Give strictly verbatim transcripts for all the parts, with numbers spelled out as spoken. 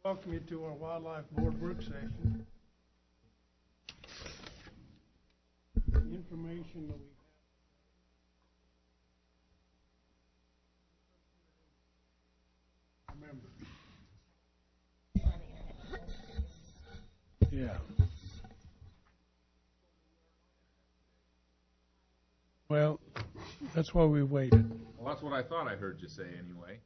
Welcome you to our Wildlife Board work session. The information that we have. Remember. Yeah. Well, that's why we waited. Well, that's what I thought I heard you say anyway.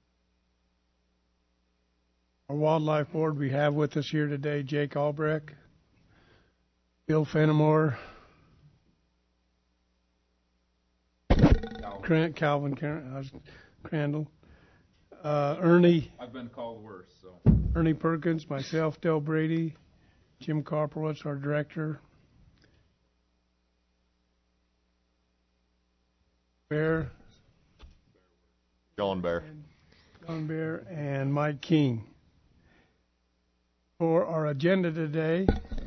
Our Wildlife Board, we have with us here today Jake Albrecht, Bill Fenimore, Calvin, Calvin Car- Crandall, uh, Ernie. I've been called worse, so. Ernie Perkins, myself, Del Brady, Jim Karpowitz, our director, Bear, John Bear, John Bear, and Mike King. For our agenda today,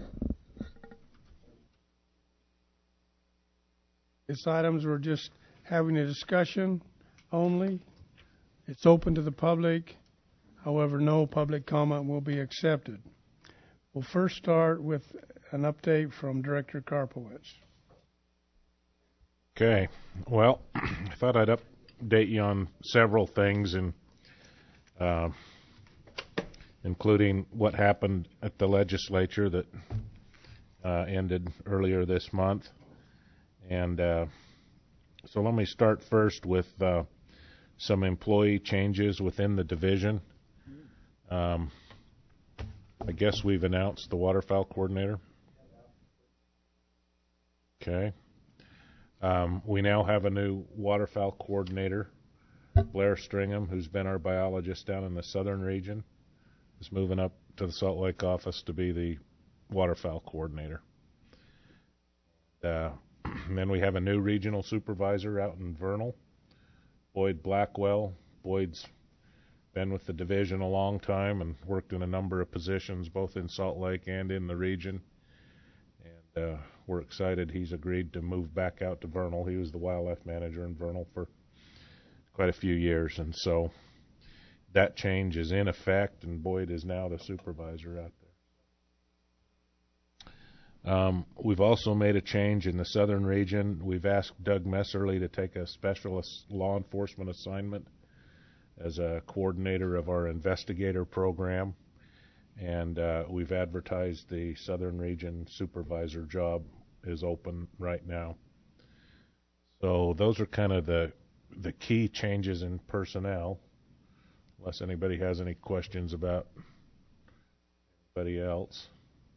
this items we're just having a discussion only. It's open to the public. However, no public comment will be accepted. We'll first start with an update from Director Karpowitz. Okay. Well, I thought I'd update you on several things, and uh, including what happened at the legislature that uh, ended earlier this month. And uh, so let me start first with uh, some employee changes within the division. Um, I guess we've announced the waterfowl coordinator. Okay. Um, we now have a new waterfowl coordinator, Blair Stringham, who's been our biologist down in the southern region, is moving up to the Salt Lake office to be the waterfowl coordinator. Uh, and then we have a new regional supervisor out in Vernal, Boyd Blackwell. Boyd's been with the division a long time and worked in a number of positions both in Salt Lake and in the region. And uh, we're excited he's agreed to move back out to Vernal. He was the wildlife manager in Vernal for quite a few years, and so that change is in effect, and Boyd is now the supervisor out there. Um, we've also made a change in the southern region. We've asked Doug Messerly to take a specialist law enforcement assignment as a coordinator of our investigator program, and uh, we've advertised the southern region supervisor job is open right now. So those are kind of the the key changes in personnel, unless anybody has any questions about anybody else.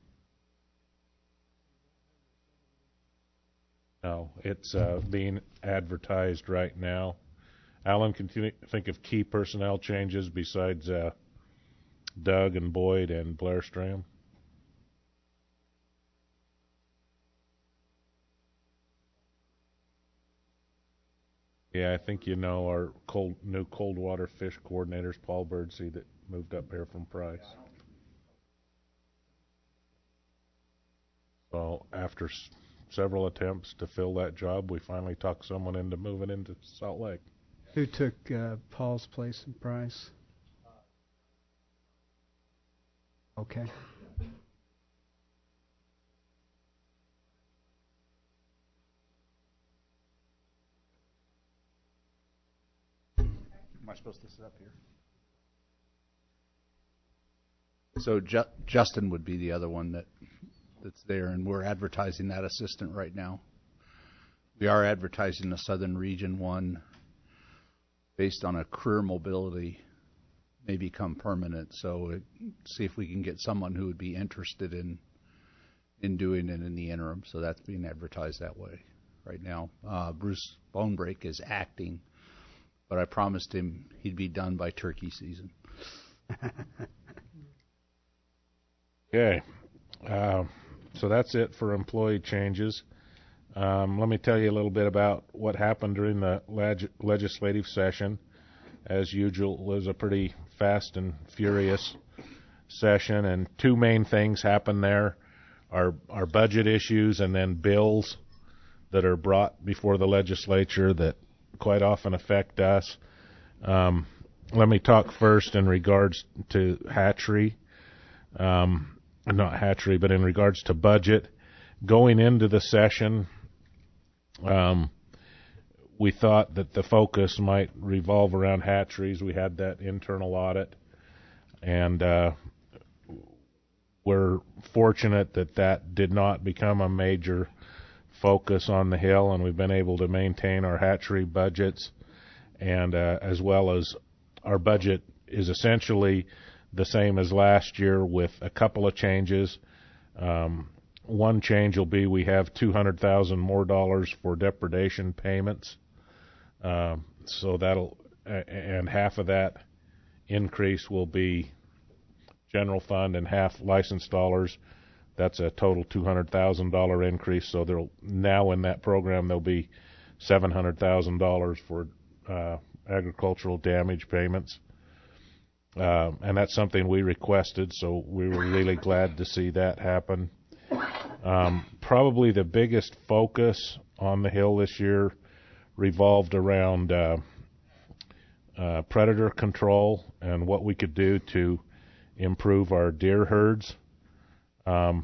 No, it's uh, being advertised right now. Alan, can you think of key personnel changes besides uh, Doug and Boyd and Blair Stram? Yeah, I think you know our cold, new cold water fish coordinators, Paul Birdsey, that moved up here from Price. So after s- several attempts to fill that job, we finally talked someone into moving into Salt Lake. Who took uh, Paul's place in Price? Okay. Am I supposed to sit up here? So Ju- Justin would be the other one that that's there, and we're advertising that assistant right now. We are advertising the Southern Region one based on a career mobility may become permanent. So it, see if we can get someone who would be interested in in doing it in the interim. So that's being advertised that way right now. Uh, Bruce Bonebreak is acting, but I promised him he'd be done by turkey season. Okay, uh, so that's it for employee changes. Um, let me tell you a little bit about what happened during the leg- legislative session. As usual, it was a pretty fast and furious session, and two main things happened there. Our, our budget issues and then bills that are brought before the legislature that quite often affect us. Um, let me talk first in regards to hatchery. um, not hatchery, but in regards to budget, going into the session, um, we thought that the focus might revolve around hatcheries. We had that internal audit, and uh, we're fortunate that that did not become a major focus on the Hill, and we've been able to maintain our hatchery budgets, and uh, as well as our budget is essentially the same as last year with a couple of changes. Um, one change will be we have two hundred thousand dollars more dollars for depredation payments. Um, so that'll, and half of that increase will be general fund and half license dollars. That's a total two hundred thousand dollars increase. So there'll, now in that program, there'll be seven hundred thousand dollars for uh, agricultural damage payments. Uh, and that's something we requested, so we were really glad to see that happen. Um, probably the biggest focus on the Hill this year revolved around uh, uh, predator control and what we could do to improve our deer herds. Um,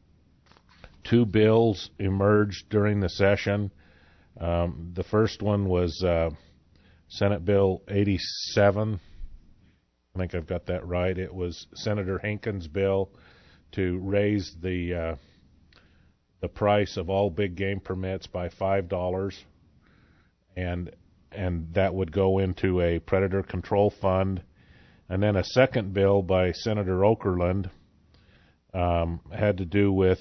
two bills emerged during the session. Um, the first one was uh, Senate Bill eighty-seven. I think I've got that right. It was Senator Hinkins' bill to raise the uh, the price of all big game permits by five dollars. And and that would go into a predator control fund. And then a second bill by Senator Okerlund um, had to do with,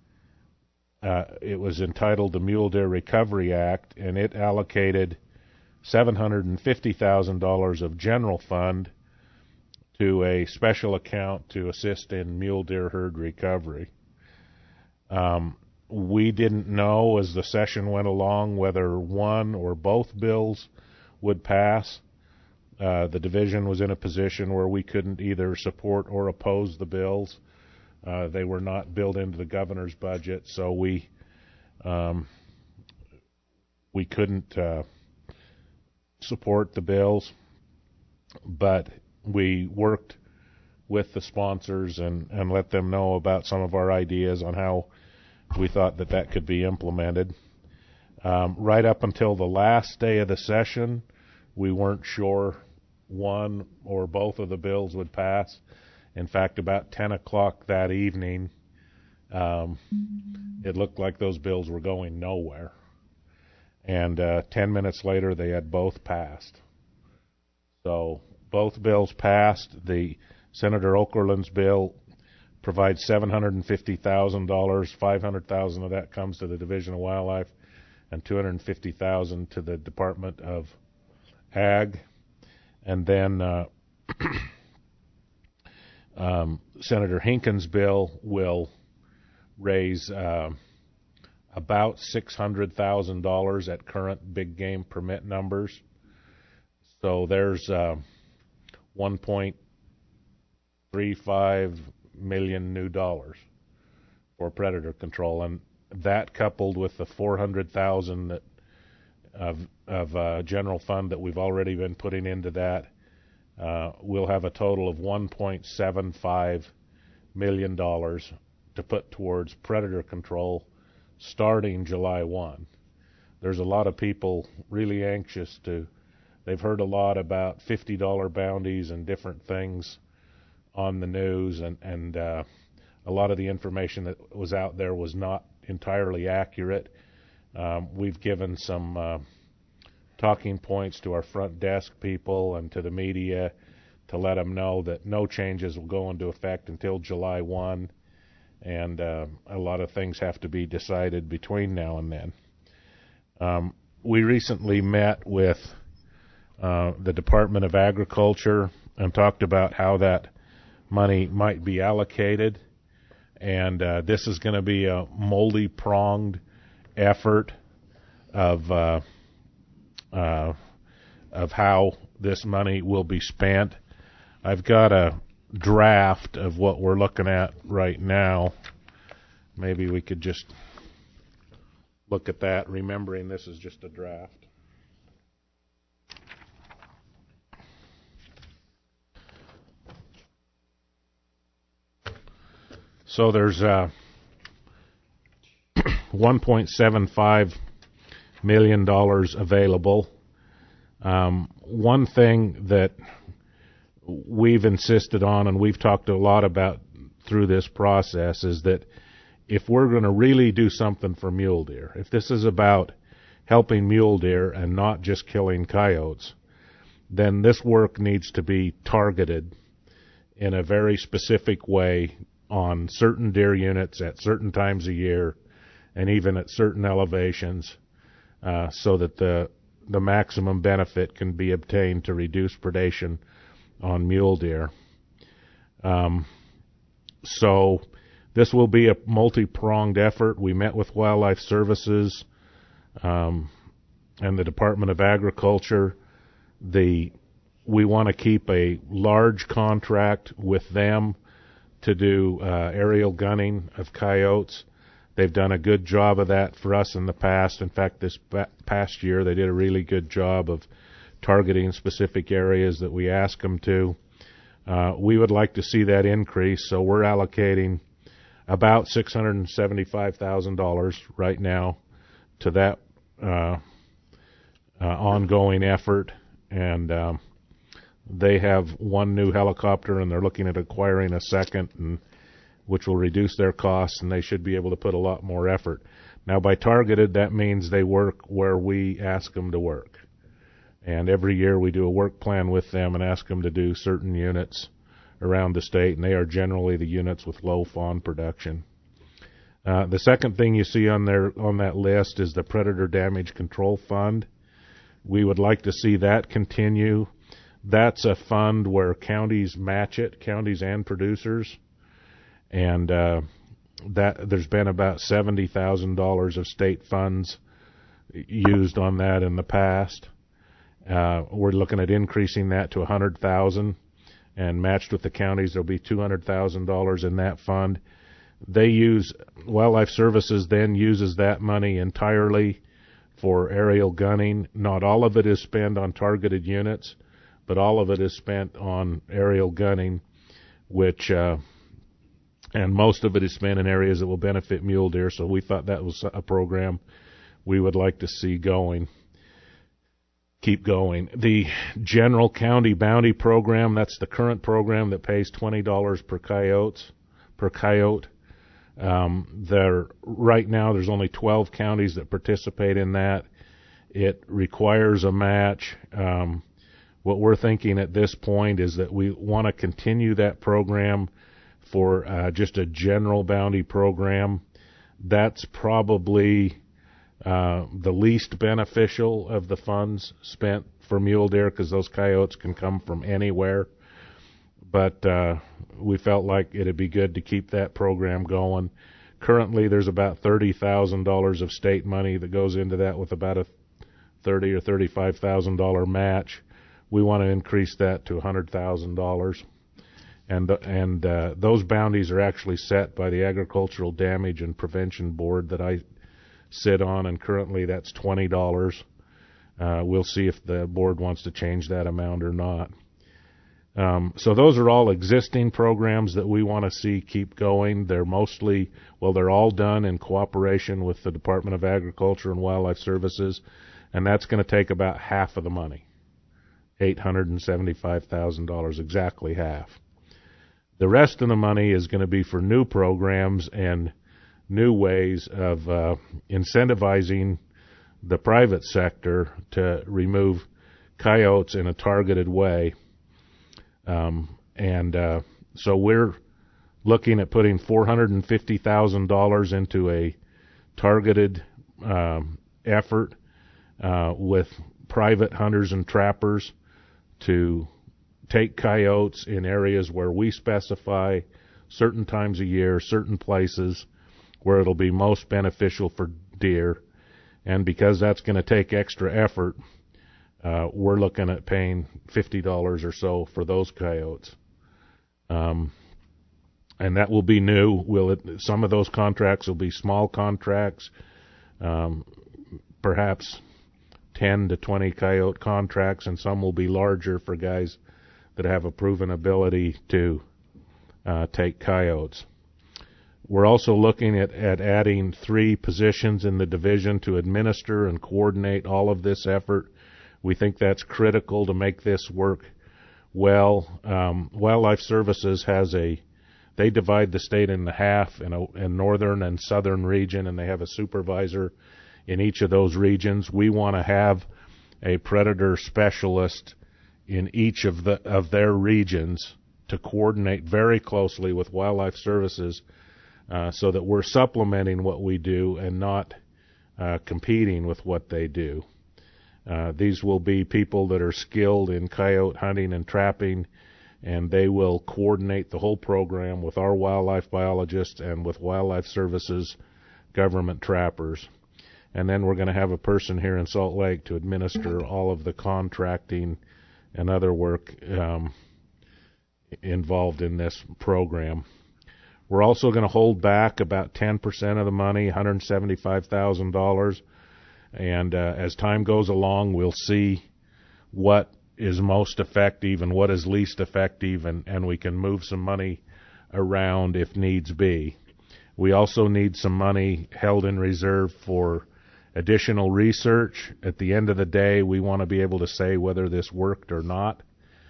uh, it was entitled the Mule Deer Recovery Act, and it allocated seven hundred fifty thousand dollars of general fund to a special account to assist in mule deer herd recovery. Um, We didn't know as the session went along whether one or both bills would pass. Uh, the division was in a position where we couldn't either support or oppose the bills. Uh, they were not built into the governor's budget, so we um, we couldn't uh, support the bills. But we worked with the sponsors and, and let them know about some of our ideas on how we thought that that could be implemented. Um, right up until the last day of the session, we weren't sure one or both of the bills would pass. In fact, about ten o'clock that evening, um, it looked like those bills were going nowhere. And uh, ten minutes later, they had both passed. So both bills passed. The Senator Okerlund's bill provides seven hundred fifty thousand dollars. five hundred thousand dollars of that comes to the Division of Wildlife, and two hundred fifty thousand dollars to the Department of Ag. And then uh, um, Senator Hinkins' bill will raise uh, about six hundred thousand dollars at current big game permit numbers. So there's uh, one point three five million new dollars for predator control, and that coupled with the four hundred thousand that of of uh, general fund that we've already been putting into that, uh, we'll have a total of one point seven five million dollars to put towards predator control starting July first. There's a lot of people really anxious to. They've heard a lot about fifty dollar bounties and different things on the news, and, and uh, a lot of the information that was out there was not entirely accurate. Um, we've given some uh, talking points to our front desk people and to the media to let them know that no changes will go into effect until July first, and uh, a lot of things have to be decided between now and then. Um, we recently met with uh, the Department of Agriculture and talked about how that money might be allocated, and uh, this is going to be a multi-pronged effort of uh, uh, of how this money will be spent. I've got a draft of what we're looking at right now. Maybe we could just look at that, remembering this is just a draft. So there's uh, one point seven five million dollars available. Um, one thing that we've insisted on, and we've talked a lot about through this process, is that if we're going to really do something for mule deer, if this is about helping mule deer and not just killing coyotes, then this work needs to be targeted in a very specific way on certain deer units at certain times of year and even at certain elevations, uh, so that the the maximum benefit can be obtained to reduce predation on mule deer. Um, so this will be a multi-pronged effort. We met with Wildlife Services um, and the Department of Agriculture. The we want to keep a large contract with them to do uh, aerial gunning of coyotes. They've done a good job of that for us in the past. In fact, this past year they did a really good job of targeting specific areas that we asked them to. Uh, we would like to see that increase, so we're allocating about six hundred seventy-five thousand dollars right now to that uh, uh, ongoing effort. And um, they have one new helicopter, and they're looking at acquiring a second, and which will reduce their costs, and they should be able to put a lot more effort. Now, by targeted, that means they work where we ask them to work. And every year we do a work plan with them and ask them to do certain units around the state, and they are generally the units with low fawn production. Uh, the second thing you see on there on that list is the Predator Damage Control Fund. We would like to see that continue. That's a fund where counties match it, counties and producers. And uh, that there's been about seventy thousand dollars of state funds used on that in the past. Uh, we're looking at increasing that to one hundred thousand dollars, and matched with the counties, there'll be two hundred thousand dollars in that fund. They use Wildlife Services then uses that money entirely for aerial gunning. Not all of it is spent on targeted units, but all of it is spent on aerial gunning, which uh, and most of it is spent in areas that will benefit mule deer. So we thought that was a program we would like to see going. Keep going. The General County Bounty Program, that's the current program that pays twenty dollars per coyotes, per coyote. Um, there, right now, there's only twelve counties that participate in that. It requires a match. Um, what we're thinking at this point is that we want to continue that program for uh, just a general bounty program. That's probably Uh, the least beneficial of the funds spent for mule deer, because those coyotes can come from anywhere. But uh, we felt like it'd be good to keep that program going. Currently, there's about thirty thousand dollars of state money that goes into that, with about a thirty or thirty-five thousand dollar match. We want to increase that to one hundred thousand dollars. And and uh, those bounties are actually set by the Agricultural Damage and Prevention Board that I sit on, and currently that's twenty dollars. Uh, we'll see if the board wants to change that amount or not. Um, so those are all existing programs that we want to see keep going. They're mostly, well, they're all done in cooperation with the Department of Agriculture and Wildlife Services, and that's going to take about half of the money, eight hundred seventy-five thousand dollars, exactly half. The rest of the money is going to be for new programs and new ways of uh, incentivizing the private sector to remove coyotes in a targeted way. Um, and uh, so we're looking at putting four hundred fifty thousand dollars into a targeted um, effort uh, with private hunters and trappers to take coyotes in areas where we specify, certain times a year, certain places, where it'll be most beneficial for deer. And because that's going to take extra effort, uh, we're looking at paying fifty dollars or so for those coyotes. Um, and that will be new. Will it, some of those contracts will be small contracts, um, perhaps ten to twenty coyote contracts, and some will be larger for guys that have a proven ability to uh, take coyotes. we're also looking at, at adding three positions in the division to administer and coordinate all of this effort. We think that's critical to make this work well. Um, Wildlife Services has a, they divide the state in half in a in northern and southern region, and they have a supervisor in each of those regions. We want to have a predator specialist in each of the of their regions to coordinate very closely with Wildlife Services, uh, so that we're supplementing what we do and not uh, competing with what they do. Uh, these will be people that are skilled in coyote hunting and trapping, and they will coordinate the whole program with our wildlife biologists and with Wildlife Services government trappers. And then we're going to have a person here in Salt Lake to administer all of the contracting and other work um, involved in this program. We're also going to hold back about ten percent of the money, one hundred seventy-five thousand dollars. And uh, as time goes along, we'll see what is most effective and what is least effective, and, and we can move some money around if needs be. We also need some money held in reserve for additional research. At the end of the day, we want to be able to say whether this worked or not.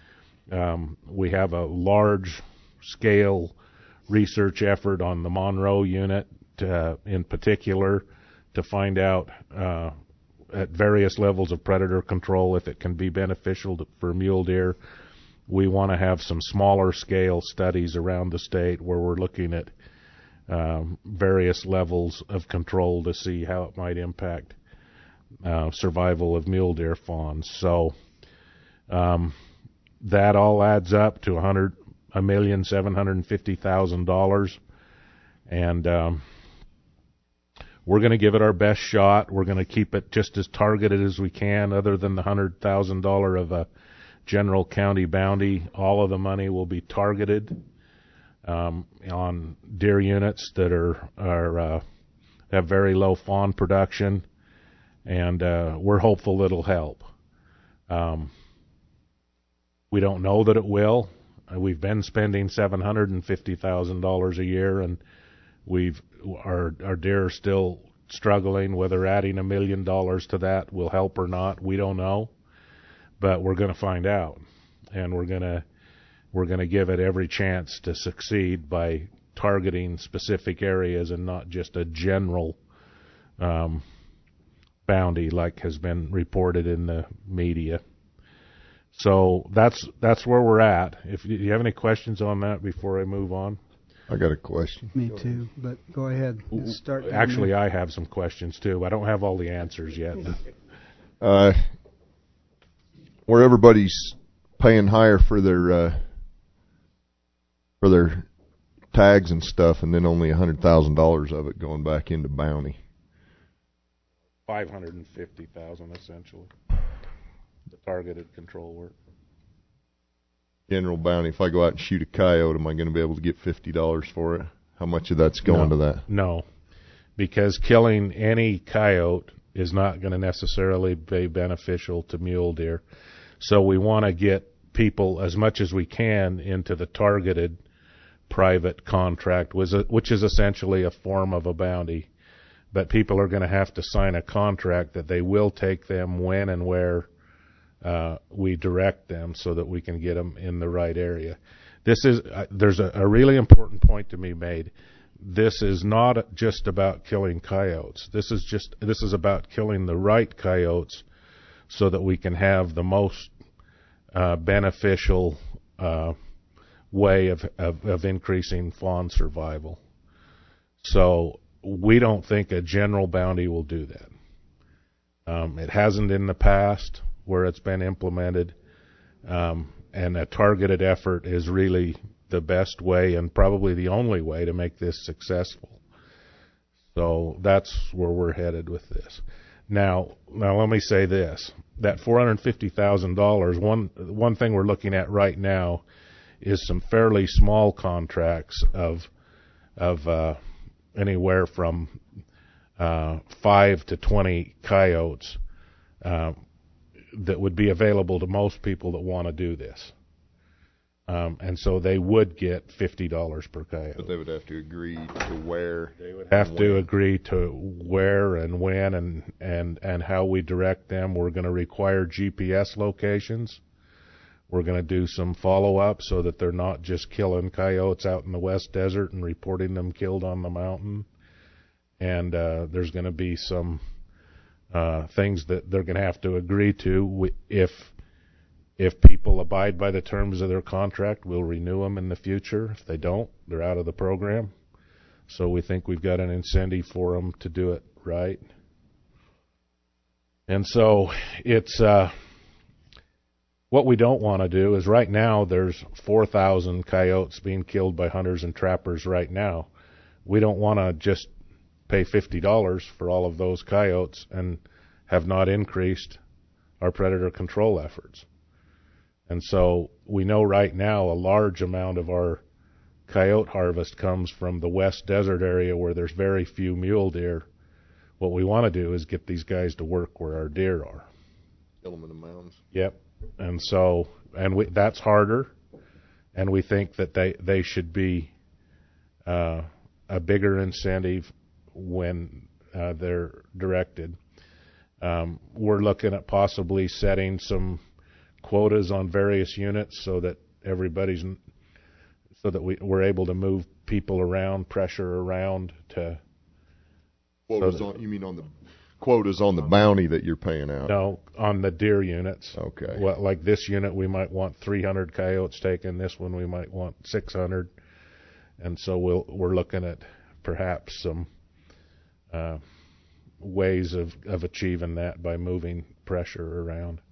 Um, we have a large-scale research effort on the Monroe unit uh, in particular to find out uh, at various levels of predator control if it can be beneficial to, for mule deer. We want to have some smaller-scale studies around the state where we're looking at um, various levels of control to see how it might impact uh, survival of mule deer fawns. So um, that all adds up to one hundred, a million seven hundred fifty thousand dollars, and um, we're going to give it our best shot. We're going to keep it just as targeted as we can. Other than the one hundred thousand dollars of a general county bounty, all of the money will be targeted um, on deer units that are are uh, have very low fawn production, and uh, we're hopeful it'll help. Um, we don't know that it will. We've been spending seven hundred fifty thousand dollars a year, and we've our our deer are still struggling. Whether adding a million dollars to that will help or not, we don't know, but we're going to find out, and we're going to we're going to give it every chance to succeed by targeting specific areas and not just a general um, bounty like has been reported in the media. So that's that's where we're at. If you, you have any questions on that before I move on. I got a question. Me too, but go ahead. Let's start. Actually, I have some questions too. I don't have all the answers yet. Uh, where everybody's paying higher for their uh, for their tags and stuff, and then only a hundred thousand dollars of it going back into bounty. Five hundred and fifty thousand, essentially. The targeted control work. General bounty. If I go out and shoot a coyote, am I going to be able to get fifty dollars for it? How much of that's going no, to that? No, because killing any coyote is not going to necessarily be beneficial to mule deer. So we want to get people as much as we can into the targeted private contract, which is essentially a form of a bounty. But people are going to have to sign a contract that they will take them when and where Uh, we direct them, so that we can get them in the right area. This is uh, there's a, a really important point to be made. This is not just about killing coyotes. This is just this is about killing the right coyotes, so that we can have the most uh, beneficial uh, way of, of of increasing fawn survival. So we don't think a general bounty will do that. Um, it hasn't in the past where it's been implemented, um, and a targeted effort is really the best way and probably the only way to make this successful. So that's where we're headed with this. Now, now let me say this: that four hundred fifty thousand dollars. One one thing we're looking at right now is some fairly small contracts of of uh, anywhere from uh, five to twenty coyotes. Uh, that would be available to most people that want to do this. Um, and so they would get fifty dollars per coyote. But they would have to agree to where. They would have and to when. agree to where and when and, and, and how we direct them. We're going to require G P S locations. We're going to do some follow-up so that they're not just killing coyotes out in the West Desert and reporting them killed on the mountain. And uh, there's going to be some uh, things that they're going to have to agree to. If if people abide by the terms of their contract, we'll renew them in the future. If they don't, they're out of the program. So we think we've got an incentive for them to do it right. And so it's uh, what we don't want to do is right now there's four thousand coyotes being killed by hunters and trappers right now. We don't want to just pay fifty dollars for all of those coyotes and have not increased our predator control efforts. And so we know right now a large amount of our coyote harvest comes from the West Desert area where there's very few mule deer. What we want to do is get these guys to work where our deer are. Kill them in the mountains. Yep. And so, and we, that's harder, and we think that they, they should be uh, a bigger incentive when uh, they're directed. Um, we're looking at possibly setting some quotas on various units so that everybody's, so that we, we're able to move people around, pressure around to. Quotas so that, on, you mean on the quotas on the bounty that you're paying out? No, on the deer units. Okay. What, like this unit, we might want three hundred coyotes taken. This one, we might want six hundred. And so we'll, we're looking at perhaps some uh, ways of, of achieving that by moving pressure around.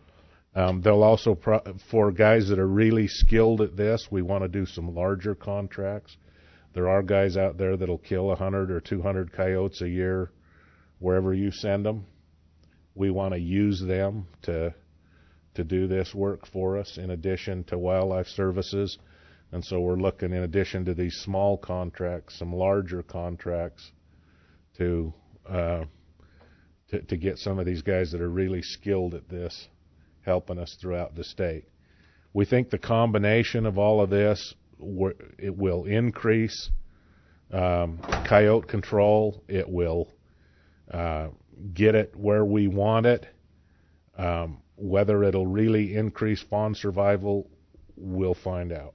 Um, they'll also, pro- for guys that are really skilled at this, we want to do some larger contracts. There are guys out there that'll kill one hundred or two hundred coyotes a year wherever you send them. We want to use them to to do this work for us in addition to wildlife services. And so we're looking, in addition to these small contracts, some larger contracts to uh, to, to get some of these guys that are really skilled at this helping us throughout the state. We think the combination of all of this, it will increase um, coyote control. It will uh, get it where we want it. Um, whether it'll really increase fawn survival, we'll find out.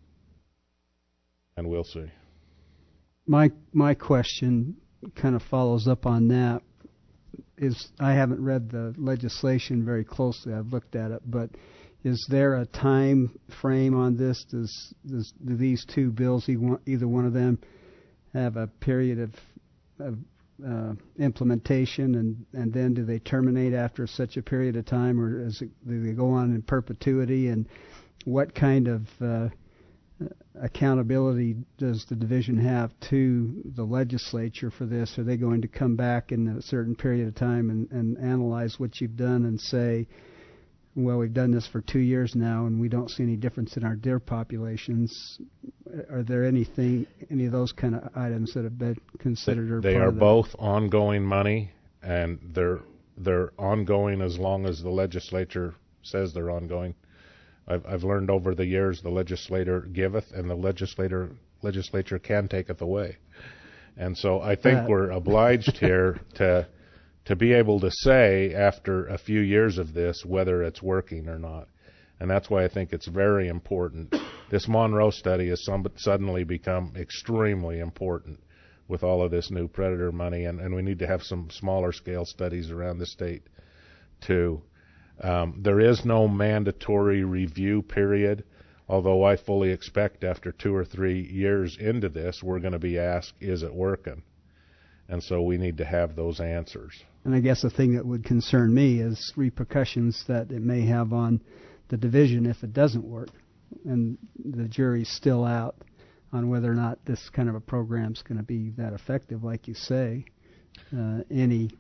And we'll see. My my question kind of follows up on that. Is I haven't read the legislation very closely. I've looked at it, but is there a time frame on this? Does, does do these two bills, either one of them, have a period of, of uh, implementation, and, and then do they terminate after such a period of time, or is it, do they go on in perpetuity? And what kind of uh, accountability does the division have to the legislature for this? Are they going to come back in a certain period of time and, and analyze what you've done and say, well, we've done this for two years now and we don't see any difference in our deer populations? Are there anything, any of those kind of items that have been considered? Or they part are of the... both ongoing money, and they're they're ongoing as long as the legislature says they're ongoing. I've, I've learned over the years the legislator giveth and the legislator legislature can taketh away. And so I think That. we're obliged here to to be able to say after a few years of this whether it's working or not. And that's why I think it's very important. This Monroe study has some, suddenly become extremely important with all of this new predator money, and, and we need to have some smaller scale studies around the state too. Um, there is no mandatory review period, although I fully expect after two or three years into this, we're going to be asked, is it working? And so we need to have those answers. And I guess the thing that would concern me is repercussions that it may have on the division if it doesn't work, and the jury's still out on whether or not this kind of a program's going to be that effective, like you say. Uh, any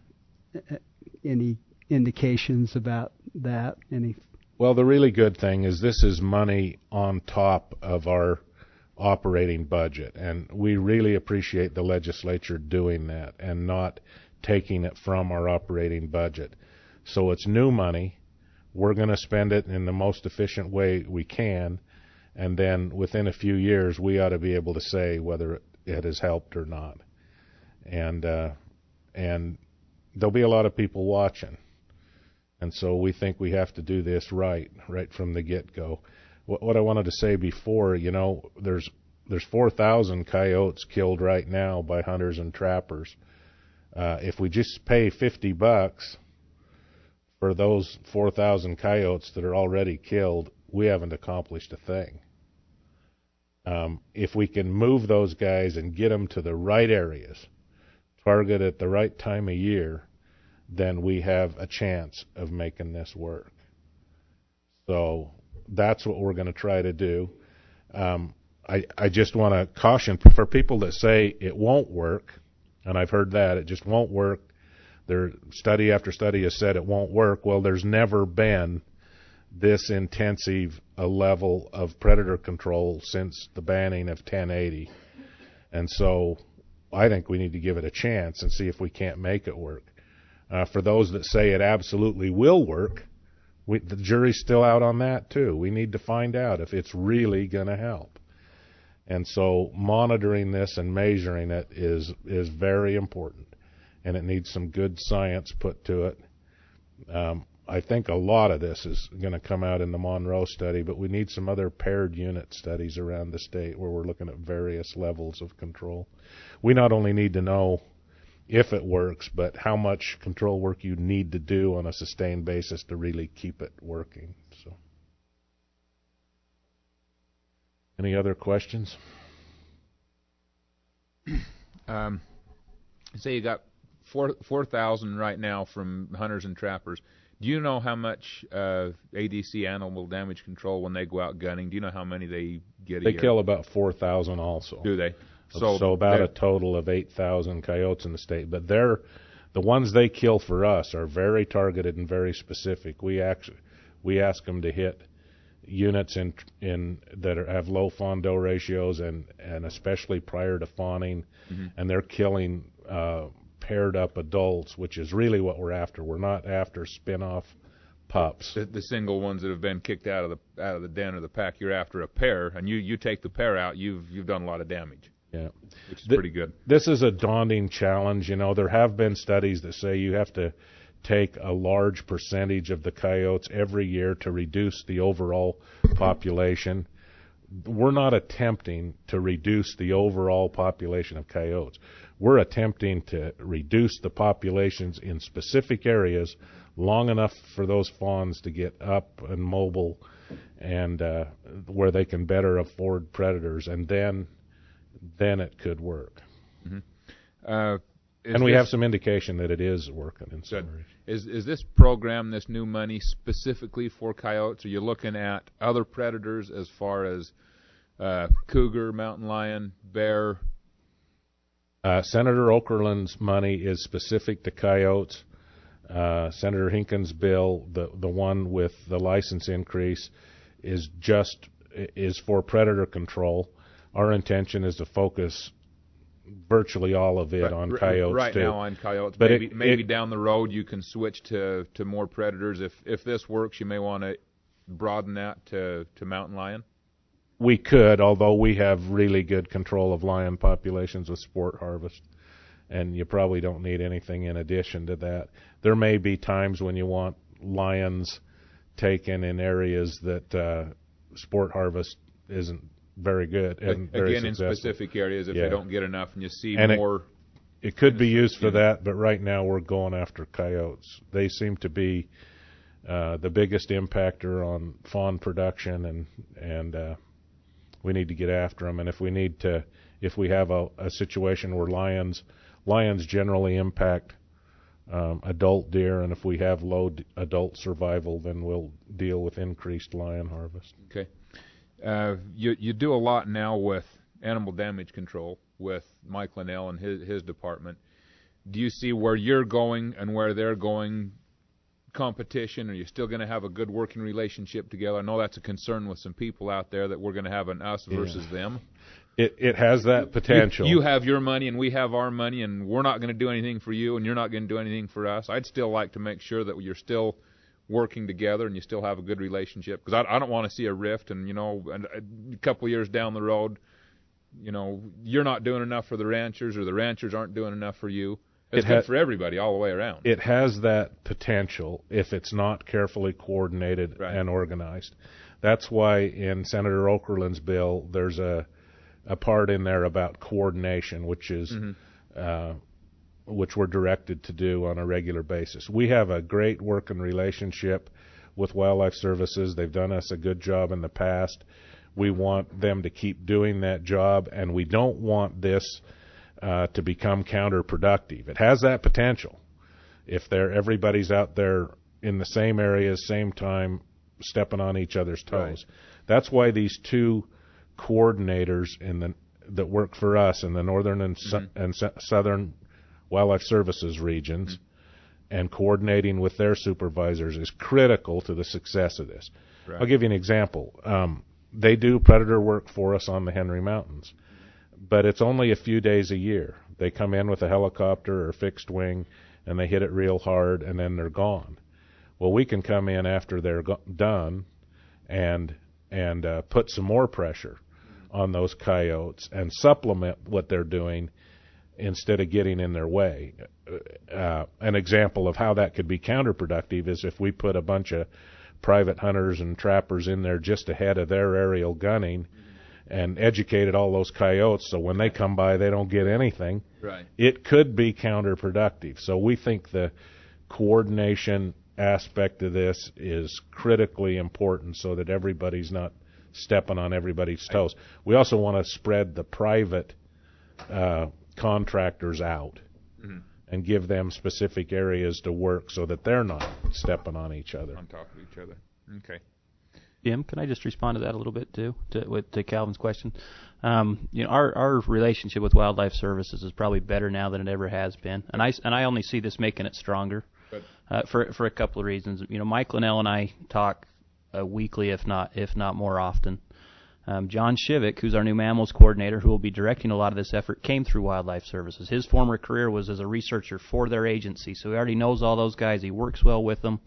any indications about that? Any? Well, the really good thing is this is money on top of our operating budget, and we really appreciate the legislature doing that and not taking it from our operating budget. So it's new money. We're going to spend it in the most efficient way we can, and then within a few years we ought to be able to say whether it, it has helped or not. And uh, and there'll be a lot of people watching, and so we think we have to do this right, right from the get-go. What, what I wanted to say before, you know, there's there's four thousand coyotes killed right now by hunters and trappers. Uh, if we just pay fifty bucks for those four thousand coyotes that are already killed, we haven't accomplished a thing. Um, if we can move those guys and get them to the right areas, target at the right time of year, then we have a chance of making this work. So that's what we're going to try to do. Um, I, I just want to caution for people that say it won't work, and I've heard that, it just won't work. There, study after study has said it won't work. Well, there's never been this intensive a level of predator control since the banning of ten eighty. And so I think we need to give it a chance and see if we can't make it work. Uh, for those that say it absolutely will work, we, the jury's still out on that too. We need to find out if it's really going to help. And so monitoring this and measuring it is is very important, and it needs some good science put to it. Um, I think a lot of this is going to come out in the Monroe study, but we need some other paired unit studies around the state where we're looking at various levels of control. We not only need to know if it works, but how much control work you need to do on a sustained basis to really keep it working. So, any other questions? Um, say you got four four thousand right now from hunters and trappers. Do you know how much uh, A D C, animal damage control, when they go out gunning? Do you know how many they get a They year? kill about four thousand also. Do they? So, so about a total of eight thousand coyotes in the state. But they're, the ones they kill for us are very targeted and very specific. We actually, we ask them to hit units in in that are, have low fawn-doe ratios and, and especially prior to fawning, mm-hmm. and they're killing uh, paired up adults, which is really what we're after. We're not after spin-off pups. The, the single ones that have been kicked out of the out of the den or the pack. You're after a pair, and you, you take the pair out. You've you've done a lot of damage. Yeah, which is Th- pretty good. This is a daunting challenge. You know, there have been studies that say you have to take a large percentage of the coyotes every year to reduce the overall population. We're not attempting to reduce the overall population of coyotes. We're attempting to reduce the populations in specific areas long enough for those fawns to get up and mobile and uh, where they can better afford predators, and then then it could work. Mm-hmm. Uh, and we this, have some indication that it is working in some areas. Is, is this program, this new money, specifically for coyotes? Are you looking at other predators as far as uh, cougar, mountain lion, bear? Uh, Senator Okerlund's money is specific to coyotes. Uh, Senator Hinkins' bill, the the one with the license increase, is just is for predator control. Our intention is to focus virtually all of it right, on r- coyotes right too. now on coyotes. But maybe it, maybe it, down the road you can switch to, to more predators. If if this works, you may want to broaden that to, to mountain lion. We could, although we have really good control of lion populations with sport harvest, and you probably don't need anything in addition to that. There may be times when you want lions taken in areas that uh, sport harvest isn't very good and very Again, in successful. specific areas, if Yeah. they don't get enough and you see And more. It, it could be used for that, but right now we're going after coyotes. They seem to be uh, the biggest impactor on fawn production, and and uh, we need to get after them. And if we need to, if we have a, a situation where lions lions generally impact um, adult deer, and if we have low d- adult survival, then we'll deal with increased lion harvest. Okay. Uh, you you do a lot now with animal damage control with Mike Linnell and his his department. Do you see where you're going and where they're going? Competition? Are you still going to have a good working relationship together? I know that's a concern with some people out there that we're going to have an us versus Yeah. them. It it has that potential. You, you have your money and we have our money, and we're not going to do anything for you, and you're not going to do anything for us. I'd still like to make sure that you're still working together and you still have a good relationship? Because I, I don't want to see a rift, and you know, and a couple of years down the road, you know, you're not doing enough for the ranchers, or the ranchers aren't doing enough for you. It's It good ha- for everybody all the way around. It has that potential if it's not carefully coordinated Right. and organized. That's why in Senator Okerlund's bill, there's a a part in there about coordination, which is Mhm. uh, which we're directed to do on a regular basis. We have a great working relationship with Wildlife Services. They've done us a good job in the past. We want them to keep doing that job, and we don't want this uh, to become counterproductive. It has that potential. If they're everybody's out there in the same areas, same time, stepping on each other's toes. Right. That's why these two coordinators in the that work for us in the northern and, su- Mhm. and su- southern Wildlife Services regions Mm-hmm. and coordinating with their supervisors is critical to the success of this. Right. I'll give you an example. Um, they do predator work for us on the Henry Mountains, but it's only a few days a year. They come in with a helicopter or fixed wing, and they hit it real hard, and then they're gone. Well, we can come in after they're go- done and and uh, put some more pressure on those coyotes and supplement what they're doing instead of getting in their way. Uh, an example of how that could be counterproductive is if we put a bunch of private hunters and trappers in there just ahead of their aerial gunning and educated all those coyotes so when they come by they don't get anything. Right. It could be counterproductive. So we think the coordination aspect of this is critically important so that everybody's not stepping on everybody's toes. We also want to spread the private uh, contractors out Mhm. and give them specific areas to work so that they're not stepping on each other. On top of each other. Okay. Jim, can I just respond to that a little bit too, to, with, to Calvin's question? Um, you know, our our relationship with Wildlife Services is probably better now than it ever has been, and I and I only see this making it stronger, Good. uh, for for a couple of reasons. You know, Mike Linnell and I talk uh, weekly, if not if not more often. Um, John Shivik, who's our new mammals coordinator, who will be directing a lot of this effort, came through Wildlife Services. His former career was as a researcher for their agency, so he already knows all those guys. He works well with them.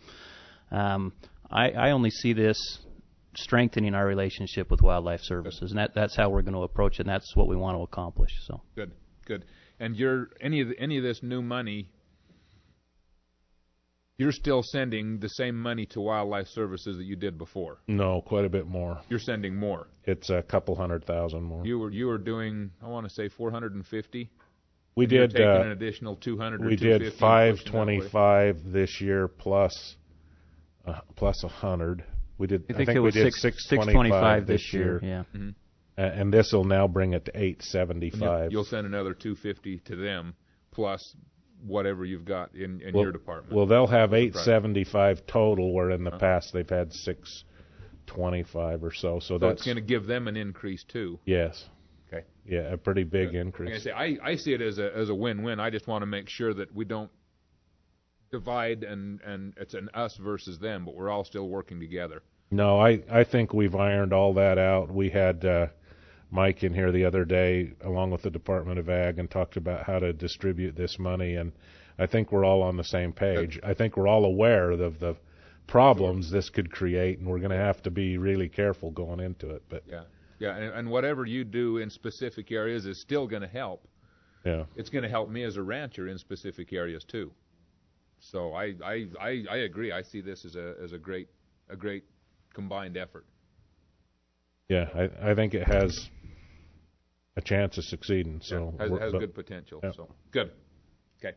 Um, I, I only see this strengthening our relationship with Wildlife Services, and that, that's how we're going to approach it, and that's what we want to accomplish. So Good. Good. And you're any of the, any of this new money, you're still sending the same money to Wildlife Services that you did before. No, quite a bit more. You're sending more. It's a couple hundred thousand more. You were you were doing, I want to say four hundred fifty. We You're did taking uh, an additional two hundred or we two fifty did and five pushing that way. twenty-five this year plus uh, plus a hundred. We did. I think, I think it was we did six, six twenty-five this year. Yeah. Mm-hmm. A- and this will now bring it to eight And seventy-five. You'll, you'll send another two fifty to them plus whatever you've got in, in well, your department. Well, they'll have eight Right. seventy-five total, where in the Uh-huh. past they've had six twenty-five or so. So, so that's it's going to give them an increase too. yes, Okay. yeah, a pretty big Like I increase. say, I, I see it as a as a win-win. I just want to make sure that we don't divide and, and it's an us versus them, but we're all still working together. No, I, I think we've ironed all that out. We had uh, Mike in here the other day, along with the Department of Ag, and talked about how to distribute this money, and I think we're all on the same page. I think we're all aware of the problems this could create, and we're going to have to be really careful going into it. But Yeah, yeah, and, and whatever you do in specific areas is still going to help. yeah, It's going to help me as a rancher in specific areas too. So I, I, I, I agree. I see this as a as a great a great combined effort. yeah, I, I think it has a chance of succeeding. So has, we're- has but- good potential. yeah. So good. Okay.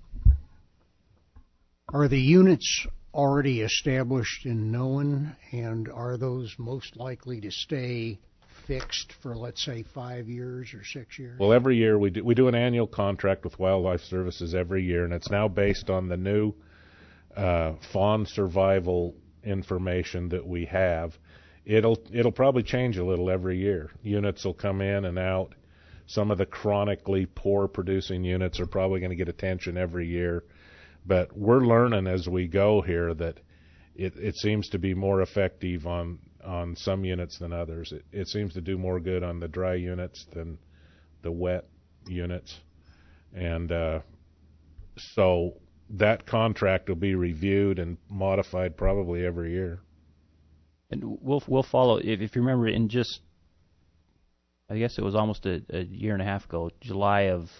Are the units already established and known, and are those most likely to stay fixed for, let's say, five years or six years? Well, every year we do we do an annual contract with Wildlife Services every year, and it's now based on the new uh, fawn survival information that we have. It'll it'll probably change a little every year. Units will come in and out. Some of the chronically poor producing units are probably going to get attention every year, but we're learning as we go here that it, it seems to be more effective on on some units than others. It, it seems to do more good on the dry units than the wet units. And uh, so that contract will be reviewed and modified probably every year. And we'll we'll follow. If, if you remember, in just, I guess it was almost a, a year and a half ago, July of,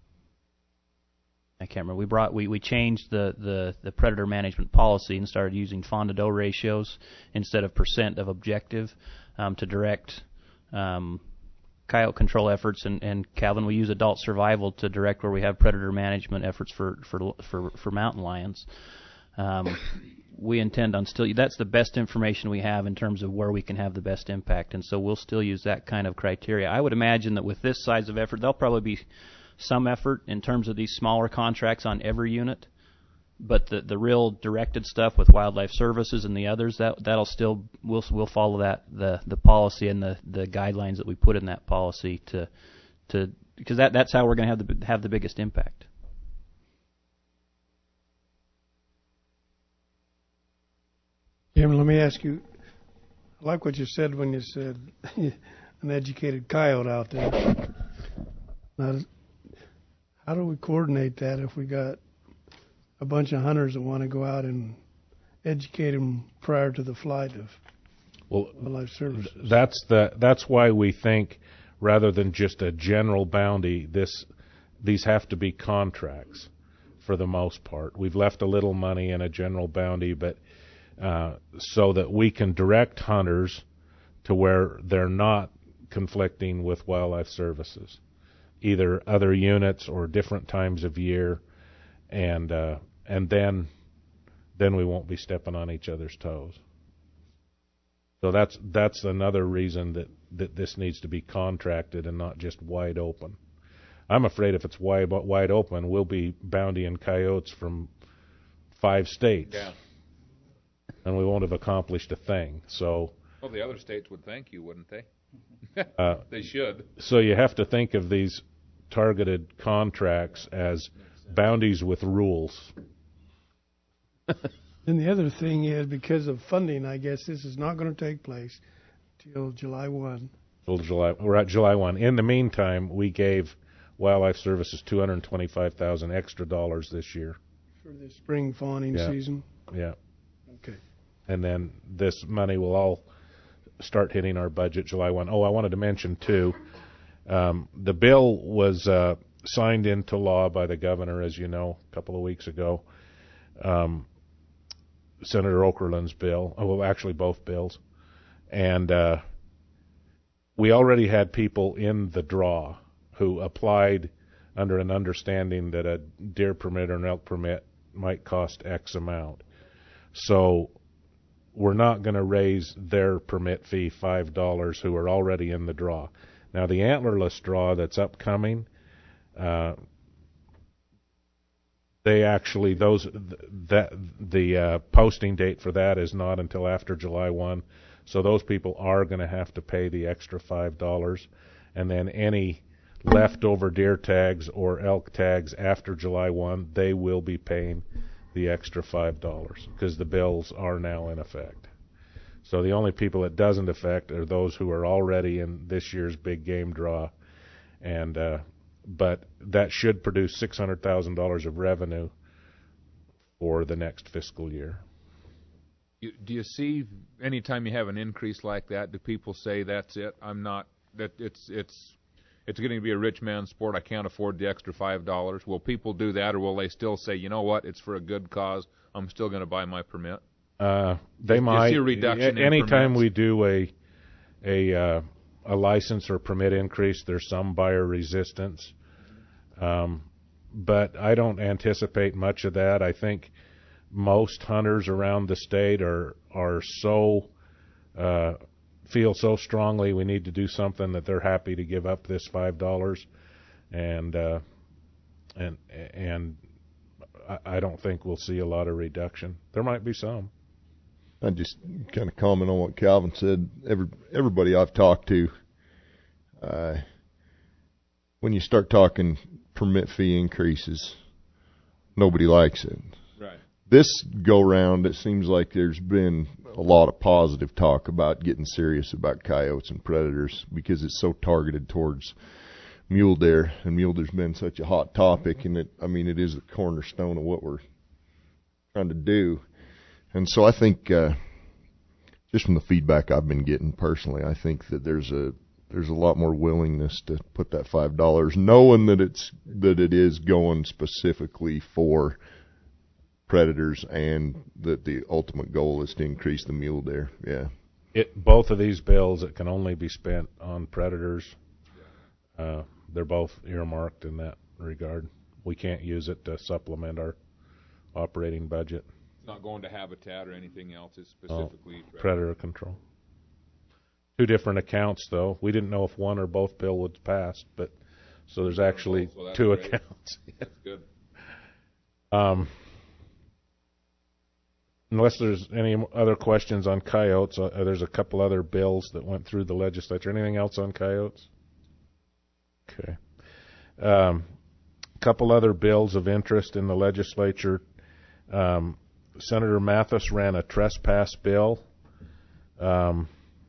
I can't remember. We brought we, we changed the, the, the predator management policy and started using fawn to doe ratios instead of percent of objective um, to direct um, coyote control efforts. And, and Calvin, we use adult survival to direct where we have predator management efforts for for for, for mountain lions. Um, we intend on still, that's the best information we have in terms of where we can have the best impact, and so we'll still use that kind of criteria. I would imagine that with this size of effort, there'll probably be some effort in terms of these smaller contracts on every unit, but the the real directed stuff with Wildlife Services and the others, that that'll still, we'll we'll follow that the the policy and the the guidelines that we put in that policy to to because that that's how we're going to have the have the biggest impact. Jim, let me ask you, I like what you said when you said an educated coyote out there. Now, how do we coordinate that if we got a bunch of hunters that want to go out and educate them prior to the flight of well, Wildlife Services? That's the that's why we think rather than just a general bounty, this these have to be contracts for the most part. We've left a little money in a general bounty, but Uh, so that we can direct hunters to where they're not conflicting with Wildlife Services, either other units or different times of year, and uh, and then then we won't be stepping on each other's toes. So that's that's another reason that, that this needs to be contracted and not just wide open. I'm afraid if it's wide wide open, we'll be bountying coyotes from five states. Yeah. And we won't have accomplished a thing. So, well, the other states would thank you, wouldn't they? uh, They should. So you have to think of these targeted contracts as bounties with rules. And the other thing is, because of funding, I guess this is not going to take place till July first. Till July, we're at July first. In the meantime, we gave Wildlife Services two hundred twenty-five thousand dollars extra dollars this year. For the spring fawning Yeah. season? Yeah. Okay. And then this money will all start hitting our budget July first. Oh, I wanted to mention, too, um, the bill was uh, signed into law by the governor, as you know, a couple of weeks ago. Um, Senator Okerlund's bill, oh, well, actually both bills. And uh, we already had people in the draw who applied under an understanding that a deer permit or an elk permit might cost X amount. So we're not going to raise their permit fee five dollars who are already in the draw. Now, the antlerless draw that's upcoming, uh, they actually, those that the uh, posting date for that is not until after July first. So those people are going to have to pay the extra five dollars. And then any leftover deer tags or elk tags after July first, they will be paying the extra five dollars because the bills are now in effect. So the only people it doesn't affect are those who are already in this year's big game draw, and uh, but that should produce six hundred thousand dollars of revenue for the next fiscal year. You, do you see anytime you have an increase like that, do people say that's it? I'm not that it's it's it's getting to be a rich man's sport. I can't afford the extra five dollars. Will people do that, or will they still say, you know what, it's for a good cause, I'm still going to buy my permit? Uh, they you, might. You see a reduction in anytime permits? we do a a uh, a license or permit increase, there's some buyer resistance. Um, but I don't anticipate much of that. I think most hunters around the state are are so uh, feel so strongly we need to do something that they're happy to give up this five dollars, and uh, and and I don't think we'll see a lot of reduction. There might be some. I just kind of comment on what Calvin said. Every everybody I've talked to, uh, when you start talking permit fee increases, nobody likes it. Right. This go round, it seems like there's been a lot of positive talk about getting serious about coyotes and predators because it's so targeted towards mule deer, and mule deer's been such a hot topic, and it, I mean, it is the cornerstone of what we're trying to do. And so I think, uh, just from the feedback I've been getting personally, I think that there's a there's a lot more willingness to put that five dollars, knowing that it's that it is going specifically for predators, and that the ultimate goal is to increase the mule deer. Yeah. It both of these bills, it can only be spent on predators. Uh, they're both earmarked in that regard. We can't use it to supplement our operating budget. It's not going to habitat or anything else. It's specifically oh, predator control. Two different accounts, though. We didn't know if one or both bill was passed, but so there's actually so two great. accounts. That's good. Um, unless there's any other questions on coyotes, uh, there's a couple other bills that went through the legislature. Anything else on coyotes? Okay. Um, a couple other bills of interest in the legislature. Um, Senator Mathis ran a trespass bill. Um,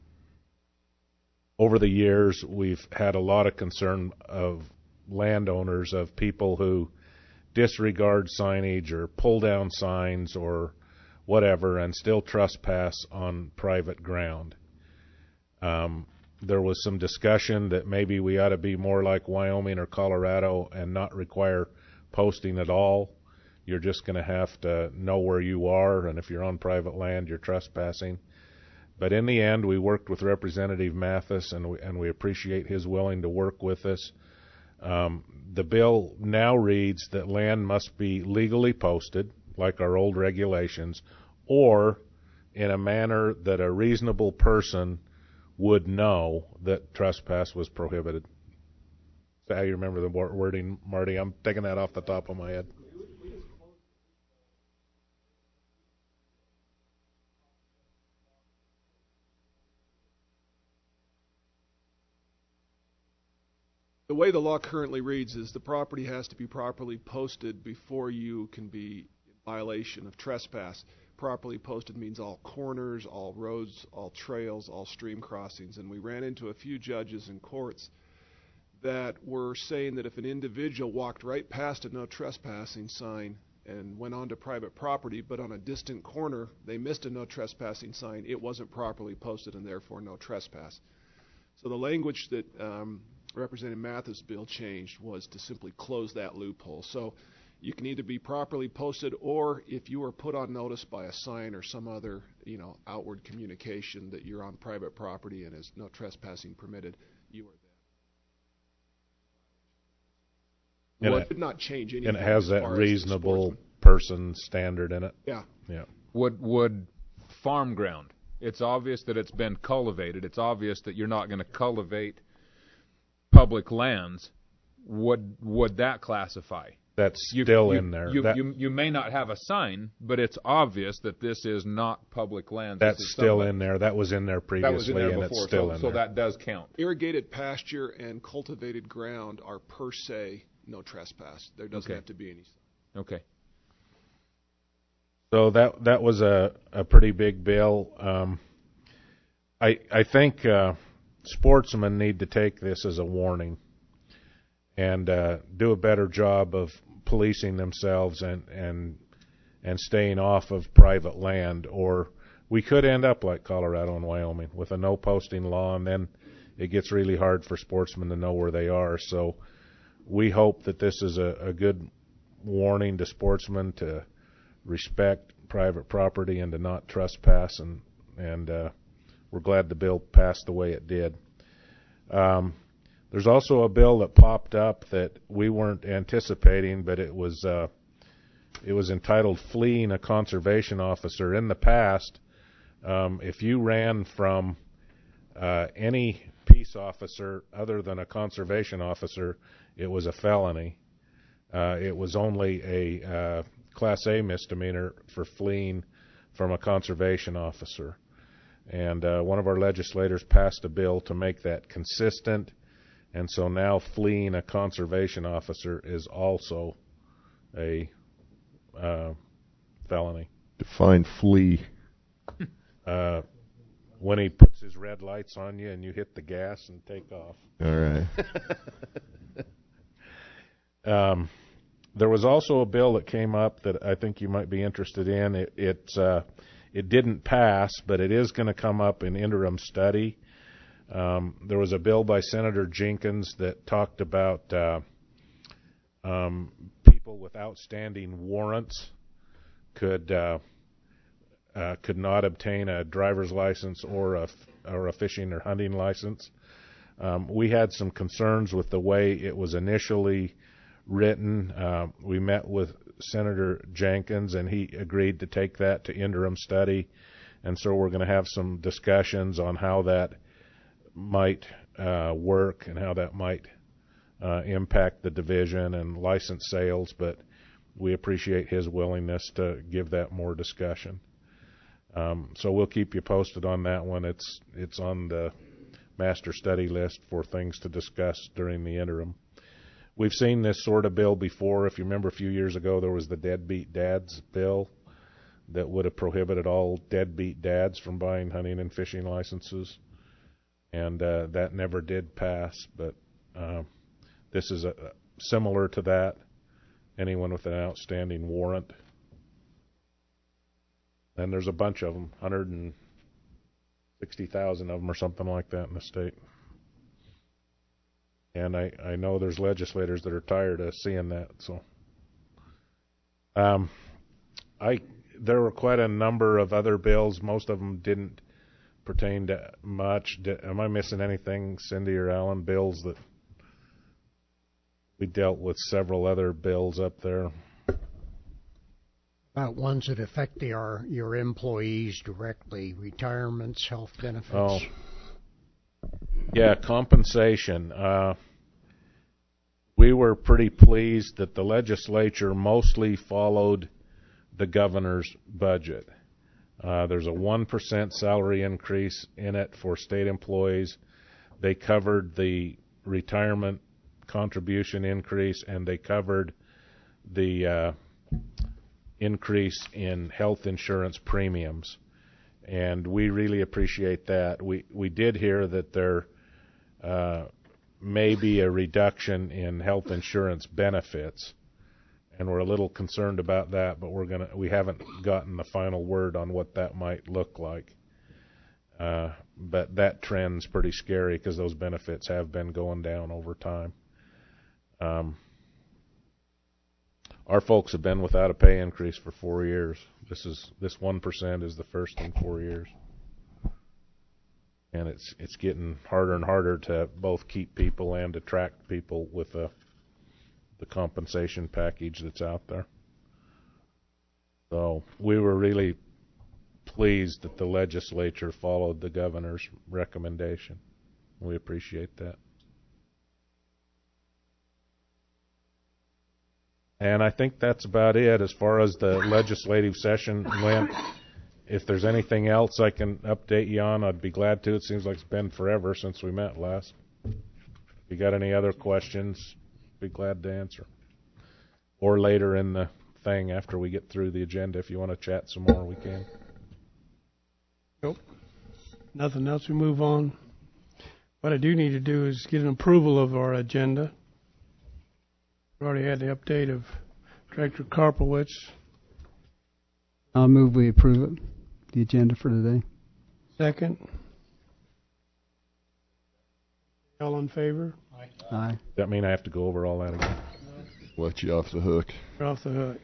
over the years, we've had a lot of concern of landowners, of people who disregard signage or pull down signs or whatever and still trespass on private ground. Um, there was some discussion that maybe we ought to be more like Wyoming or Colorado and not require posting at all. You're just going to have to know where you are, and if you're on private land, you're trespassing. But in the end, we worked with Representative Mathis, and we, and we appreciate his willing to work with us. Um, the bill now reads that land must be legally posted, like our old regulations, or in a manner that a reasonable person would know that trespass was prohibited. Is that how you remember the wording, Marty? I'm taking that off the top of my head. The way the law currently reads is the property has to be properly posted before you can be in violation of trespass. Properly posted means all corners, all roads, all trails, all stream crossings. And we ran into a few judges in courts that were saying that if an individual walked right past a no trespassing sign and went onto private property, but on a distant corner they missed a no trespassing sign, it wasn't properly posted and therefore no trespass. So the language that um, Representative Mathis' bill changed was to simply close that loophole. So you can either be properly posted, or if you are put on notice by a sign or some other, you know, outward communication that you're on private property and is no trespassing permitted, you are there. Well, it did not change anything. And it has as that far as reasonable sportsman. person standard in it. Yeah. Yeah. Would would farm ground? It's obvious that it's been cultivated. It's obvious that you're not going to cultivate public lands. Would would that classify? That's You- still you- in there. You, That- you you may not have a sign, but it's obvious that this is not public land. This That's is still somebody- in there. That was in there previously, That was in there and before, it's still so, in so there. that does count. Irrigated pasture and cultivated ground are per se no trespass. There doesn't Okay. have to be any. Okay. So that that was a, a pretty big bill. Um, I I think uh, sportsmen need to take this as a warning and uh, do a better job of policing themselves and and and staying off of private land, or we could end up like Colorado and Wyoming with a no posting law, and then it gets really hard for sportsmen to know where they are. So we hope that this is a, a good warning to sportsmen to respect private property and to not trespass, and and uh, we're glad the bill passed the way it did. Um, there's also a bill that popped up that we weren't anticipating, but it was uh, it was entitled "Fleeing a Conservation Officer." In the past, um, if you ran from uh, any peace officer other than a conservation officer, it was a felony. Uh, it was only a uh, Class A misdemeanor for fleeing from a conservation officer. And uh, one of our legislators passed a bill to make that consistent, and so now fleeing a conservation officer is also a uh, felony. Define flee. Uh, when he puts his red lights on you and you hit the gas and take off. All right. Um, there was also a bill that came up that I think you might be interested in. It it, uh, it didn't pass, but it is going to come up in interim study. Um, there was a bill by Senator Jenkins that talked about uh, um, people with outstanding warrants could uh, uh, could not obtain a driver's license or a or a fishing or hunting license. Um, we had some concerns with the way it was initially written. Uh, we met with Senator Jenkins, and he agreed to take that to interim study. And so we're going to have some discussions on how that might uh, work and how that might uh, impact the division and license sales. But we appreciate his willingness to give that more discussion. Um, so we'll keep you posted on that one. It's it's on the master study list for things to discuss during the interim. We've seen this sort of bill before. If you remember a few years ago, there was the Deadbeat Dads bill that would have prohibited all deadbeat dads from buying hunting and fishing licenses. And uh, that never did pass. But uh, this is a, similar to that. Anyone with an outstanding warrant. And there's a bunch of them, one hundred sixty thousand of them or something like that in the state. And I, I know there's legislators that are tired of seeing that. So, um, I there were quite a number of other bills. Most of them didn't pertain to much. Did, am I missing anything, Cindy or Alan? Bills that we dealt with several other bills up there. About ones that affect the, our, your employees directly, retirements, health benefits. Oh, yeah, compensation. Uh, we were pretty pleased that the legislature mostly followed the governor's budget. Uh, there's a one percent salary increase in it for state employees. They covered the retirement contribution increase, and they covered the uh, increase in health insurance premiums. And we really appreciate that. We we did hear that there uh, may be a reduction in health insurance benefits, and we're a little concerned about that. But we're gonna we haven't gotten the final word on what that might look like. Uh, but that trend's pretty scary because those benefits have been going down over time. Um, our folks have been without a pay increase for four years. This is this one percent is the first in four years, and it's it's getting harder and harder to both keep people and attract people with the the compensation package that's out there. So we were really pleased that the legislature followed the governor's recommendation. We appreciate that. And I think that's about it as far as the legislative session went. If there's anything else I can update you on, I'd be glad to. It seems like it's been forever since we met last. If you got any other questions, be glad to answer. Or later in the thing after we get through the agenda, if you want to chat some more, we can. Nope. Nothing else. We move on. What I do need to do is get an approval of our agenda. We already had the update of Director Karpowitz. I'll move we approve it, the agenda for today. Second. All in favor? Aye. Aye. Does that mean I have to go over all that again? Let you off the hook. You're off the hook.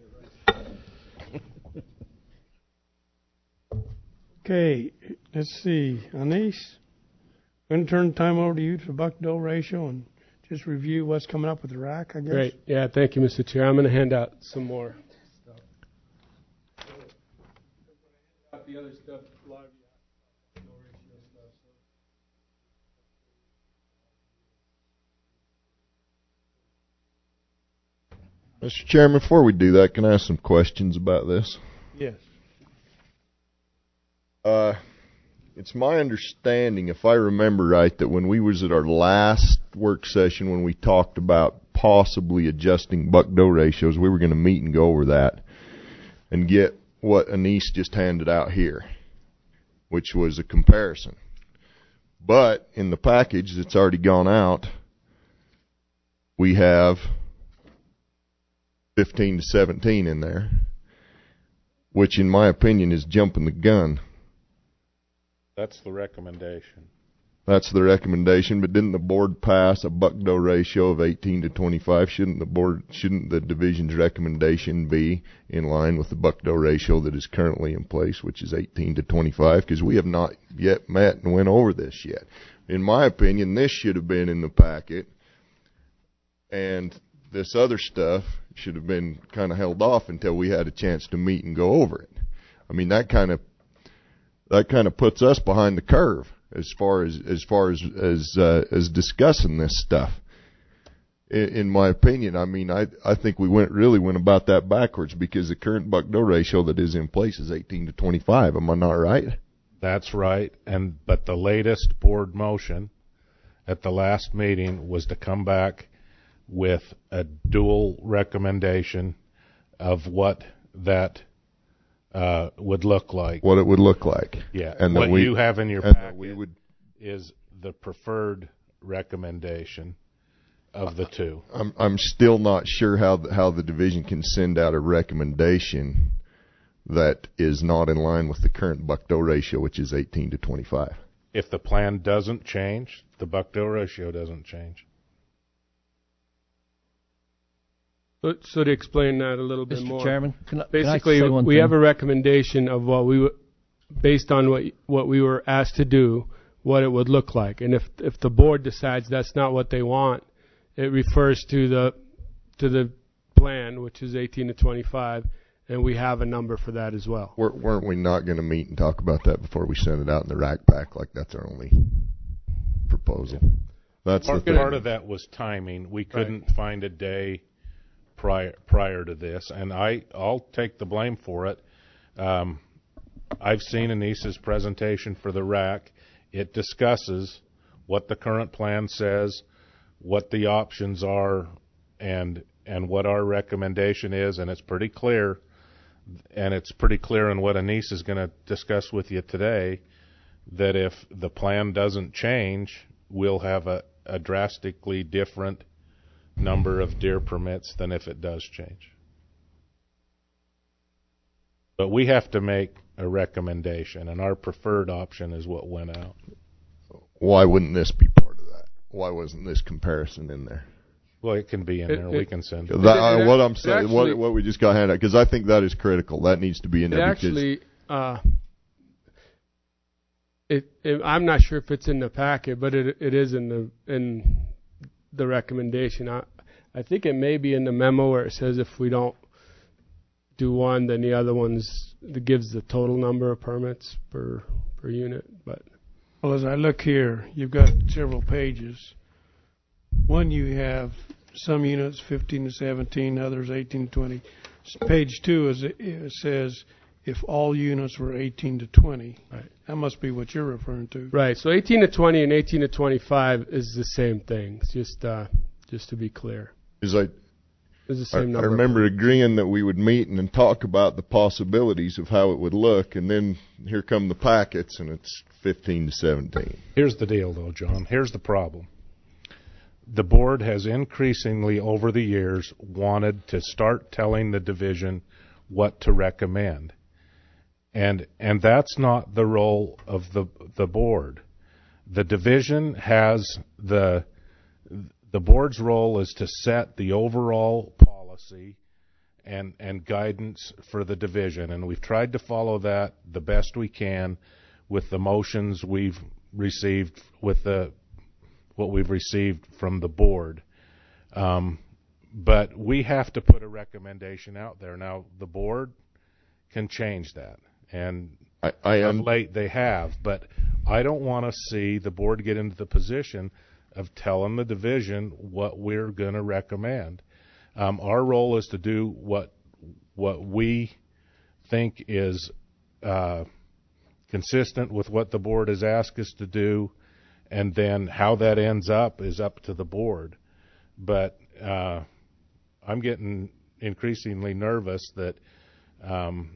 Okay, let's see. Anise, I'm going to turn the time over to you for buck-to-doe ratio and just review what's coming up with the rack, I guess. Great. Yeah, thank you, Mister Chair. I'm going to hand out some more stuff. The other stuff, a lot of you have no ratio stuff. So. Mister Chairman, before we do that, can I ask some questions about this? Yes. Uh, it's my understanding, if I remember right, that when we was at our last work session, when we talked about possibly adjusting buck-doe ratios, we were going to meet and go over that and get what Anise just handed out here, which was a comparison. But in the package that's already gone out, we have fifteen to seventeen in there, which in my opinion is jumping the gun. That's the recommendation. That's the recommendation, but didn't the board pass a buck-doe ratio of eighteen to twenty-five? Shouldn't the board, shouldn't the division's recommendation be in line with the buck-doe ratio that is currently in place, which is eighteen to twenty-five? Because we have not yet met and went over this yet. In my opinion, this should have been in the packet, and this other stuff should have been kind of held off until we had a chance to meet and go over it. I mean, that kind of that kind of puts us behind the curve as far as as far as as uh, as discussing this stuff. In, in my opinion, I mean, I I think we went really went about that backwards, because the current buck-doe ratio that is in place is eighteen to twenty-five. Am I not right? That's right. And but the latest board motion at the last meeting was to come back with a dual recommendation of what that uh, would look like. What it would look like. Yeah. And what we, you have in your and packet we would, is the preferred recommendation of the two. I'm I'm still not sure how the, how the division can send out a recommendation that is not in line with the current buck-doe ratio, which is eighteen to twenty-five. If the plan doesn't change, the buck-doe ratio doesn't change. So, so to explain that a little bit Mister more, Chairman, can I, basically can I say one we thing? have a recommendation of what we, w- based on what what we were asked to do, what it would look like, and if if the board decides that's not what they want, it refers to the to the plan, which is eighteen to twenty-five, and we have a number for that as well. Weren't we not going to meet and talk about that before we send it out in the rack pack? Like that's our only proposal. That's part, the thing. part of that was timing. We couldn't right. find a day prior prior to this, and I I'll take the blame for it. Um, I've seen Anissa's presentation for the rack. It discusses what the current plan says, what the options are, and and what our recommendation is, and it's pretty clear. And it's pretty clear in what Anissa is going to discuss with you today, that if the plan doesn't change, we'll have a, a drastically different number of deer permits than if it does change. But we have to make a recommendation, and our preferred option is what went out. Why wouldn't this be part of that? Why wasn't this comparison in there? Well, it can be in it, there. It, we can send it. That, uh, what I'm saying, actually, what, what we just got handed out, because I think that is critical. That needs to be in there. It actually, uh, it, it, I'm not sure if it's in the packet, but it it is in the in the recommendation. I I think it may be in the memo where it says if we don't do one, then the other one's that gives the total number of permits per per unit. But well, as I look here, you've got several pages. One, you have some units fifteen to seventeen, others eighteen to twenty. Page two is it says if all units were eighteen to twenty. Right. That must be what you're referring to. Right. So eighteen to twenty and eighteen to twenty-five is the same thing. It's just uh, just to be clear. Is like it's the same I, number. I remember agreeing that we would meet and then talk about the possibilities of how it would look, and then here come the packets, and it's fifteen to seventeen. Here's the deal, though, John. Here's the problem. The board has increasingly over the years wanted to start telling the division what to recommend. And and that's not the role of the the board. The division has the the board's role is to set the overall policy and and guidance for the division, and we've tried to follow that the best we can with the motions we've received with the what we've received from the board. Um, but we have to put a recommendation out there. Now, the board can change that, and I, I of am late they have, but I don't want to see the board get into the position of telling the division what we're going to recommend. Um, our role is to do what what we think is uh, consistent with what the board has asked us to do, and then how that ends up is up to the board. But uh, I'm getting increasingly nervous that um,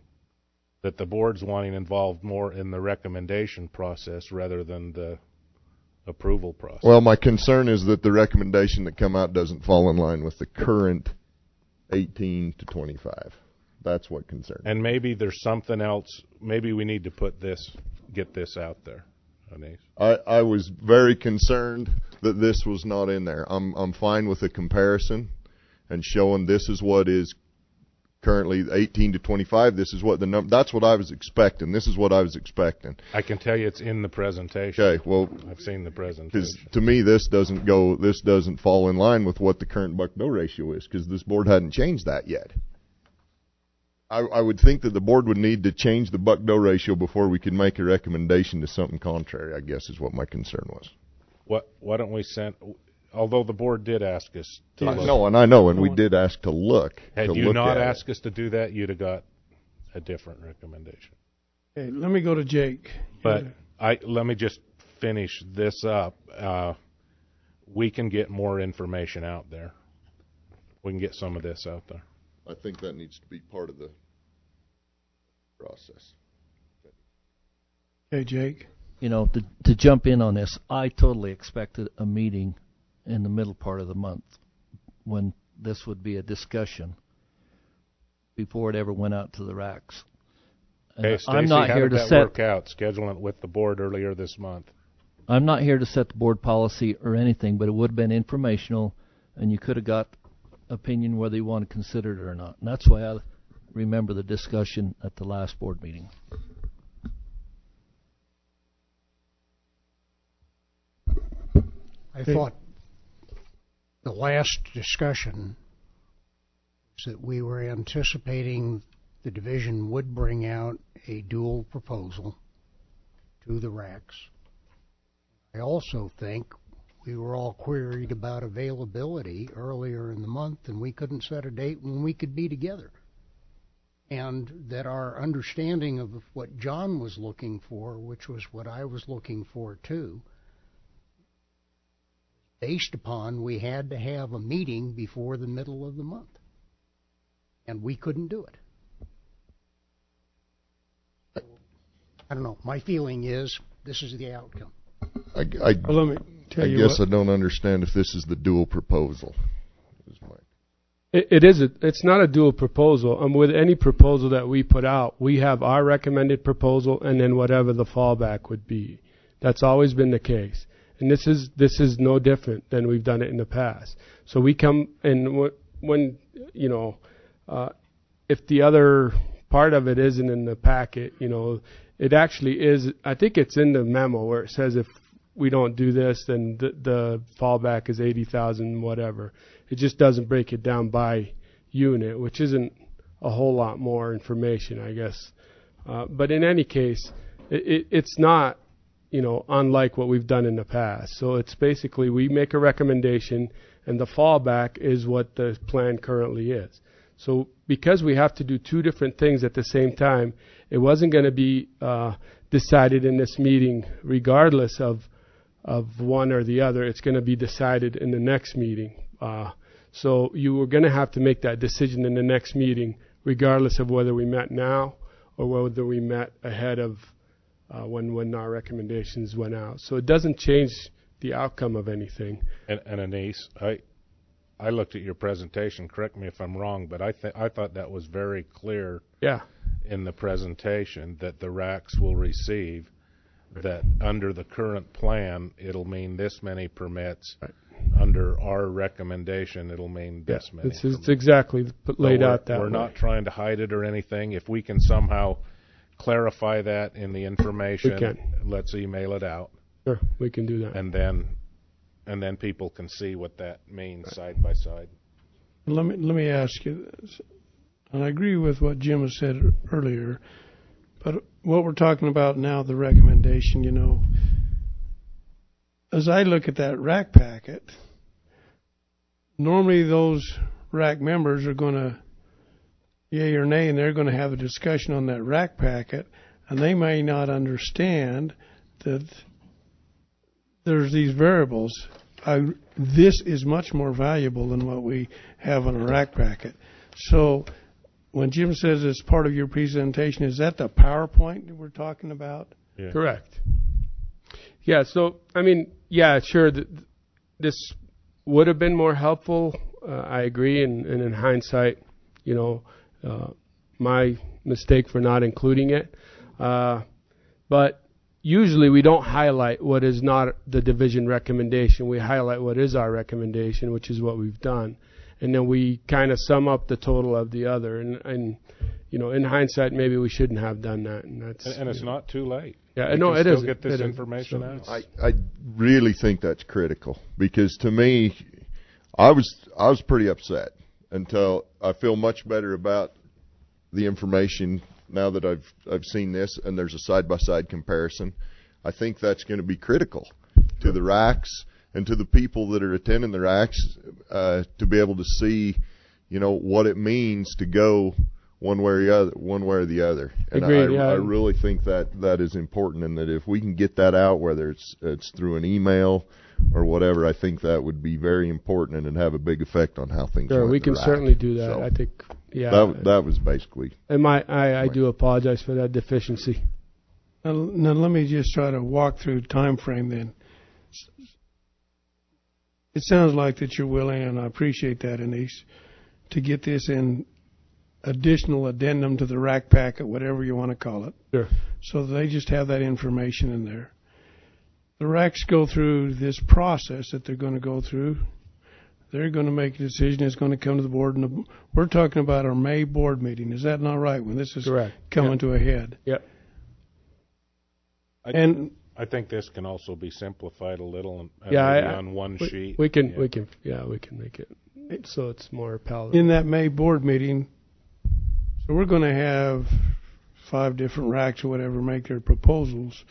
that the board's wanting involved more in the recommendation process rather than the approval process. Well, my concern is that the recommendation that come out doesn't fall in line with the current eighteen to twenty-five. That's what concerns me. And maybe there's something else. Maybe we need to put this, get this out there. Anais. I, I was very concerned that this was not in there. I'm I'm fine with a comparison and showing this is what is currently eighteen to twenty-five. This is what the number. That's what I was expecting. This is what I was expecting. I can tell you it's in the presentation. Okay, well, I've seen the presentation. Because to me, this doesn't go. This doesn't fall in line with what the current buck-bill ratio is, because this board hadn't changed that yet. I, I would think that the board would need to change the buck-bill ratio before we could make a recommendation to something contrary, I guess is what my concern was. What? Why don't we send? Although the board did ask us to I look. know, and I know, and we did ask to look. Had to you look not at asked it. us to do that, you'd have got a different recommendation. Okay, let me go to Jake. But I let me just finish this up. Uh, we can get more information out there. We can get some of this out there. I think that needs to be part of the process. Okay, Jake. You know, to, to jump in on this, I totally expected a meeting in the middle part of the month when this would be a discussion before it ever went out to the racks. And Hey, Stacey, I'm not how here did to that set. work out? Scheduling it with the board earlier this month. I'm not here to set the board policy or anything, but it would have been informational, and you could have got opinion whether you want to consider it or not. And that's why I remember the discussion at the last board meeting. I thought the last discussion was that we were anticipating the division would bring out a dual proposal to the racks. I also think we were all queried about availability earlier in the month, and we couldn't set a date when we could be together. And that our understanding of what John was looking for, which was what I was looking for too, based upon we had to have a meeting before the middle of the month. And we couldn't do it. I don't know. My feeling is this is the outcome. I, I, Well, let me tell I you guess what. I don't understand if this is the dual proposal. Is my- It, it is. A, it's not a dual proposal. Um, with any proposal that we put out, we have our recommended proposal and then whatever the fallback would be. That's always been the case, and this is this is no different than we've done it in the past. So we come and w- when you know, uh, if the other part of it isn't in the packet, you know, it actually is. I think it's in the memo where it says if we don't do this, then the, the fallback is eighty thousand, whatever. It just doesn't break it down by unit, which isn't a whole lot more information, I guess. Uh, but in any case, it, it, it's not, you know, unlike what we've done in the past. So it's basically we make a recommendation, and the fallback is what the plan currently is. So because we have to do two different things at the same time, it wasn't going to be uh, decided in this meeting regardless of of one or the other. It's going to be decided in the next meeting. Uh, so you were going to have to make that decision in the next meeting, regardless of whether we met now or whether we met ahead of uh, when when our recommendations went out. So it doesn't change the outcome of anything. And, and Anais, I I looked at your presentation. Correct me if I'm wrong, but I th- I thought that was very clear. Yeah. In the presentation that the racks will receive, that under the current plan it'll mean this many permits. Right. Under our recommendation, it'll mean this yeah, many. It's, it's exactly laid out that we're way. We're not trying to hide it or anything. If we can somehow clarify that in the information, we can. Let's email it out. Sure, we can do that. And then, and then people can see what that means right. side by side. Let me let me ask you this, and I agree with what Jim has said earlier, but what we're talking about now, the recommendation, you know. As I look at that rack packet, normally those rack members are going to, yay or nay, and they're going to have a discussion on that rack packet, and they may not understand that there's these variables. I, this is much more valuable than what we have on a rack packet. So when Jim says it's part of your presentation, is that the PowerPoint that we're talking about? Yeah. Correct. Yeah, so, I mean, yeah, sure, th- this would have been more helpful uh, I agree, and, and in hindsight, you know, uh, my mistake for not including it. Uh, but usually we don't highlight what is not the division recommendation. We highlight what is our recommendation, which is what we've done. And then we kind of sum up the total of the other. And, and, you know, in hindsight, maybe we shouldn't have done that. And that's and, and it's know. not too late. Yeah, you no, can it still is. get this it information is. So out. I, I really think that's critical, because to me, I was I was pretty upset until I feel much better about the information now that I've I've seen this, and there's a side by side comparison. I think that's going to be critical to the racks and to the people that are attending the racks, uh, to be able to see, you know, what it means to go one way or the other, one way or the other. And Agreed, I, yeah. I really think that that is important, and that if we can get that out, whether it's it's through an email or whatever, I think that would be very important and have a big effect on how things. Sure, went we to can rack. certainly do that. So I think, yeah. That that was basically. And my, I, I do apologize for that deficiency. Now, now let me just try to walk through time frame then. It sounds like that you're willing, and I appreciate that, Anise, to get this in additional addendum to the rack packet, whatever you want to call it. Sure. So they just have that information in there. The racks go through this process that they're going to go through. They're going to make a decision. It's going to come to the board. And the, we're talking about our May board meeting. Is that not right, when this is Correct. coming Yep. to a head? Yep. I, And I think this can also be simplified a little and, and Yeah, maybe I- on one we, sheet. we can, Yeah. we can, yeah, we can make it so it's more palatable. in that May board meeting, so we're going to have five different racks or whatever make their proposals.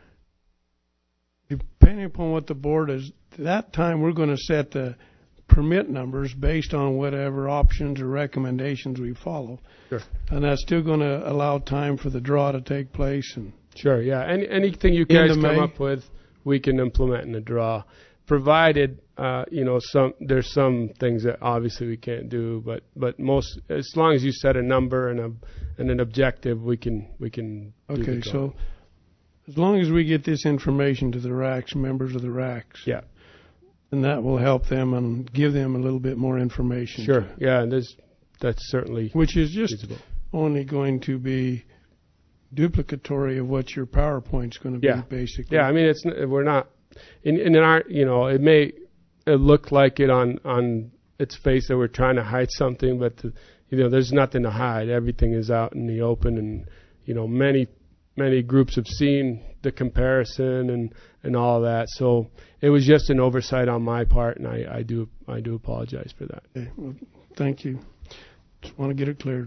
Depending upon what the board is, that time we're going to set the permit numbers based on whatever options or recommendations we follow. Sure. And that's still going to allow time for the draw to take place. And Sure, yeah. Any, anything you guys Into come May? up with, we can implement in the draw, provided uh, you know some. There's some things that obviously we can't do, but but most, as long as you set a number and a and an objective, we can we can. do the okay, draw. so as long as we get this information to the racks, members of the racks, Yeah. and that will help them and give them a little bit more information. Sure, yeah, and there's that's certainly Which is just feasible. only going to be duplicatory of what your PowerPoint's going to be, Yeah. basically. Yeah, I mean, it's n- we're not in in our, you know, it may it look like it on on its face that we're trying to hide something, but the, you know, there's nothing to hide. Everything is out in the open, and you know, many many groups have seen the comparison and and all of that. So it was just an oversight on my part, and I I do I do apologize for that. Okay, well, thank you. Just want to get it cleared.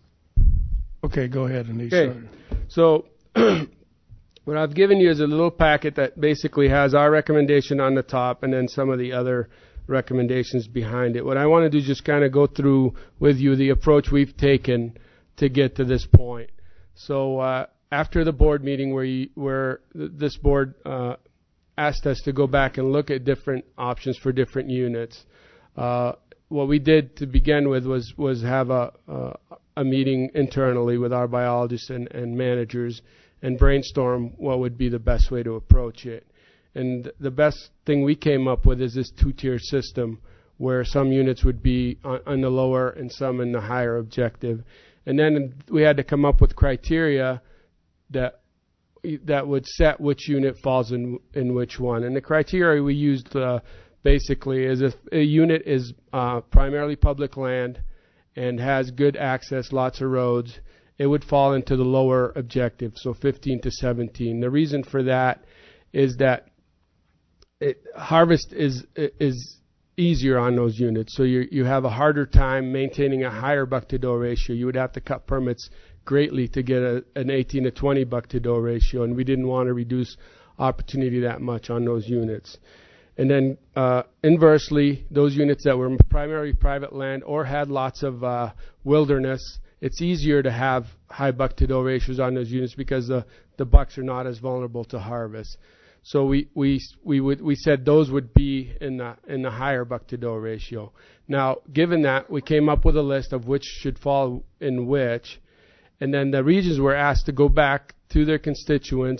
Okay, go ahead, Anise. Okay. Sorry. So what I've given you is a little packet that basically has our recommendation on the top and then some of the other recommendations behind it. What I want to do is just kind of go through with you the approach we've taken to get to this point. So uh, after the board meeting where, you, where th- this board uh, asked us to go back and look at different options for different units, uh, what we did to begin with was, was have a, uh, a meeting internally with our biologists and, and managers and brainstorm what would be the best way to approach it. And the best thing we came up with is this two-tier system where some units would be on, on the lower and some in the higher objective. And then we had to come up with criteria that that would set which unit falls in in which one. And the criteria we used uh, basically is if a unit is uh, primarily public land and has good access, lots of roads, it would fall into the lower objective, so fifteen to seventeen. The reason for that is that it, harvest is is easier on those units, so you you have a harder time maintaining a higher buck-to-doe ratio. You would have to cut permits greatly to get a, an eighteen to twenty buck-to-doe ratio, and we didn't want to reduce opportunity that much on those units. And then uh, inversely, those units that were primarily private land or had lots of uh, wilderness, it's easier to have high buck-to-doe ratios on those units because the, the bucks are not as vulnerable to harvest. So we we we would we said those would be in the in the higher buck-to-doe ratio. Now, given that, we came up with a list of which should fall in which, and then the regions were asked to go back to their constituents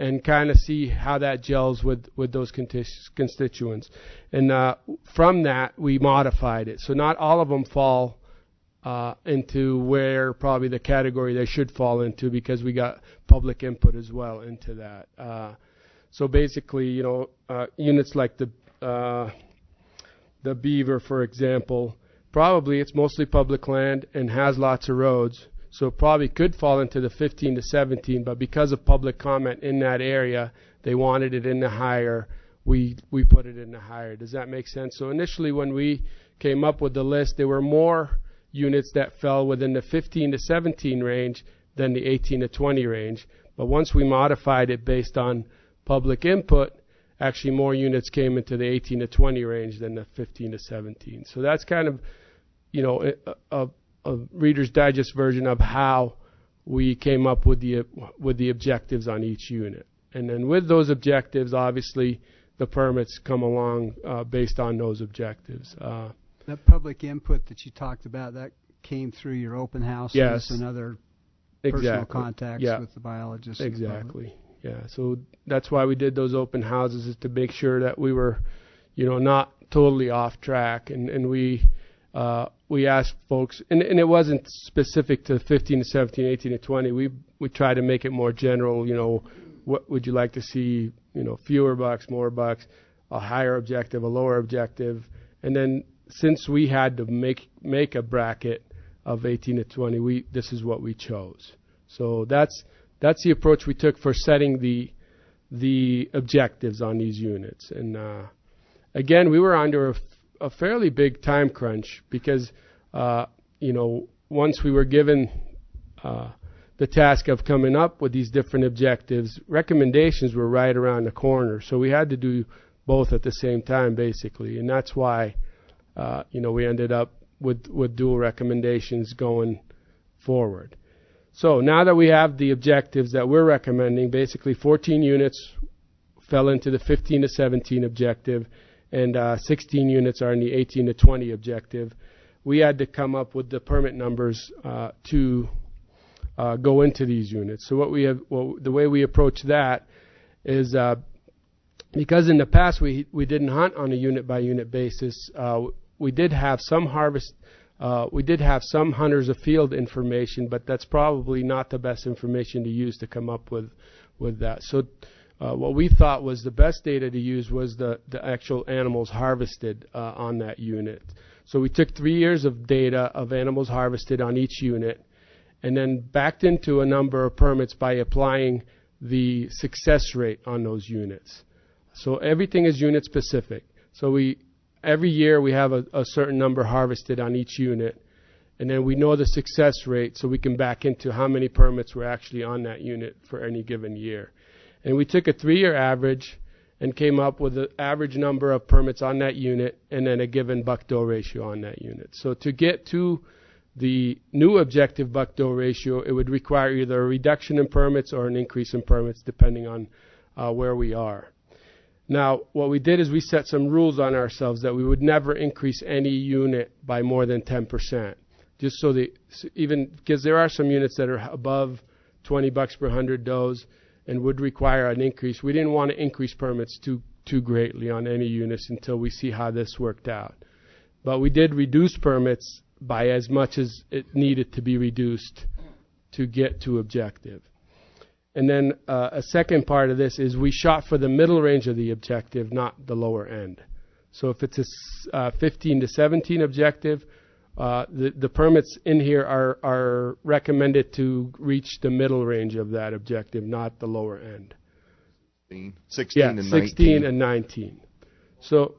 and kind of see how that gels with, with those constituents. And uh, from that, we modified it. So not all of them fall uh, into where probably the category they should fall into, because we got public input as well into that. Uh, so basically, you know, uh, units like the uh, the Beaver, for example, probably it's mostly public land and has lots of roads. So it probably could fall into the fifteen to seventeen, but because of public comment in that area, they wanted it in the higher. We we put it in the higher. Does that make sense? So initially, when we came up with the list, there were more units that fell within the fifteen to seventeen range than the eighteen to twenty range. But once we modified it based on public input, actually more units came into the eighteen to twenty range than the fifteen to seventeen. So that's kind of, you know, a, a a Reader's Digest version of how we came up with the with the objectives on each unit. And then with those objectives, obviously, the permits come along uh, based on those objectives. Uh, that public input that you talked about, that came through your open houses yes, and other exactly. personal contacts yeah. with the biologists. Exactly. Yeah. So that's why we did those open houses, is to make sure that we were, you know, not totally off track, and and we. Uh, we asked folks, and, and it wasn't specific to fifteen to seventeen, eighteen to twenty. We we tried to make it more general. You know, what would you like to see? You know, fewer bucks, more bucks, a higher objective, a lower objective, and then since we had to make make a bracket of eighteen to twenty, we this is what we chose. So that's that's the approach we took for setting the the objectives on these units. And uh, again, we were under a a fairly big time crunch because, uh, you know, once we were given uh, the task of coming up with these different objectives, recommendations were right around the corner. So we had to do both at the same time, basically. And that's why, uh, you know, we ended up with, with dual recommendations going forward. So now that we have the objectives that we're recommending, basically fourteen units fell into the fifteen to seventeen objective, and uh, sixteen units are in the eighteen to twenty objective. We had to come up with the permit numbers uh, to uh, go into these units. So what we have, well, the way we approach that is uh, because in the past we we didn't hunt on a unit by unit basis. Uh, we did have some harvest. Uh, we did have some hunters of field information, but that's probably not the best information to use to come up with with that. So. Uh, what we thought was the best data to use was the, the actual animals harvested uh, on that unit. So we took three years of data of animals harvested on each unit and then backed into a number of permits by applying the success rate on those units. So everything is unit specific. So we every year we have a, a certain number harvested on each unit, and then we know the success rate so we can back into how many permits were actually on that unit for any given year. And we took a three-year average and came up with the average number of permits on that unit and then a given buck-doe ratio on that unit. So to get to the new objective buck-doe ratio, it would require either a reduction in permits or an increase in permits depending on uh, where we are. Now, what we did is we set some rules on ourselves that we would never increase any unit by more than ten percent. Just so the, even, because there are some units that are above twenty bucks per one hundred does, and would require an increase. We didn't want to increase permits too too greatly on any units until we see how this worked out. But we did reduce permits by as much as it needed to be reduced to get to objective. And then uh, a second part of this is we shot for the middle range of the objective, not the lower end. So if it's a uh, fifteen to seventeen objective, Uh, the, the permits in here are, are recommended to reach the middle range of that objective, not the lower end. sixteen yeah, and sixteen nineteen. And nineteen. So,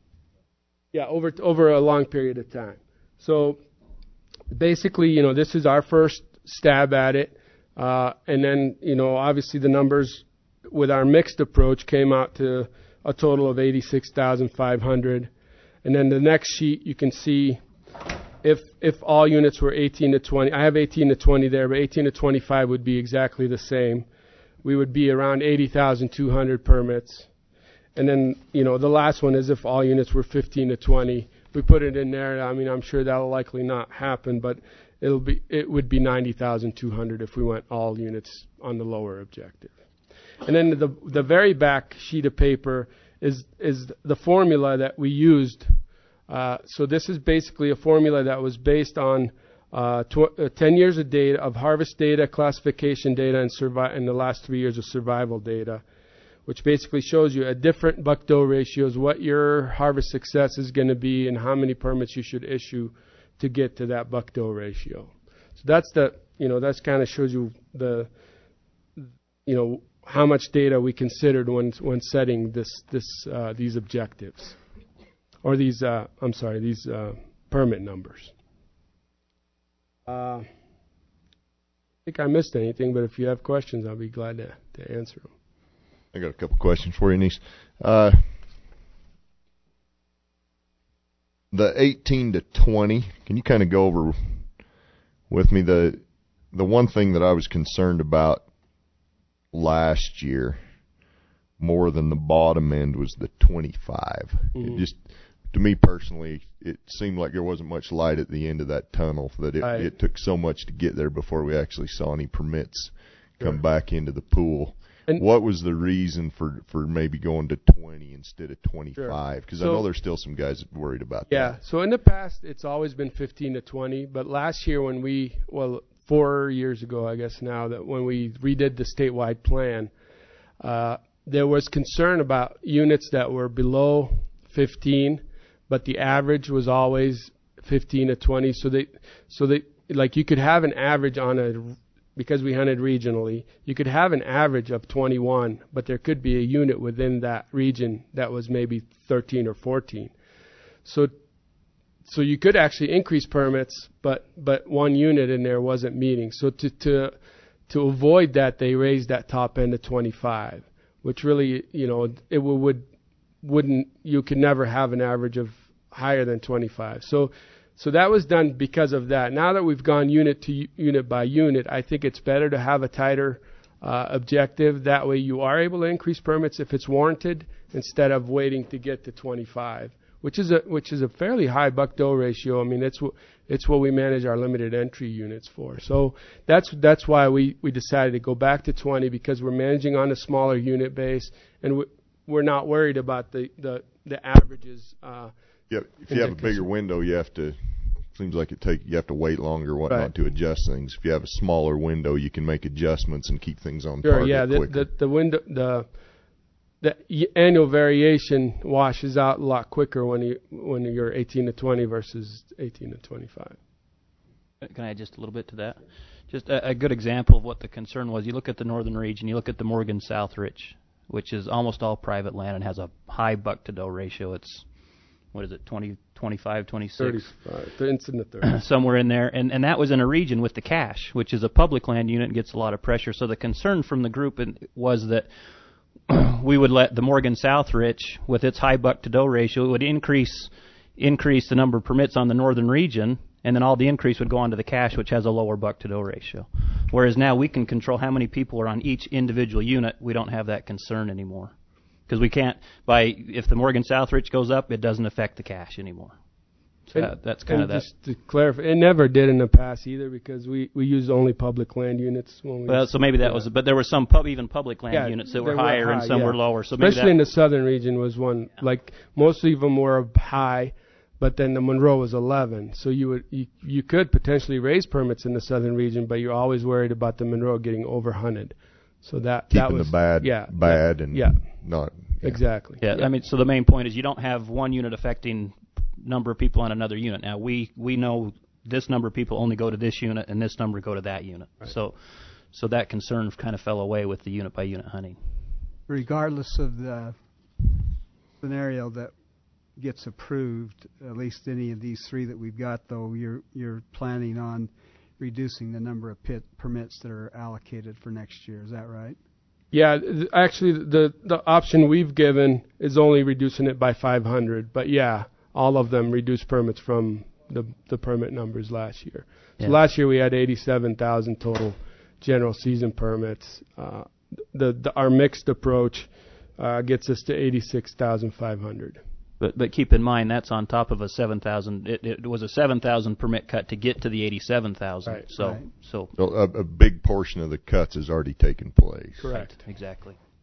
yeah, over over a long period of time. So, basically, you know, this is our first stab at it, uh, and then, you know, obviously the numbers with our mixed approach came out to a total of eighty-six thousand five hundred, and then the next sheet you can see. If if all units were eighteen to twenty, I have eighteen to twenty there, but eighteen to twenty-five would be exactly the same. We would be around eighty thousand two hundred permits. And then, you know, the last one is if all units were fifteen to twenty. We put it in there. I mean, I'm sure that'll likely not happen, but it'll be it would be ninety thousand two hundred if we went all units on the lower objective. And then the the very back sheet of paper is is the formula that we used. Uh, so this is basically a formula that was based on uh, tw- uh, ten years of data, of harvest data, classification data, and, survi- and the last three years of survival data, which basically shows you at different buck-doe ratios what your harvest success is going to be and how many permits you should issue to get to that buck-doe ratio. So that's the, you know, that's kind of shows you the, you know, how much data we considered when when setting this this uh, these objectives, or these uh, I'm sorry these uh, permit numbers. Uh, I think I missed anything, but if you have questions, I'll be glad to, to answer them. I got a couple questions for you, Niece. Uh, the eighteen to twenty, can you kind of go over with me the the one thing that I was concerned about last year more than the bottom end was the twenty-five. Mm-hmm. It just, to me personally, it seemed like there wasn't much light at the end of that tunnel, that it, right. it took so much to get there before we actually saw any permits come sure. back into the pool. And what was the reason for, for maybe going to twenty instead of twenty-five? Because sure. so, I know there's still some guys worried about yeah, that. Yeah, so in the past, it's always been fifteen to twenty, but last year when we, well, four years ago, I guess now, that when we redid the statewide plan, uh, there was concern about units that were below fifteen, but the average was always fifteen to twenty. So they, so they, like you could have an average on a, because we hunted regionally, you could have an average of twenty-one, but there could be a unit within that region that was maybe thirteen or fourteen. So, so you could actually increase permits, but but one unit in there wasn't meeting. So to to to avoid that, they raised that top end to twenty-five, which really, you know, it would wouldn't you could never have an average of higher than twenty-five. So. So that was done because of that. Now that we've gone unit to unit by unit, I think it's better to have a tighter uh, objective. That way you are able to increase permits if it's warranted instead of waiting to get to twenty-five, which is a which is a fairly high buck-doe ratio. I mean, it's it's what we manage our limited entry units for. So that's that's why we, we decided to go back to twenty, because we're managing on a smaller unit base, and we're not worried about the, the, the averages. Uh, Yeah, if you have a bigger window, you have to. Seems like it take you have to wait longer, whatnot, right. to adjust things. If you have a smaller window, you can make adjustments and keep things on sure, target yeah, the, quicker. the the window the the annual variation washes out a lot quicker when you when you're eighteen to twenty versus eighteen to twenty-five. Can I add just a little bit to that? Just a, a good example of what the concern was. You look at the northern region, you look at the Morgan South Ridge, which is almost all private land and has a high buck-to-doe ratio. It's what is it, twenty, twenty-five, twenty-six? thirty-five, it's in the thirties. Somewhere in there. And, and that was in a region with the cache, which is a public land unit and gets a lot of pressure. So the concern from the group in, was that we would let the Morgan South Ridge, with its high buck-to-doe ratio, it would increase increase the number of permits on the northern region, and then all the increase would go onto the cache, which has a lower buck-to-doe ratio. Whereas now we can control how many people are on each individual unit. We don't have that concern anymore. Because we can't, by if the Morgan South Ridge goes up, it doesn't affect the cache anymore. So and, that, that's kind of that. Just to clarify, it never did in the past either, because we, we used only public land units. When we well, so maybe that yeah. was, but there were some pub, even public land yeah, units that were higher were high, and some yeah. were lower. So especially maybe that, in the southern region was one, yeah. like most of them were high, but then the Monroe was eleven. So you would you, you could potentially raise permits in the southern region, but you're always worried about the Monroe getting overhunted. So that keeping that was the bad yeah, bad that, and yeah. not. Yeah. Exactly. Yeah, yeah, I mean, so the main point is you don't have one unit affecting number of people on another unit. Now, we, we know this number of people only go to this unit and this number go to that unit. Right. So so that concern kind of fell away with the unit-by-unit hunting. Regardless of the scenario that gets approved, at least any of these three that we've got, though, you're you're planning on reducing the number of pit permits that are allocated for next year. Is that right? Yeah, th- actually, the the option we've given is only reducing it by five hundred. But yeah, all of them reduced permits from the the permit numbers last year. So yeah. last year we had eighty-seven thousand total general season permits. Uh, the, the our mixed approach uh, gets us to eighty-six thousand five hundred. But but keep in mind that's on top of a seven thousand. It, it was a seven thousand permit cut to get to the eighty-seven thousand. Right. So right. so a, a big portion of the cuts has already taken place. Correct. Right. Exactly.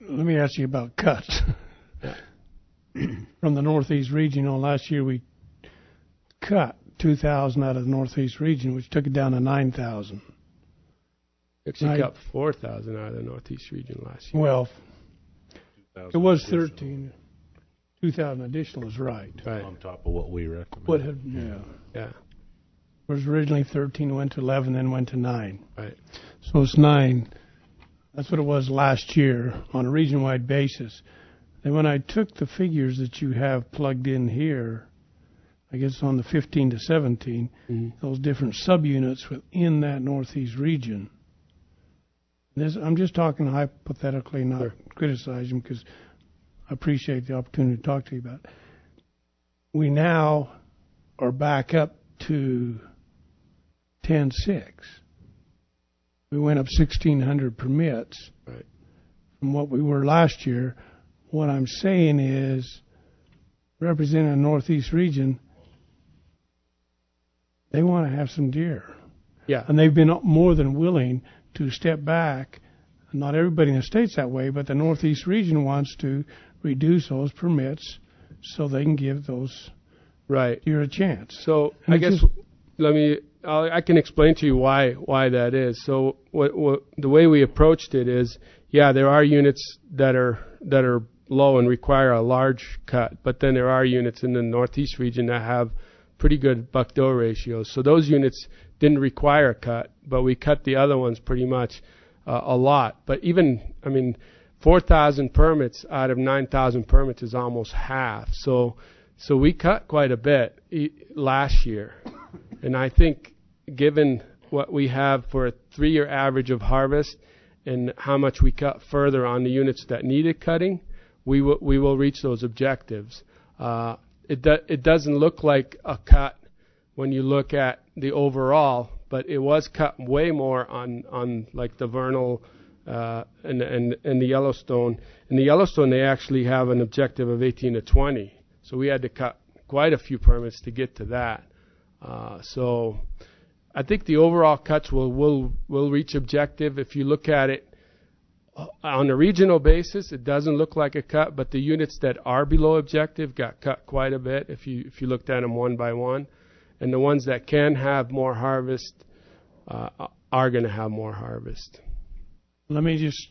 let me ask you about cuts. From the Northeast region, on last year we cut two thousand out of the Northeast region, which took it down to nine thousand. Actually I, cut four thousand out of the Northeast region last year. Well, it was thirteen. two thousand additional is right. Right. On top of what we recommend. What had, yeah. Yeah. It was originally thirteen, went to eleven, then went to nine. Right. So it's nine. That's what it was last year on a region-wide basis. Then when I took the figures that you have plugged in here, I guess on the fifteen to seventeen, mm-hmm. those different subunits within that Northeast region. This, I'm just talking hypothetically, not sure. criticizing, because I appreciate the opportunity to talk to you about it. We now are back up to ten six. We went up sixteen hundred permits right. from what we were last year. What I'm saying is, representing the Northeast region, they want to have some deer. Yeah. And they've been more than willing to step back. Not everybody in the state's that way, but the Northeast region wants to reduce those permits so they can give those right deer a chance. So and I guess just, let me I'll, I can explain to you why why that is. So what, what the way we approached it is, yeah, there are units that are that are low and require a large cut, but then there are units in the Northeast region that have pretty good buck-doe ratios. So those units didn't require a cut, but we cut the other ones pretty much uh, a lot. But even, I mean, four thousand permits out of nine thousand permits is almost half. So so we cut quite a bit e- last year. And I think given what we have for a three-year average of harvest and how much we cut further on the units that needed cutting, we will we will reach those objectives. Uh, it do, it doesn't look like a cut when you look at the overall, but it was cut way more on, on like the vernal uh, and, and and the Yellowstone. In the Yellowstone, they actually have an objective of eighteen to twenty, so we had to cut quite a few permits to get to that. Uh, so I think the overall cuts will will will reach objective. If you look at it on a regional basis, it doesn't look like a cut, but the units that are below objective got cut quite a bit if you if you looked at them one by one. And the ones that can have more harvest uh, are going to have more harvest. Let me just,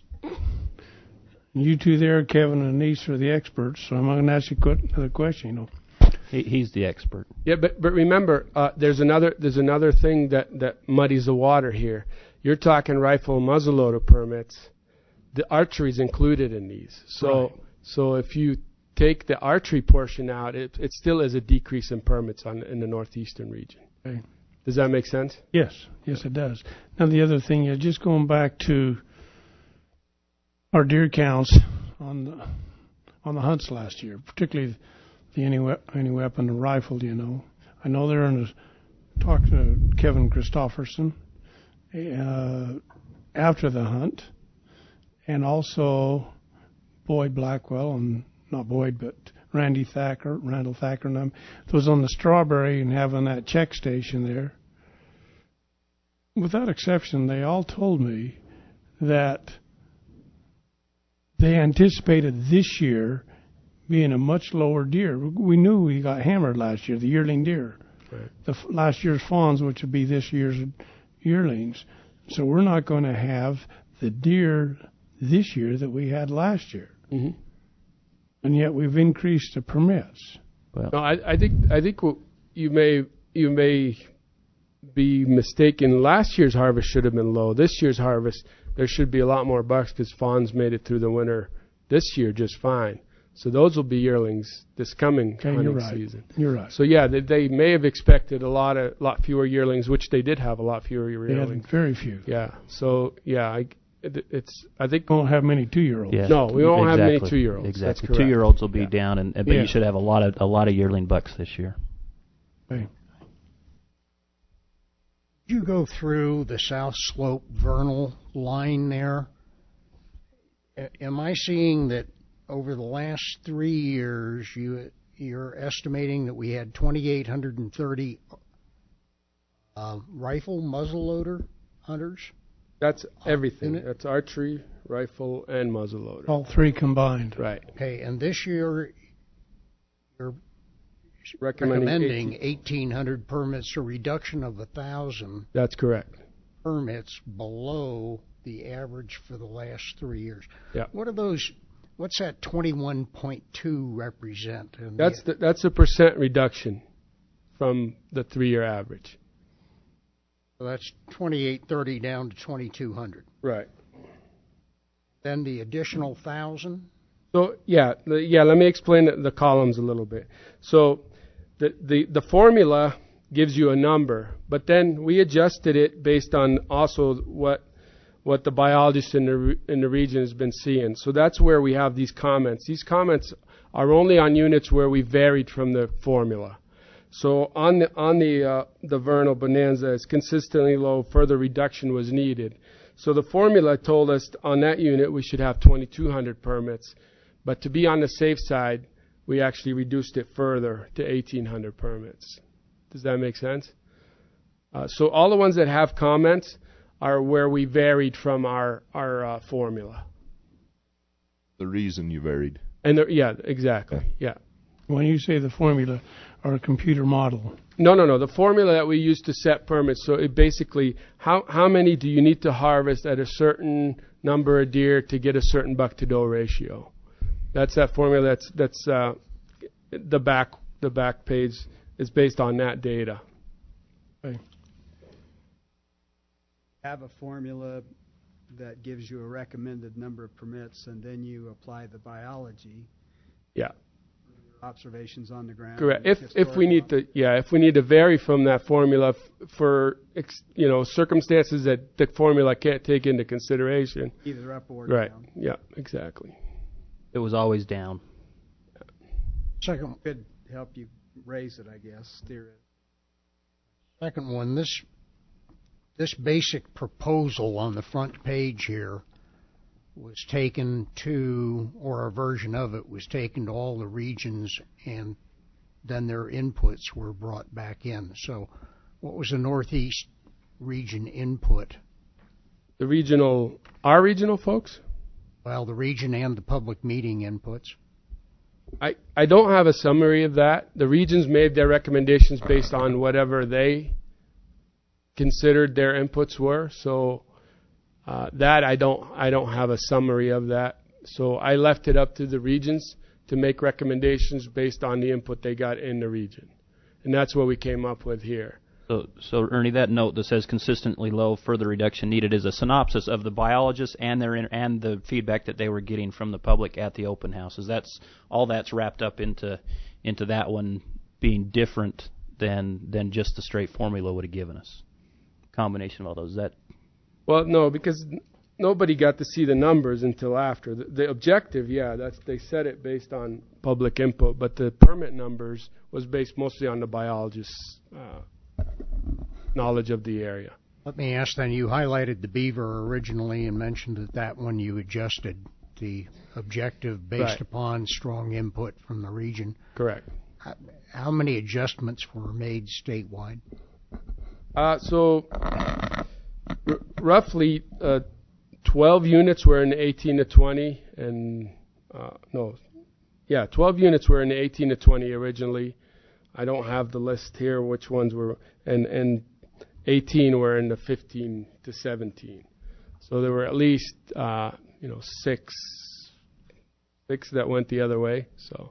you two there, Kevin and Denise, are the experts, so I'm going to ask you another question. You know, he, he's the expert. Yeah, but but remember, uh, there's another there's another thing that, that muddies the water here. You're talking rifle and muzzleloader permits. The archery is included in these. So right. so if you take the archery portion out, it it still is a decrease in permits on in the northeastern region. Okay. Does that make sense? Yes, yes, it does. Now the other thing is just going back to our deer counts on the on the hunts last year, particularly the any we- any weapon, the rifle. You know, I know they're in a talk to Kevin Christopherson uh, after the hunt, and also Boyd Blackwell and. Not Boyd, but Randy Thacker, Randall Thacker and them. It was on the Strawberry and having that check station there. Without exception, they all told me that they anticipated this year being a much lower deer. We knew we got hammered last year, the yearling deer. Right. The f- last year's fawns, which would be this year's yearlings. So we're not going to have the deer this year that we had last year. Mm-hmm. And yet we've increased the permits. Well, no, I, I think I think you may you may be mistaken. Last year's harvest should have been low. This year's harvest, there should be a lot more bucks because fawns made it through the winter this year just fine. So those will be yearlings this coming okay, hunting you're right. season. You're right. So yeah, they, they may have expected a lot of lot fewer yearlings, which they did have a lot fewer yearlings. They had very few. Yeah. So yeah, I. It's. I think we won't have many two-year-olds. Yeah. No, we won't exactly. have many two-year-olds. Exactly, two-year-olds will be yeah. down, and but yeah. you should have a lot of a lot of yearling bucks this year. Okay. You go through the South Slope vernal line there. A- am I seeing that over the last three years you you're estimating that we had two thousand eight hundred thirty uh, rifle muzzleloader hunters? That's everything. That's archery, rifle, and muzzleloader. All three combined. Right. Okay, and this year you're Recommending, recommending eighteen eighteen hundred permits, a reduction of one thousand That's correct. permits below the average for the last three years. Yeah. What are those, what's that twenty-one point two represent? in That's the, the, that's a percent reduction from the three-year average. so that's twenty-eight thirty down to twenty-two hundred. Right. Then the additional one thousand? So yeah, the, yeah. Let me explain the, the columns a little bit. So the, the the formula gives you a number, but then we adjusted it based on also what what the biologist in the re- in the region has been seeing. So that's where we have these comments. These comments are only on units where we varied from the formula. So on the on the uh, the vernal bonanza, it's consistently low. Further reduction was needed. So the formula told us on that unit we should have twenty-two hundred permits, but to be on the safe side, we actually reduced it further to eighteen hundred permits. Does that make sense? Uh, so all the ones that have comments are where we varied from our our uh, formula. The reason you varied. And the, yeah, exactly. Yeah. When you say the formula or a computer model. No, no, no. The formula that we use to set permits. So it basically, how how many do you need to harvest at a certain number of deer to get a certain buck to doe ratio? That's that formula. That's that's uh, the back the back page is based on that data. Okay. Have a formula that gives you a recommended number of permits, and then you apply the biology. Yeah. Observations on the ground. Correct. If if we need to, yeah, if we need to vary from that formula f- for ex, you know circumstances that the formula can't take into consideration. Either up or right. down. Right. Yeah. Exactly. It was always down. Second, could help you raise it, I guess. Steer it. second one, this this basic proposal on the front page here was taken to, or a version of it was taken to all the regions, and then their inputs were brought back in. So what was the Northeast region input? The regional, our regional folks? Well, the region and the public meeting inputs. I, I don't have a summary of that. The regions made their recommendations based on whatever they considered their inputs were. So uh, that I don't I don't have a summary of that. So I left it up to the regions to make recommendations based on the input they got in the region, and that's what we came up with here. So, so Ernie, that note that says consistently low, further reduction needed is a synopsis of the biologists and their in, and the feedback that they were getting from the public at the open houses. That's all that's wrapped up into into that one being different than than just the straight formula would have given us. Combination of all those. Is that well, no, because nobody got to see the numbers until after. The, the objective, yeah, that's they set it based on public input, but the permit numbers was based mostly on the biologists' uh, knowledge of the area. Let me ask then, you highlighted the beaver originally and mentioned that that one you adjusted the objective based right. upon strong input from the region. Correct. How, how many adjustments were made statewide? Uh, so r- roughly uh, twelve units were in the eighteen to twenty, and uh, no, yeah, twelve units were in the eighteen to twenty originally. I don't have the list here, which ones were, and, and eighteen were in the fifteen to seventeen. So there were at least, uh, you know, six, six that went the other way. So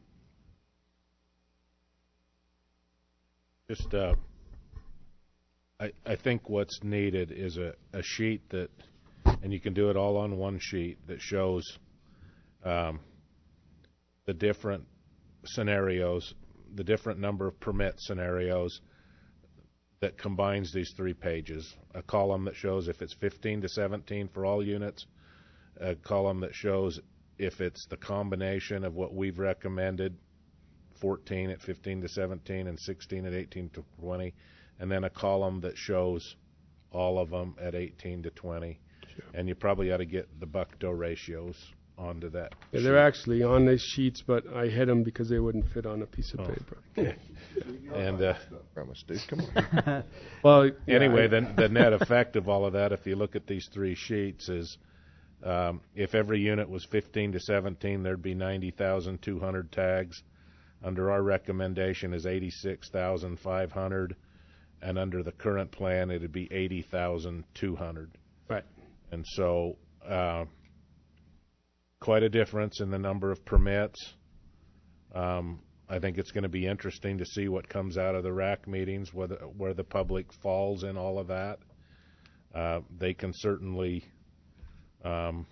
just, uh, I I think what's needed is a, a sheet that, and you can do it all on one sheet that shows um, the different scenarios, the different number of permit scenarios that combines these three pages. A column that shows if it's fifteen to seventeen for all units, a column that shows if it's the combination of what we've recommended, fourteen at fifteen to seventeen and sixteen at eighteen to twenty, and then a column that shows all of them at eighteen to twenty. Sure. And you probably ought to get the buck-doe ratios onto that. Yeah, they're actually on these sheets, but I hid them because they wouldn't fit on a piece of oh. paper. and uh, Come on. well, yeah, anyway, I, the, the net effect of all of that, if you look at these three sheets, is Um, if every unit was fifteen to seventeen, there'd be ninety thousand two hundred tags. Under our recommendation is eighty-six thousand five hundred, and under the current plan, it'd be eighty thousand two hundred. Right. And so, uh, quite a difference in the number of permits. Um, I think it's going to be interesting to see what comes out of the R A C meetings, whether, where the public falls in all of that. Uh, they can certainly um,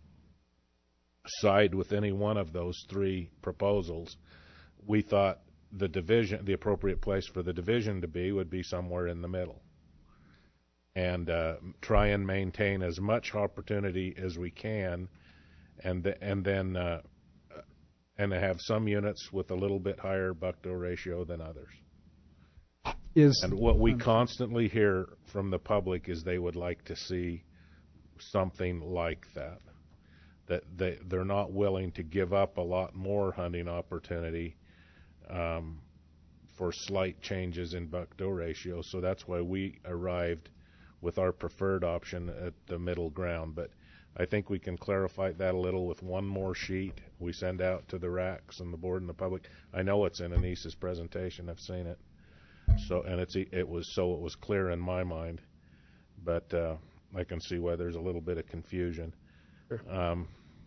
side with any one of those three proposals. We thought the division, the appropriate place for the division to be would be somewhere in the middle, and uh, try and maintain as much opportunity as we can, and th- and then uh, and have some units with a little bit higher buck-doe ratio than others. Is and what we constantly hear from the public is they would like to see something like that. That they they're not willing to give up a lot more hunting opportunity um, for slight changes in buck-doe ratio. So that's why we arrived with our preferred option at the middle ground. But I think we can clarify that a little with one more sheet we send out to the R A Cs and the board and the public. I know it's in Anissa's presentation. I've seen it. So and it's it was so it was clear in my mind, but uh, I can see why there's a little bit of confusion. Sure. Um,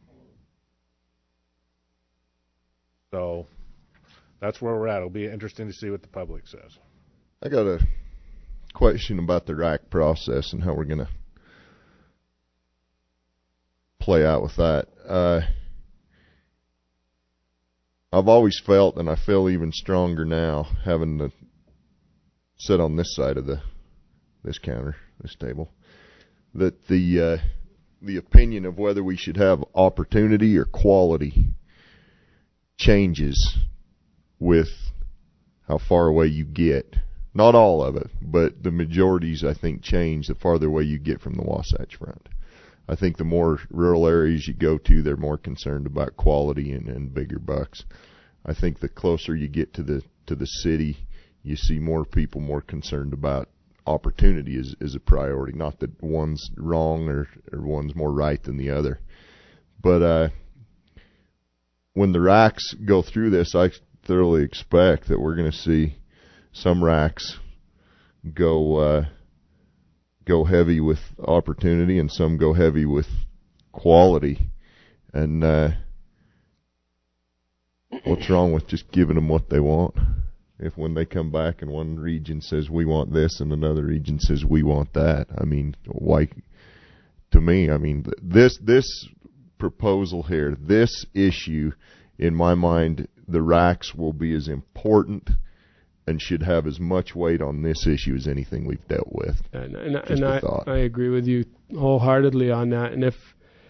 so that's where we're at. It'll be interesting to see what the public says. I got a question about the R A C process and how we're going to play out with that. Uh, I've always felt, and I feel even stronger now, having to sit on this side of the this counter, this table, that the uh, the opinion of whether we should have opportunity or quality changes with how far away you get. Not all of it, but the majorities, I think, change the farther away you get from the Wasatch Front. I think the more rural areas you go to, they're more concerned about quality and, and bigger bucks. I think the closer you get to the to the city, you see more people more concerned about opportunity as, as a priority. Not that one's wrong or, or one's more right than the other. But uh, when the R A Cs go through this, I thoroughly expect that we're going to see some R A Cs go uh, go heavy with opportunity and some go heavy with quality. And uh, what's wrong with just giving them what they want? If when they come back and one region says we want this and another region says we want that, I mean, why? To me, I mean, this this proposal here, this issue, in my mind, the R A Cs will be as important and should have as much weight on this issue as anything we've dealt with. And, and, and I, I agree with you wholeheartedly on that. And if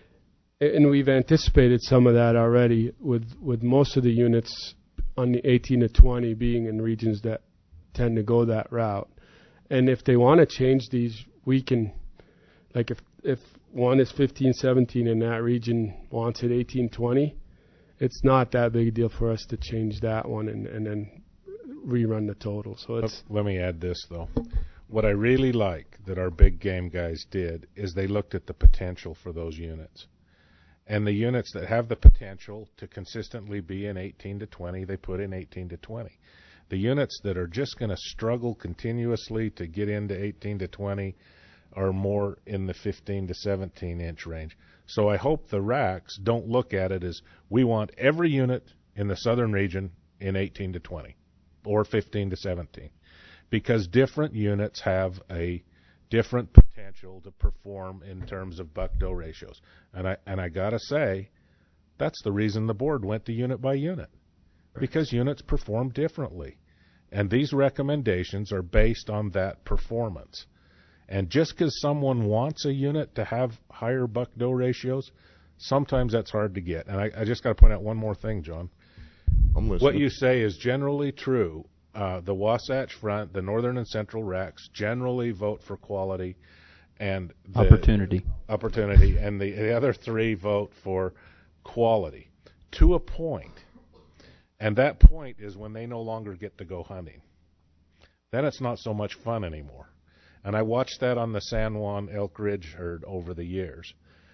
and we've anticipated some of that already with, with most of the units on the eighteen to twenty being in regions that tend to go that route. And if they want to change these, we can, like if if one is fifteen, seventeen in that region wants it eighteen, twenty, it's not that big a deal for us to change that one and, and then rerun the total. So it's. Let me add this, though. What I really like that our big game guys did is they looked at the potential for those units. And the units that have the potential to consistently be in eighteen to twenty, they put in eighteen to twenty. The units that are just going to struggle continuously to get into eighteen to twenty are more in the fifteen to seventeen inch range. So I hope the R A Cs don't look at it as we want every unit in the southern region in eighteen to twenty or fifteen to seventeen, because different units have a different potential to perform in terms of buck-doe ratios. And I and I gotta say, that's the reason the board went to unit by unit, because units perform differently. And these recommendations are based on that performance. And just because someone wants a unit to have higher buck-doe ratios, sometimes that's hard to get. And I, I just got to point out one more thing, John. I'm listening. What you say is generally true. Uh, the Wasatch Front, the Northern and Central R A Cs generally vote for quality and the opportunity. Opportunity, and the, the other three vote for quality to a point. And that point is when they no longer get to go hunting. Then it's not so much fun anymore. And I watched that on the San Juan Elk Ridge herd over the years.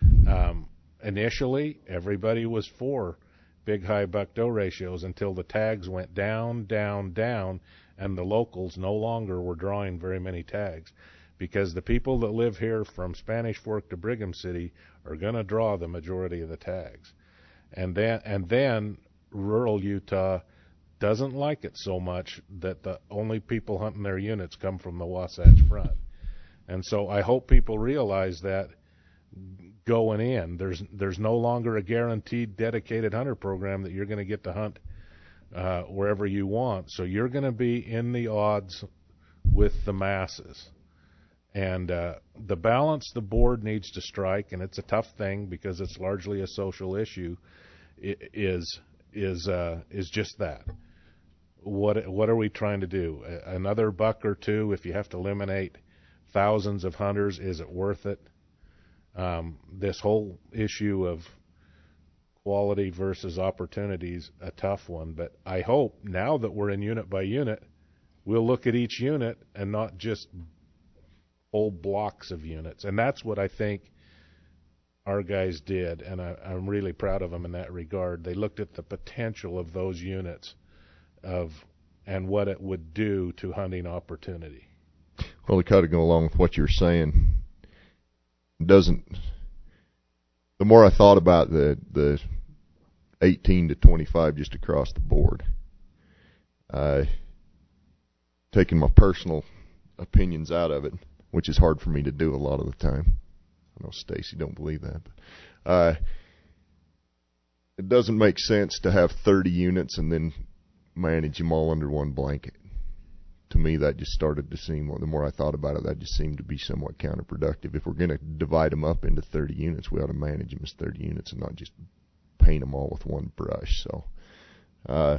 Um, initially, everybody was for big high buck doe ratios until the tags went down, down, down, and the locals no longer were drawing very many tags, because the people that live here from Spanish Fork to Brigham City are going to draw the majority of the tags. And then, and then rural Utah doesn't like it so much that the only people hunting their units come from the Wasatch Front. And so I hope people realize that going in, there's there's no longer a guaranteed dedicated hunter program that you're going to get to hunt uh, wherever you want. So you're going to be in the odds with the masses. And uh, the balance the board needs to strike, and it's a tough thing because it's largely a social issue, is is uh, is just that. What what are we trying to do? Another buck or two? If you have to eliminate thousands of hunters, is it worth it? Um, this whole issue of quality versus opportunities, a tough one. But I hope now that we're in unit by unit, we'll look at each unit and not just whole blocks of units. And that's what I think our guys did, and I, I'm really proud of them in that regard. They looked at the potential of those units of and what it would do to hunting opportunity. Well, to kind of go along with what you're saying, doesn't the more I thought about the the eighteen to twenty-five just across the board, uh, taking my personal opinions out of it, which is hard for me to do a lot of the time. I know Stacy don't believe that, but uh, it doesn't make sense to have thirty units and then manage them all under one blanket. To me, that just started to seem, the more I thought about it, that just seemed to be somewhat counterproductive. If we're going to divide them up into thirty units, we ought to manage them as thirty units and not just paint them all with one brush. So, uh,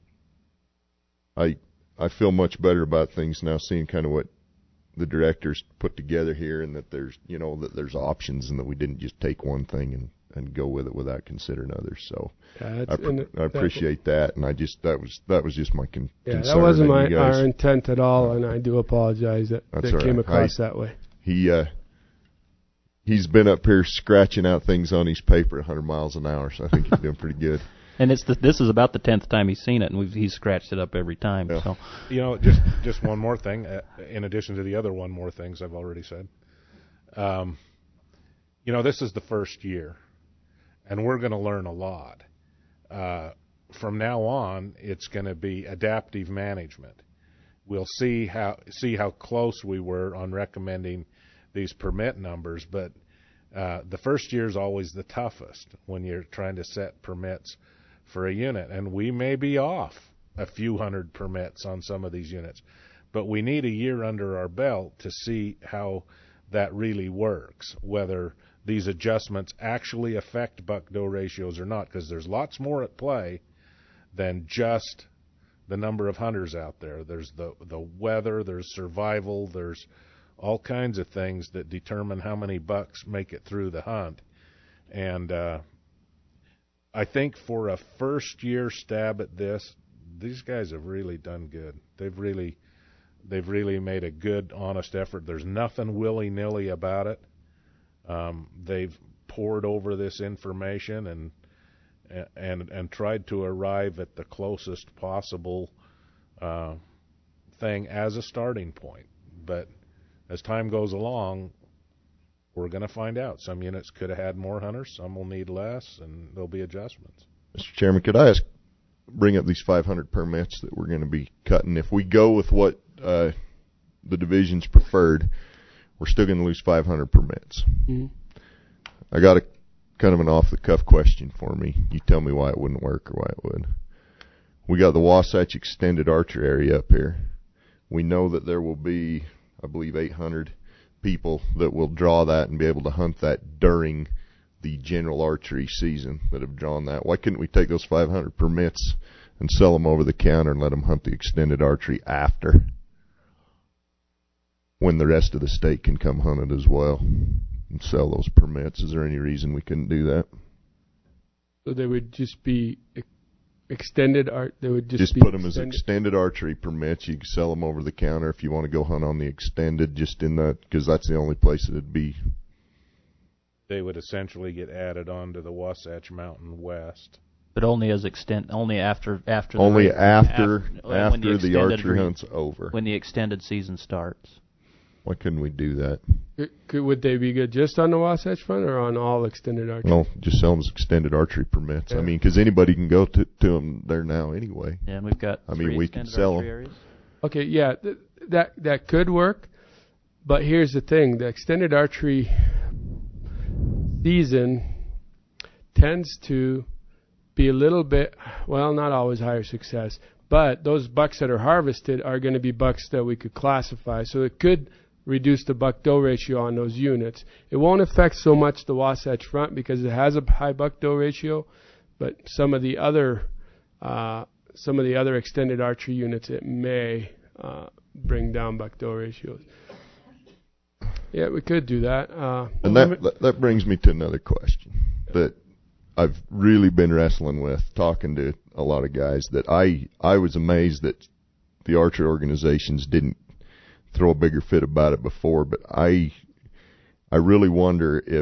I I feel much better about things now, seeing kind of what the directors put together here, and that there's, you know, that there's options, and that we didn't just take one thing and, and go with it without considering others. So yeah, I, pr- I appreciate that, and I just that was that was just my con- yeah, concern. that wasn't that my you guys, our intent at all, and I do apologize that That's that came right. across I, that way. He uh, he's been up here scratching out things on his paper at one hundred miles an hour, so I think he's doing pretty good. And it's the, this is about the tenth time he's seen it, and we've he's scratched it up every time. Yeah. So, you know, just just one more thing, uh, in addition to the other one more things I've already said. Um, you know, this is the first year, and we're going to learn a lot. Uh, from now on, it's going to be adaptive management. We'll see how see how close we were on recommending these permit numbers, but uh, the first year is always the toughest when you're trying to set permits for a unit, and we may be off a few hundred permits on some of these units, but we need a year under our belt to see how that really works, whether these adjustments actually affect buck-doe ratios or not, because there's lots more at play than just the number of hunters out there. There's the the weather, there's survival, there's all kinds of things that determine how many bucks make it through the hunt. And uh, I think for a first-year stab at this, these guys have really done good. They've really, they've really made a good, honest effort. There's nothing willy-nilly about it. Um, they've pored over this information and and and tried to arrive at the closest possible uh, thing as a starting point. But as time goes along, we're going to find out. Some units could have had more hunters, some will need less, and there'll be adjustments. Mister Chairman, could I ask, bring up these five hundred permits that we're going to be cutting? If we go with what uh, the division's preferred, we're still going to lose five hundred permits. Mm-hmm. I got a kind of an off-the-cuff question for me. You tell me why it wouldn't work or why it would. We got the Wasatch Extended Archer area up here. We know that there will be, I believe, eight hundred people that will draw that and be able to hunt that during the general archery season that have drawn that. Why couldn't we take those five hundred permits and sell them over the counter and let them hunt the extended archery after, when the rest of the state can come hunt it as well and sell those permits? Is there any reason we couldn't do that? So they would just be ex- extended art. They would just, just be put them extended. as extended archery permits. You can sell them over the counter if you want to go hunt on the extended, just in that, because that's the only place that it'd be they would essentially get added on to the Wasatch Mountain West. But only as extent, only after after only the, after after, after the, the archery re- hunt's over. When the extended season starts. Why couldn't we do that? Could, could, would they be good just on the Wasatch Front or on all extended archery? Well, just sell them as extended archery permits. Yeah. I mean, because anybody can go to, to them there now anyway. Yeah, and we've got. I three mean, we can extended sell archery them. areas. Okay, yeah, th- that that could work, but here's the thing: the extended archery season tends to be a little bit, well, not always higher success, but those bucks that are harvested are going to be bucks that we could classify, so it could reduce the buck-doe ratio on those units. It won't affect so much the Wasatch Front because it has a high buck-doe ratio, but some of the other uh, some of the other extended archery units, it may uh, bring down buck-doe ratios. Yeah, we could do that. Uh, and that, that that brings me to another question that I've really been wrestling with, talking to a lot of guys, that I, I was amazed that the archery organizations didn't throw a bigger fit about it before, but I I really wonder if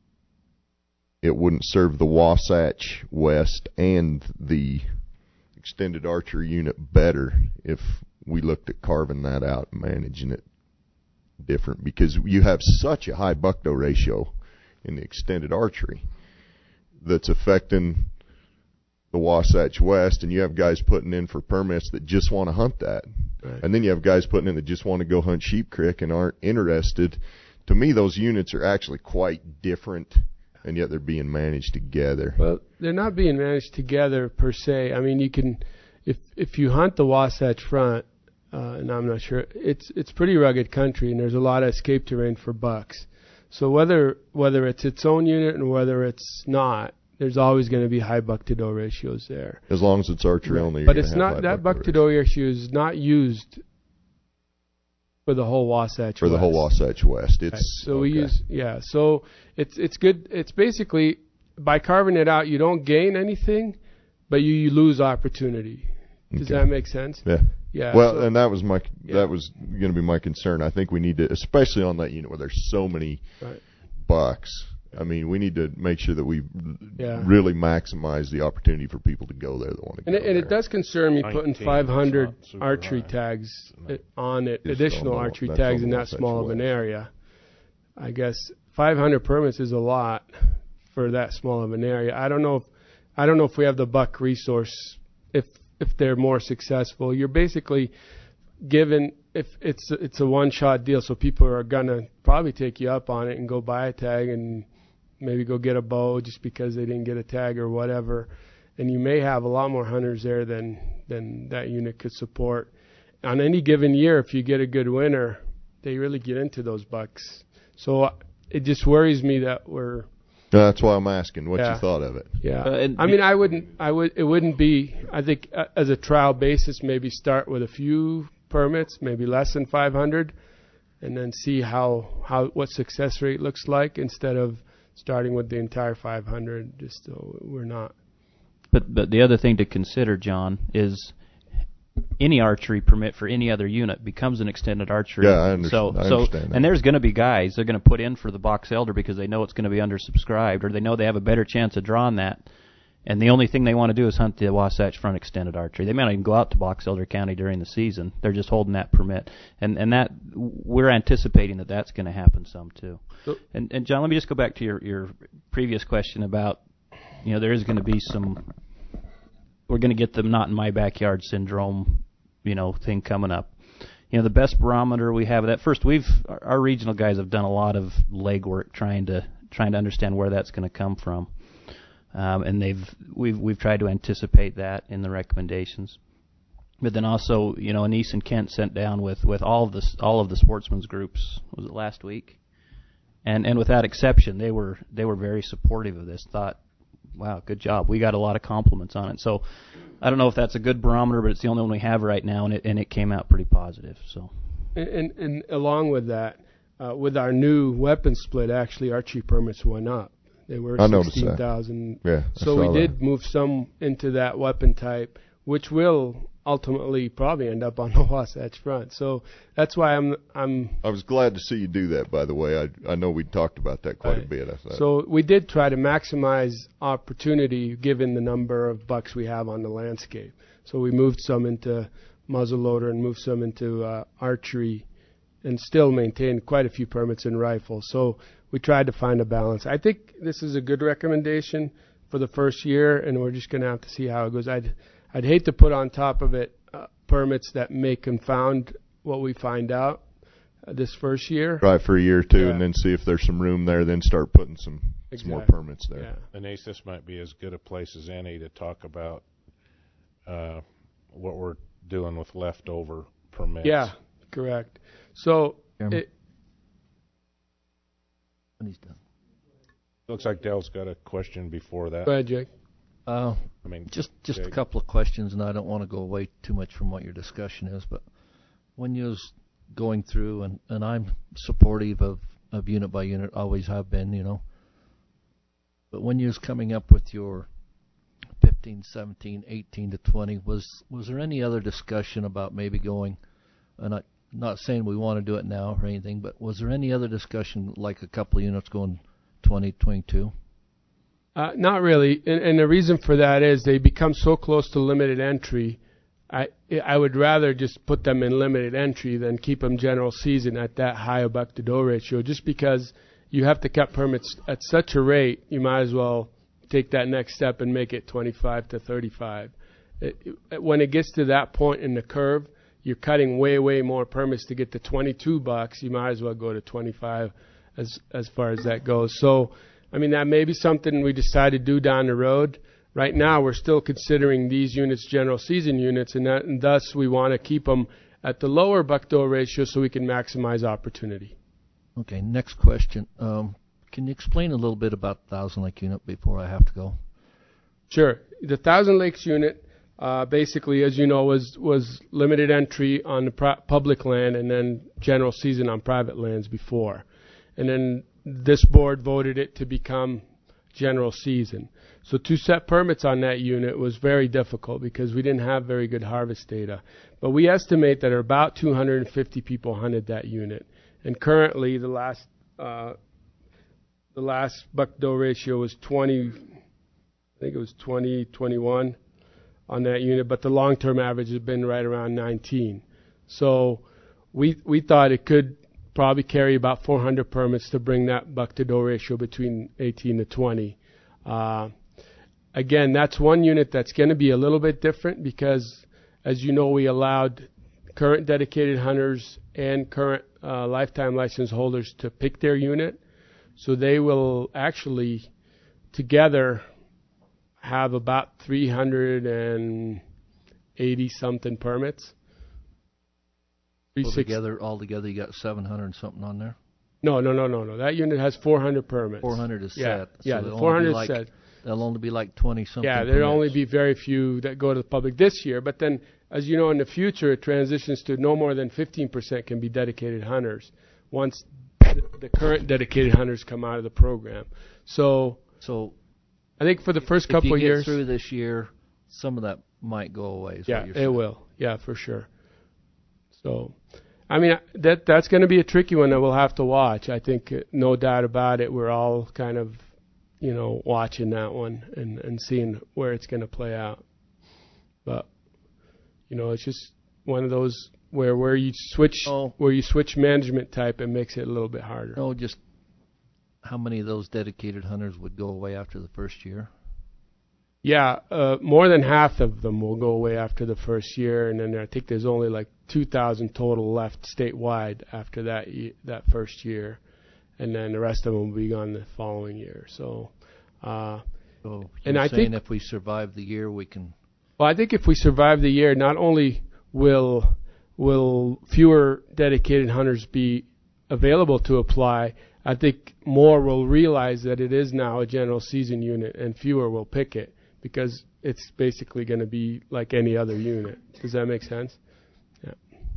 it wouldn't serve the Wasatch West and the extended archery unit better if we looked at carving that out and managing it different, because you have such a high buck-doe ratio in the extended archery that's affecting the Wasatch West, and you have guys putting in for permits that just want to hunt that. Right. And then you have guys putting in that just want to go hunt Sheep Creek and aren't interested. To me, those units are actually quite different, and yet they're being managed together. Well, they're not being managed together per se. I mean, you can, if if you hunt the Wasatch Front, uh, and I'm not sure, it's it's pretty rugged country, and there's a lot of escape terrain for bucks. So whether whether it's its own unit and whether it's not, there's always going to be high buck-to-doe ratios there. As long as it's archery right. only. But it's not, that buck-to-doe ratio is not used for the whole Wasatch For West. the whole Wasatch West. It's, right. So okay. we use, yeah, so it's it's good. It's basically, by carving it out, you don't gain anything, but you, you lose opportunity. Does okay. that make sense? Yeah. Yeah. Well, so, and that was my yeah. that was going to be my concern. I think we need to, especially on that unit where there's so many right. bucks. I mean, we need to make sure that we yeah. really maximize the opportunity for people to go there that want to and go it, there. And it does concern me putting five hundred archery high. tags on it, Just additional on the, archery tags in that small of an area. I guess five hundred permits is a lot for that small of an area. I don't know if I don't know if we have the buck resource. If if they're more successful, you're basically given. If it's it's a one shot deal, so people are gonna probably take you up on it and go buy a tag and maybe go get a bow just because they didn't get a tag or whatever. And you may have a lot more hunters there than than that unit could support. On any given year, if you get a good winner, they really get into those bucks. So it just worries me that we're. That's why I'm asking what yeah. you thought of it. Yeah, uh, and I mean, I wouldn't. I would. It wouldn't be. I think uh, as a trial basis, maybe start with a few permits, maybe less than five hundred, and then see how how what success rate looks like instead of starting with the entire five hundred. Just so we're not. But but the other thing to consider, John, is any archery permit for any other unit becomes an extended archery. Yeah, I understand. So, I so understand that. And there's going to be guys they're going to put in for the Box Elder because they know it's going to be undersubscribed, or they know they have a better chance of drawing that. And the only thing they want to do is hunt the Wasatch Front extended archery. They may not even go out to Box Elder County during the season. They're just holding that permit, and and that we're anticipating that that's going to happen some too. So, and and John, let me just go back to your your previous question about, you know, there is going to be some. We're going to get the not in my backyard syndrome, you know, thing coming up. You know, the best barometer we have of that. First, we've our regional guys have done a lot of legwork trying to trying to understand where that's going to come from. Um, and they've we've we've tried to anticipate that in the recommendations, but then also, you know, Anise and Kent sent down with, with all of the all of the sportsmen's groups. Was it last week? And and without exception, they were they were very supportive of this. Thought, wow, good job. We got a lot of compliments on it. So I don't know if that's a good barometer, but it's the only one we have right now, and it and it came out pretty positive. So and and, and along with that, uh, with our new weapon split, actually archery permits went up. They were sixteen thousand. Yeah, so we did that. move some into that weapon type, which will ultimately probably end up on the Wasatch Front. So that's why I'm I'm. I was glad to see you do that. By the way, I I know we talked about that quite right. a bit. I thought. So we did try to maximize opportunity given the number of bucks we have on the landscape. So we moved some into muzzleloader and moved some into uh, archery, and still maintained quite a few permits in rifle. So we tried to find a balance. I think this is a good recommendation for the first year, and we're just going to have to see how it goes. I'd I'd hate to put on top of it uh, permits that may confound what we find out uh, this first year. Right, for a year or two, yeah. and then see if there's some room there, then start putting some, exactly. some more permits there. Yeah. And Ace, this might be as good a place as any to talk about uh, what we're doing with leftover permits. Yeah, correct. So it, when he's done. Looks like Dell's got a question before that. Go ahead, Jake. Uh, I mean, just just Jake. a couple of questions, and I don't want to go away too much from what your discussion is, but when you was going through, and, and I'm supportive of, of unit by unit, always have been, you know, but when you was coming up with your fifteen, seventeen, eighteen to twenty, was was there any other discussion about maybe going, and I'm not saying we want to do it now or anything, but was there any other discussion like a couple of units going twenty, twenty-two? Uh, not really, and, and the reason for that is they become so close to limited entry. I I would rather just put them in limited entry than keep them general season at that high a buck to doe ratio, just because you have to cut permits at such a rate, you might as well take that next step and make it twenty-five to thirty-five. It, it, when it gets to that point in the curve, you're cutting way, way more permits to get to twenty-two bucks. You might as well go to twenty-five as as far as that goes. So, I mean, that may be something we decide to do down the road. Right now, we're still considering these units general season units, and, that, and thus we want to keep them at the lower buck-doe ratio so we can maximize opportunity. Okay, next question. Um, can you explain a little bit about the Thousand Lake unit before I have to go? Sure. The Thousand Lakes unit, uh, basically, as you know, was was limited entry on the pro- public land and then general season on private lands before. And then this board voted it to become general season. So to set permits on that unit was very difficult because we didn't have very good harvest data. But we estimate that about two hundred fifty people hunted that unit. And currently, the last uh, the last buck-doe ratio was twenty, I think it was twenty, twenty-one on that unit, but the long-term average has been right around nineteen. So we we thought it could probably carry about four hundred permits to bring that buck-to-doe ratio between eighteen to twenty. Uh, again, that's one unit that's going to be a little bit different because, as you know, we allowed current dedicated hunters and current uh, lifetime license holders to pick their unit. So they will actually together have about three hundred eighty something permits. Altogether, altogether, you got seven hundred something on there? No, no, no, no, no. That unit has four hundred permits. four hundred is yeah. set. Yeah, so the four hundred like, is set. There'll only be like twenty something. Yeah, permits. there'll only be very few that go to the public this year. But then, as you know, in the future, it transitions to no more than fifteen percent can be dedicated hunters once the current dedicated hunters come out of the program. So, so I think for the first if couple you of get years through this year, some of that might go away. Is yeah, what you're it saying. will. Yeah, for sure. So, I mean, that that's going to be a tricky one that we'll have to watch. I think, uh, no doubt about it. We're all kind of, you know, watching that one and, and seeing where it's going to play out. But, you know, it's just one of those where where you switch oh. where you switch management type, it makes it a little bit harder. No, just how many of those dedicated hunters would go away after the first year? Yeah, uh, more than half of them will go away after the first year, and then I think there's only like two thousand total left statewide after that that first year, and then the rest of them will be gone the following year. So, uh, so and you're I saying think if we survive the year, we can. Well, I think if we survive the year, not only will will fewer dedicated hunters be available to apply, I think more will realize that it is now a general season unit, and fewer will pick it, because it's basically going to be like any other unit. Does that make sense? Yeah.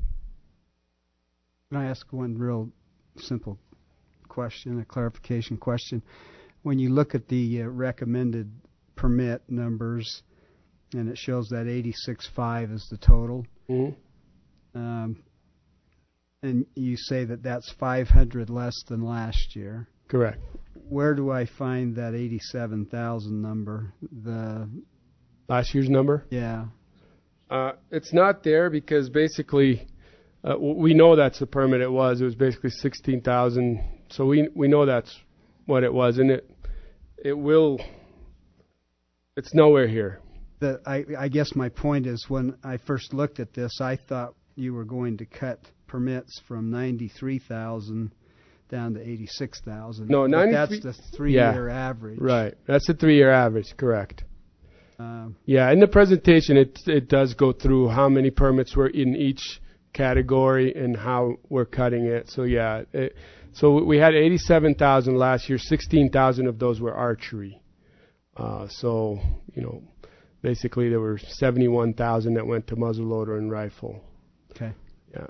Can I ask one real simple question, a clarification question? When you look at the uh, recommended permit numbers, and it shows that eighty-six point five is the total. Mm-hmm. Um, and you say that that's five hundred less than last year. Correct. Where do I find that eighty-seven thousand number? The last year's number? Yeah. Uh, it's not there because basically uh, we know that's the permit it was. It was basically sixteen thousand. So we we know that's what it was, and it it will. It's nowhere here. The, I, I guess my point is when I first looked at this, I thought you were going to cut permits from ninety-three thousand down to eighty-six thousand. No, ninety-three. That's the three-year yeah, average. Right. That's the three-year average. Correct. Um, yeah. In the presentation, it it does go through how many permits were in each category and how we're cutting it. So yeah. It, so we had eighty-seven thousand last year. sixteen thousand of those were archery. Uh, so you know, basically there were seventy-one thousand that went to muzzleloader and rifle. Okay. Yeah.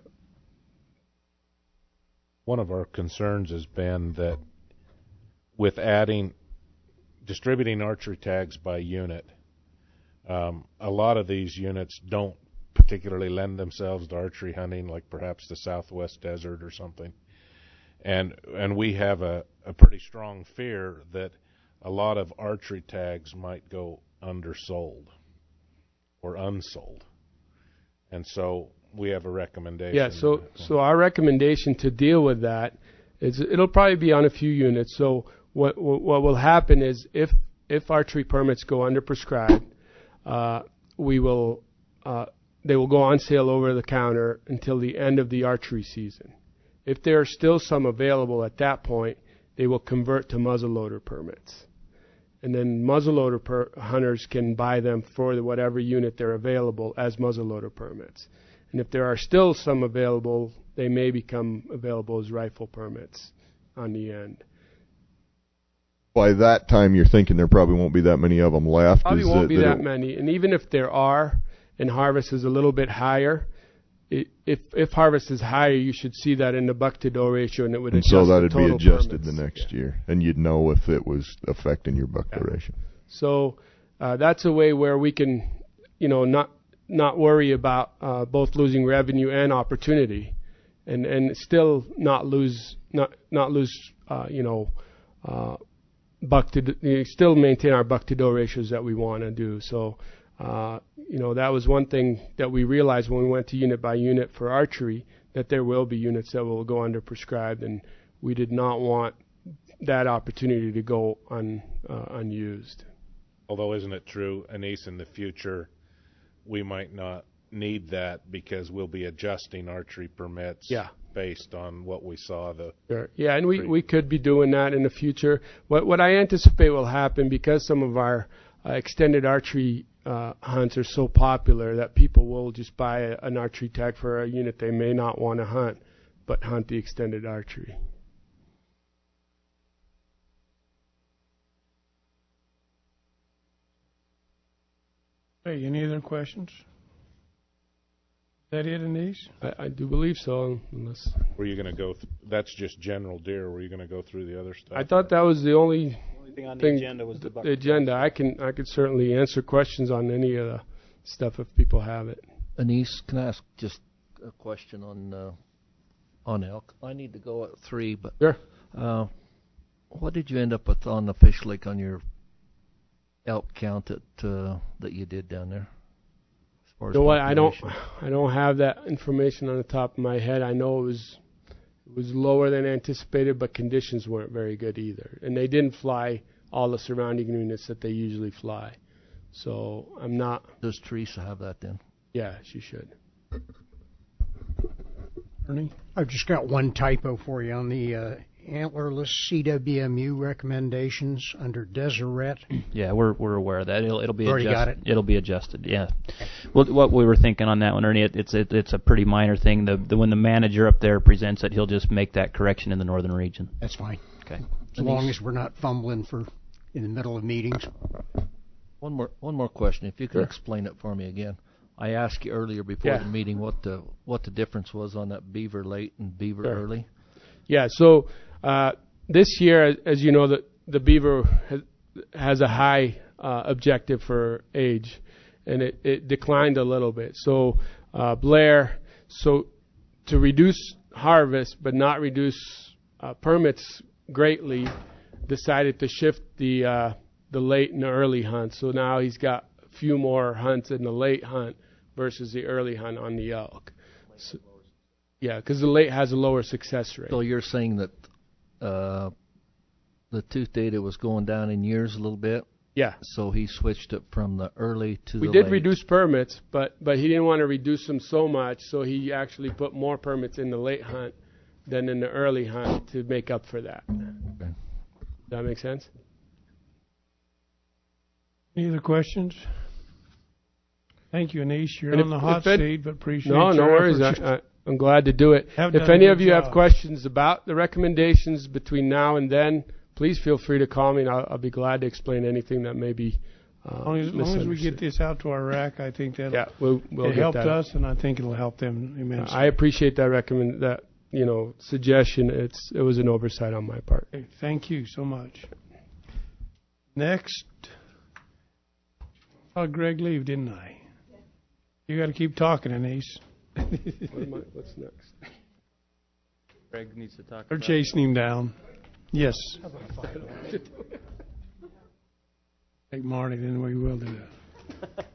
One of our concerns has been that with adding, distributing archery tags by unit, um, a lot of these units don't particularly lend themselves to archery hunting, like perhaps the Southwest Desert or something. And and we have a, a pretty strong fear that a lot of archery tags might go undersold or unsold. And so we have a recommendation. Yeah, so so our recommendation to deal with that is it'll probably be on a few units. So what what will happen is if if archery permits go under prescribed, uh, we will uh, they will go on sale over the counter until the end of the archery season. If there are still some available at that point, they will convert to muzzleloader permits. And then muzzleloader per- hunters can buy them for whatever unit they're available as muzzleloader permits. And if there are still some available, they may become available as rifle permits on the end. By that time, you're thinking there probably won't be that many of them left? Probably Is won't it, be that that many. And even if there are, and harvest is a little bit higher, it, if if harvest is higher, you should see that in the buck-to-doe ratio, and it would and adjust so the that'd be total adjusted permits. the next Yeah. year, and you'd know if it was affecting your buck-to-doe Yeah. ratio. So uh, that's a way where we can, you know, not not worry about uh, both losing revenue and opportunity, and and still not lose not not lose uh, you know uh, buck to still maintain our buck to doe ratios that we want to do. So uh, you know that was one thing that we realized when we went to unit by unit for archery, that there will be units that will go under prescribed, and we did not want that opportunity to go un, uh, unused. Although, isn't it true, Anise, in the future, we might not need that because we'll be adjusting archery permits yeah. based on what we saw. The sure. Yeah, and we, we could be doing that in the future. What what I anticipate will happen, because some of our uh, extended archery uh, hunts are so popular, that people will just buy a, an archery tag for a unit they may not want to hunt, but hunt the extended archery. Hey, any other questions? Is that it, Anise? I, I do believe so. Unless were you going to go? Th- that's just general deer. Were you going to go through the other stuff? I thought that was the only, the only thing on the thing, agenda was the buck. The agenda. I can I could certainly answer questions on any of the stuff if people have it. Anise, can I ask just a question on uh, on elk? I need to go at three, but sure. Uh, what did you end up with on the Fish Lake on your elk count that uh, that you did down there? As far as you know what? I don't I don't have that information on the top of my head. I know it was it was lower than anticipated, but conditions weren't very good either, and they didn't fly all the surrounding units that they usually fly. So I'm not. Does Teresa have that then? Yeah, she should. Ernie? I've just got one typo for you on the uh, antlerless C W M U recommendations under Deseret. Yeah, we're we're aware of that. It'll it'll be Already adjusted. got it? It'll be adjusted. Yeah. Well, what we were thinking on that one, Ernie, it, it's it, it's a pretty minor thing. The, the when the manager up there presents it, he'll just make that correction in the northern region. That's fine. Okay. As long as we're not fumbling for in the middle of meetings. One more one more question, if you could Sure. explain it for me again. I asked you earlier before Yeah. the meeting what the what the difference was on that beaver late and beaver Sure. early. Yeah. So uh, this year, as you know, the the beaver has, has a high uh, objective for age, and it, it declined a little bit. So uh, Blair, so to reduce harvest but not reduce uh, permits greatly, decided to shift the uh, the late and the early hunt. So now he's got a few more hunts in the late hunt versus the early hunt on the elk. So, yeah, because the late has a lower success rate. So you're saying that uh, the tooth data was going down in years a little bit? Yeah. So he switched it from the early to we the did late. reduce permits, but but he didn't want to reduce them so much, so he actually put more permits in the late hunt than in the early hunt to make up for that. Okay. Does that make sense? Any other questions? Thank you, Anish. You're And on if- the hot if it- seat, but appreciate No, no your worries. I, efforts. I, I'm glad to do it. Have If done a any good of you have job. questions about the recommendations between now and then, please feel free to call me, and I'll, I'll be glad to explain anything that may be uh, As long as, as long as we get misunderstood. this out to our R A C, I think that Yeah, we'll, we'll it get helped that. us, and I think it'll help them immensely. I appreciate that recommend that you know suggestion. It's it was an oversight on my part. Okay, thank you so much. Next, oh, Greg leave, didn't I? You got to keep talking, Anise. What am I, what's next? Greg needs to talk. They're about chasing him down. Yes. Take Marty, then we will do that.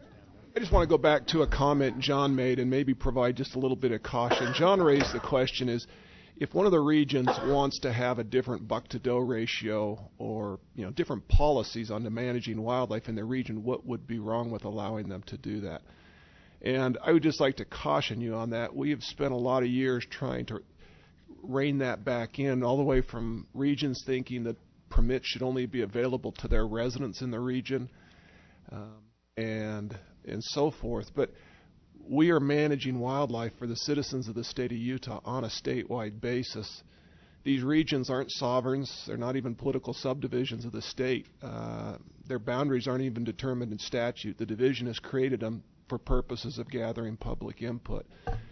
I just want to go back to a comment John made and maybe provide just a little bit of caution. John raised the question is, if one of the regions wants to have a different buck-to-doe ratio or, you know, different policies on the managing wildlife in their region, what would be wrong with allowing them to do that? And I would just like to caution you on that. We have spent a lot of years trying to rein that back in, all the way from regions thinking that permits should only be available to their residents in the region, um, and and so forth. But we are managing wildlife for the citizens of the state of Utah on a statewide basis. These regions aren't sovereigns. They're not even political subdivisions of the state. Uh, their boundaries aren't even determined in statute. The division has created them for purposes of gathering public input.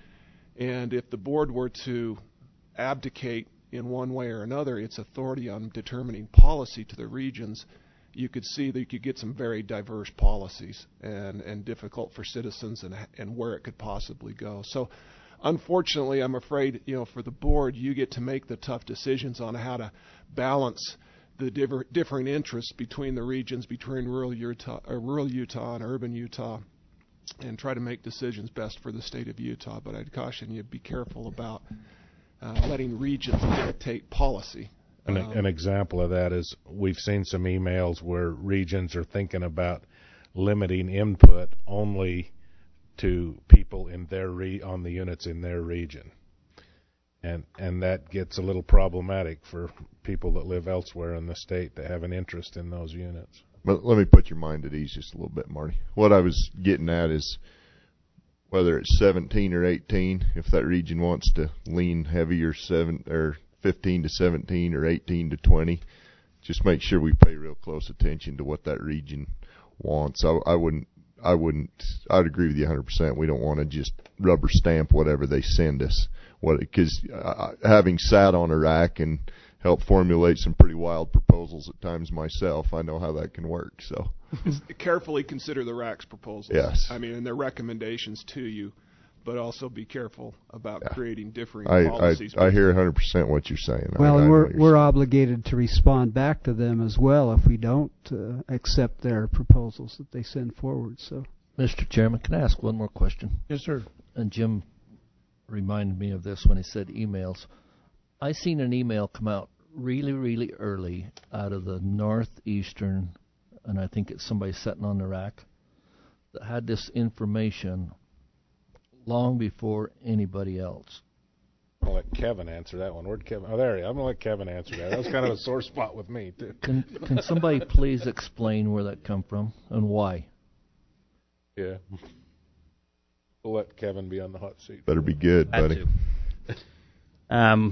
And if the board were to abdicate in one way or another its authority on determining policy to the regions, you could see that you could get some very diverse policies and, and difficult for citizens and, and where it could possibly go. So unfortunately, I'm afraid, you know, for the board, you get to make the tough decisions on how to balance the differ, differing interests between the regions, between rural Utah, uh, rural Utah and urban Utah, and try to make decisions best for the state of Utah. But I'd caution you, be careful about uh, letting regions dictate policy. An, Um, an example of that is we've seen some emails where regions are thinking about limiting input only to people in their re, on the units in their region, and and that gets a little problematic for people that live elsewhere in the state that have an interest in those units. But let me put your mind at ease just a little bit, Marty. What I was getting at is whether it's seventeen or eighteen, if that region wants to lean heavier seven or fifteen to seventeen or eighteen to twenty, just make sure we pay real close attention to what that region wants. I, I wouldn't, I wouldn't, I'd agree with you one hundred percent. We don't want to just rubber stamp whatever they send us. What, because uh, having sat on Iraq and helped formulate some pretty wild proposals at times myself, I know how that can work. So carefully consider the R A C's proposals. Yes. I mean, and their recommendations to you, but also be careful about Yeah. creating differing I, policies. I, I hear one hundred percent what you're saying. I- Well, I and know we're what you're we're saying. obligated to respond back to them as well if we don't uh, accept their proposals that they send forward. So, Mister Chairman, can I ask one more question? Yes, sir. And Jim reminded me of this when he said emails. I seen an email come out really, really early out of the northeastern, and I think it's somebody sitting on the rack, that had this information long before anybody else. I'm going to let Kevin answer that one. Where'd Kevin? Oh, there he is. I'm going to let Kevin answer that. That was kind of a sore spot with me, too. Can can somebody please explain where that come from and why? Yeah. We'll let Kevin be on the hot seat. Better be good, Had buddy. to. Um,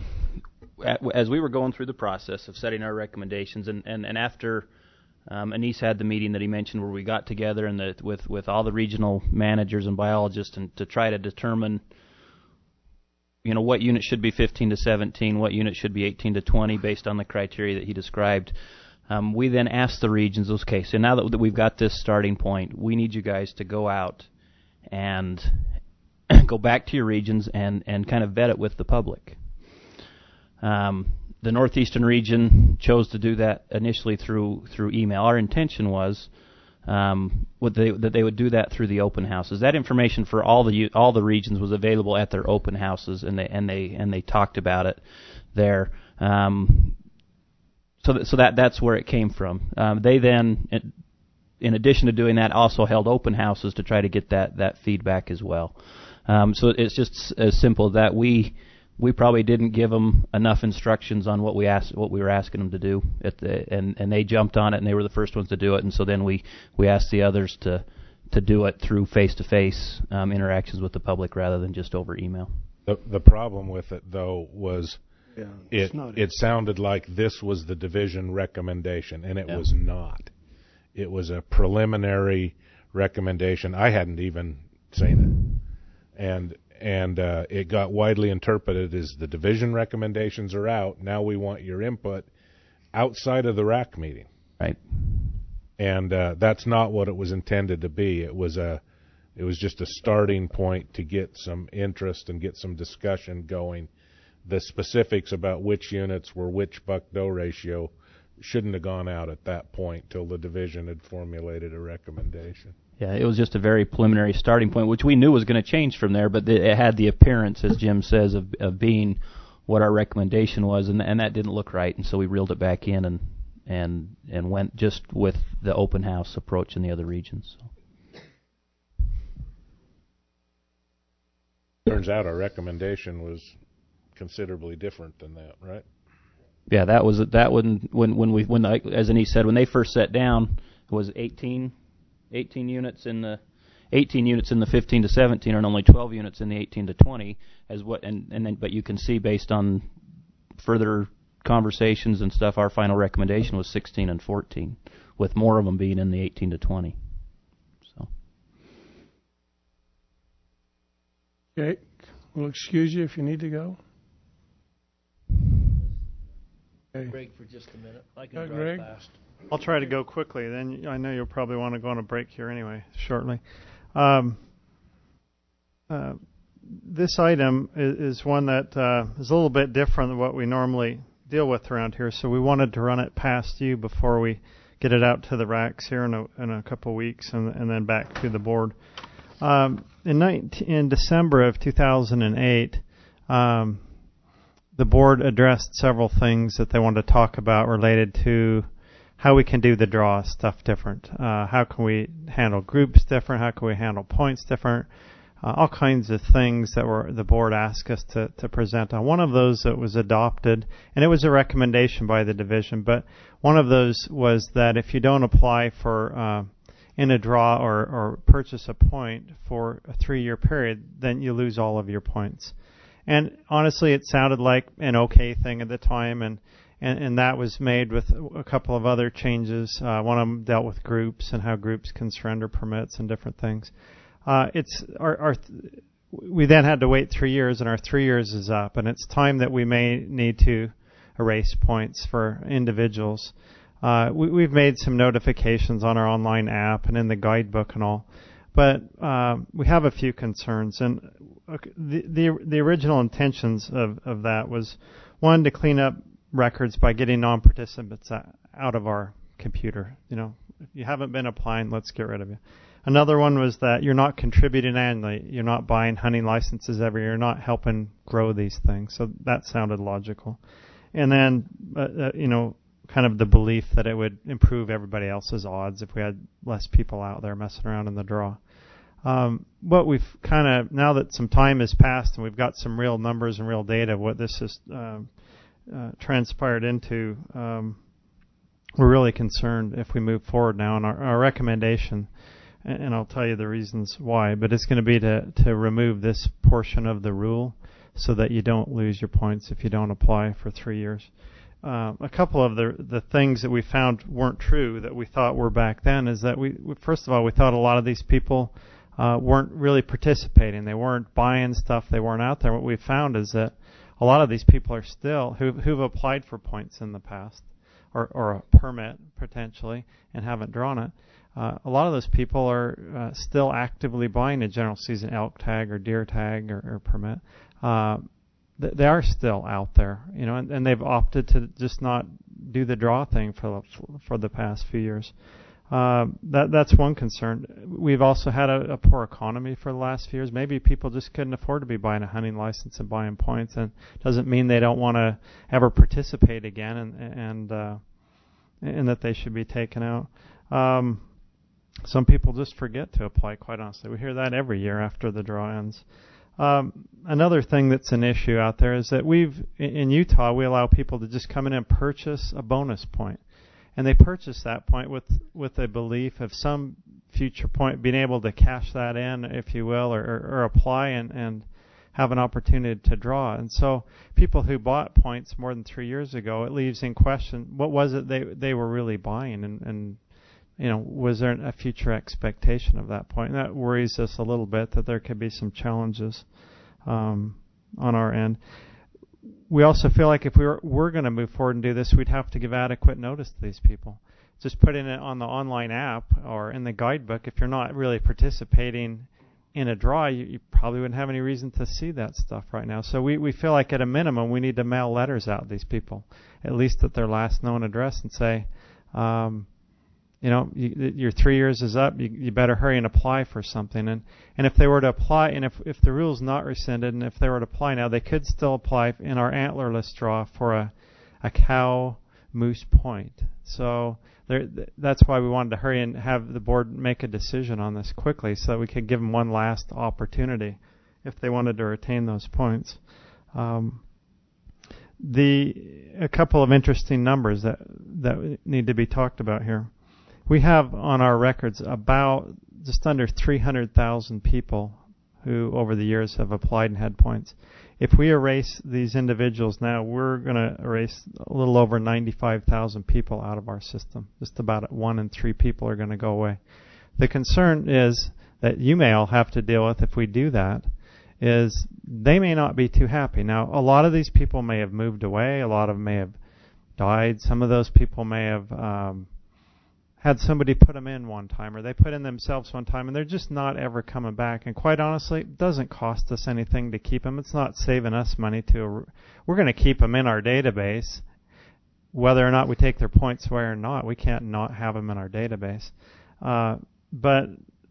as we were going through the process of setting our recommendations, and, and, and after um, Anise had the meeting that he mentioned where we got together and the, with, with all the regional managers and biologists and to try to determine, you know, what unit should be fifteen to seventeen, what unit should be eighteen to twenty based on the criteria that he described. Um, we then asked the regions, okay, so now that, that we've got this starting point, we need you guys to go out and go back to your regions and, and kind of vet it with the public. Um, the Northeastern region chose to do that initially through through email. Our intention was um, would they, that they would do that through the open houses. That information for all the all the regions was available at their open houses, and they and they and they talked about it there. Um, so that, so that that's where it came from. Um, they then, in addition to doing that, also held open houses to try to get that that feedback as well. Um, so it's just as simple as that. We we probably didn't give them enough instructions on what we asked, what we were asking them to do, at the, and and they jumped on it, and they were the first ones to do it. And so then we, we asked the others to to do it through face-to-face um, interactions with the public rather than just over email. The the problem with it though was Yeah, it it. it sounded like this was the division recommendation, and it Yeah. was not. It was a preliminary recommendation. I hadn't even seen it, and and uh, it got widely interpreted as the division recommendations are out. Now we want your input outside of the R A C meeting. Right. And uh, that's not what it was intended to be. It was a, it was just a starting point to get some interest and get some discussion going. The specifics about which units were which buck-doe ratio shouldn't have gone out at that point till the division had formulated a recommendation. Yeah, it was just a very preliminary starting point, which we knew was going to change from there, but it had the appearance, as Jim says, of, of being what our recommendation was, and, and that didn't look right, and so we reeled it back in and and and went just with the open house approach in the other regions. So. Turns out our recommendation was considerably different than that, right? Yeah, that was that when when when we when the, as Anise said, when they first sat down, it was eighteen, eighteen units in the eighteen units in the fifteen to seventeen, and only twelve units in the eighteen to twenty. As what and and then but you can see based on further conversations and stuff, our final recommendation was sixteen and fourteen, with more of them being in the eighteen to twenty. So. Okay, we'll excuse you if you need to go. Okay. Greg, for just a minute. I can Uh, drive Greg? fast. I'll try to go quickly. Then I know you'll probably want to go on a break here anyway shortly. Um, uh, this item is, is one that uh, is a little bit different than what we normally deal with around here, so we wanted to run it past you before we get it out to the R A Cs here in a, in a couple of weeks, and, and then back to the board. Um, in, nineteen, in December of two thousand eight, um, the board addressed several things that they wanted to talk about related to how we can do the draw stuff different. Uh, how can we handle groups different? How can we handle points different? Uh, all kinds of things that were the board asked us to, to present on. One of those that was adopted, and it was a recommendation by the division, but one of those was that if you don't apply for uh, in a draw or, or purchase a point for a three-year period, then you lose all of your points. And honestly, it sounded like an okay thing at the time, and And, and that was made with a couple of other changes. Uh, one of them dealt with groups and how groups can surrender permits and different things. Uh, it's our, our th- we then had to wait three years, and our three years is up, and it's time that we may need to erase points for individuals. Uh, we, we've made some notifications on our online app and in the guidebook and all, but uh, we have a few concerns. And okay, the, the the original intentions of, of that was, one, to clean up records by getting non-participants out of our computer. You know, if you haven't been applying, let's get rid of you. Another one was that you're not contributing annually. You're not buying hunting licenses every year. You're not helping grow these things. So that sounded logical. And then, uh, uh, you know, kind of the belief that it would improve everybody else's odds if we had less people out there messing around in the draw. Um, what we've kind of, now that some time has passed and we've got some real numbers and real data of what this is, um, Uh, transpired into, um, we're really concerned if we move forward now. And our, our recommendation, and, and I'll tell you the reasons why, but it's going to be to, to remove this portion of the rule so that you don't lose your points if you don't apply for three years. Uh, a couple of the the things that we found weren't true that we thought were back then is that we, we first of all, we thought a lot of these people uh, weren't really participating. They weren't buying stuff. They weren't out there. What we found is that a lot of these people are still, who, who've applied for points in the past, or, or a permit potentially and haven't drawn it, uh, a lot of those people are uh, still actively buying a general season elk tag or deer tag or, or permit. Uh, th- they are still out there, you know, and, and they've opted to just not do the draw thing for the, for the past few years. Uh, that that's one concern. We've also had a, a poor economy for the last few years. Maybe people just couldn't afford to be buying a hunting license and buying points, and doesn't mean they don't want to ever participate again, and and uh, and that they should be taken out. Um, some people just forget to apply. Quite honestly, we hear that every year after the draw ends. Um, another thing that's an issue out there is that we've in Utah we allow people to just come in and purchase a bonus point. And they purchase that point with, with a belief of some future point, being able to cash that in, if you will, or, or, or apply and, and have an opportunity to draw. And so people who bought points more than three years ago, it leaves in question, what was it they, they were really buying? And, and, you know, was there a future expectation of that point? And that worries us a little bit, that there could be some challenges um, on our end. We also feel like if we were, we're going to move forward and do this, we'd have to give adequate notice to these people. Just putting it on the online app or in the guidebook, if you're not really participating in a draw, you, you probably wouldn't have any reason to see that stuff right now. So we, we feel like at a minimum we need to mail letters out to these people, at least at their last known address, and say, um, you know, you, your three years is up. You, you better hurry and apply for something. And and if they were to apply, and if if the rule's not rescinded, and if they were to apply now, they could still apply in our antlerless draw for a a cow moose point. So there, that's why we wanted to hurry and have the board make a decision on this quickly, so that we could give them one last opportunity if they wanted to retain those points. Um, the a couple of interesting numbers that that need to be talked about here. We have on our records about just under three hundred thousand people who over the years have applied and had points. If we erase these individuals now, we're going to erase a little over ninety-five thousand people out of our system. Just about one in three people are going to go away. The concern is that you may all have to deal with if we do that, is they may not be too happy. Now, a lot of these people may have moved away. A lot of them may have died. Some of those people may have um, had somebody put them in one time, or they put in themselves one time, and they're just not ever coming back. And quite honestly, it doesn't cost us anything to keep them. It's not saving us money to. We're going to keep them in our database, whether or not we take their points away or not. We can't not have them in our database. Uh, but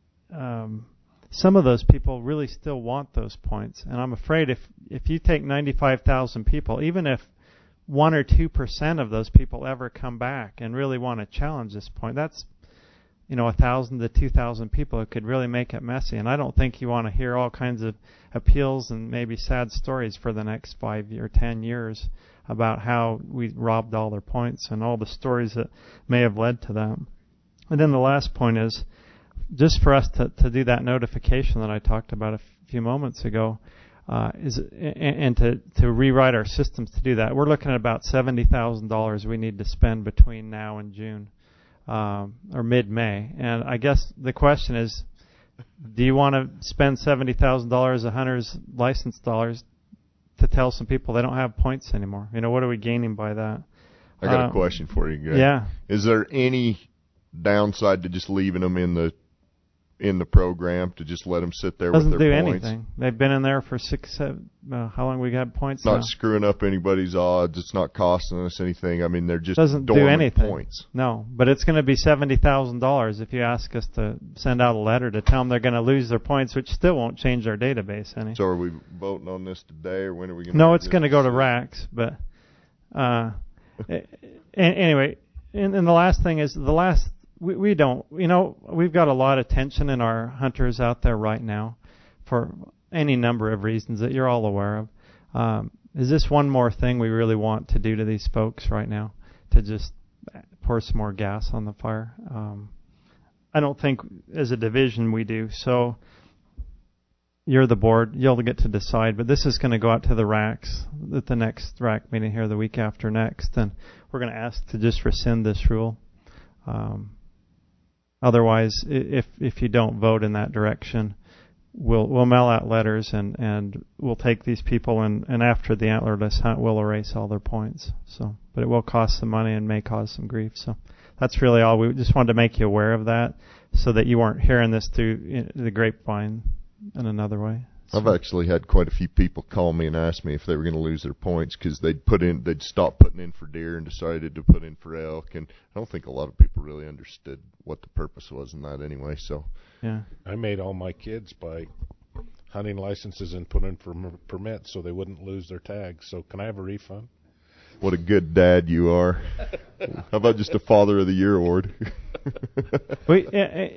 um, some of those people really still want those points, and I'm afraid if if you take ninety-five thousand people, even if one or two percent of those people ever come back and really want to challenge this point, that's, you know, a thousand to two thousand people who could really make it messy. And I don't think you want to hear all kinds of appeals and maybe sad stories for the next five or ten years about how we robbed all their points and all the stories that may have led to that. And then the last point is just for us to, to do that notification that I talked about a few moments ago. Uh, is and, and to, to rewrite our systems to do that. We're looking at about seventy thousand dollars we need to spend between now and June, um, or mid-May. And I guess the question is, do you want to spend seventy thousand dollars of hunter's license dollars to tell some people they don't have points anymore? You know, what are we gaining by that? I got uh, a question for you guys. Yeah. Is there any downside to just leaving them in the in the program, to just let them sit there Doesn't with their do points? anything. They've been in there for six, seven, uh, how long we got points Not now? screwing up anybody's odds. It's not costing us anything. I mean, they're just Doesn't do dormant anything. points. No, but it's going to be seventy thousand dollars if you ask us to send out a letter to tell them they're going to lose their points, which still won't change our database any. So are we voting on this today, or when are we going to? No, it's going to go to R A Cs, but uh, anyway, and, and the last thing is the last. We, we don't, you know, we've got a lot of tension in our hunters out there right now for any number of reasons that you're all aware of. Um, is this one more thing we really want to do to these folks right now, to just pour some more gas on the fire? Um, I don't think as a division we do. So you're the board. You'll get to decide. But this is going to go out to the R A Cs at the next R A C meeting here the week after next. And we're going to ask to just rescind this rule. Um, Otherwise, if if you don't vote in that direction, we'll we'll mail out letters and, and we'll take these people and, and after the antlerless hunt we'll erase all their points. So, but it will cost some money and may cause some grief. So that's really all. We just wanted to make you aware of that so that you weren't hearing this through the grapevine in another way. So. I've actually had quite a few people call me and ask me if they were going to lose their points because they'd put in, they'd stop putting in for deer and decided to put in for elk. And I don't think a lot of people really understood what the purpose was in that anyway. So yeah, I made all my kids buy hunting licenses and put in for m- permits so they wouldn't lose their tags. So can I have a refund? What a good dad you are. How about just a Father of the Year award? we,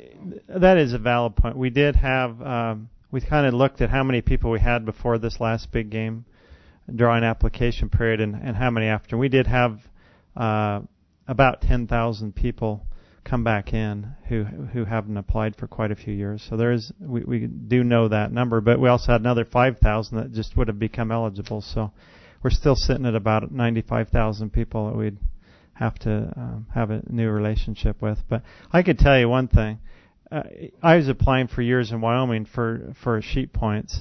uh, that is a valid point. We did have, um, we kind of looked at how many people we had before this last big game drawing application period and, and how many after. We did have uh, about ten thousand people come back in who who haven't applied for quite a few years. So there is, we, we do know that number, but we also had another five thousand that just would have become eligible. So we're still sitting at about ninety-five thousand people that we'd have to um, have a new relationship with. But I could tell you one thing. Uh, I was applying for years in Wyoming for, for sheep points,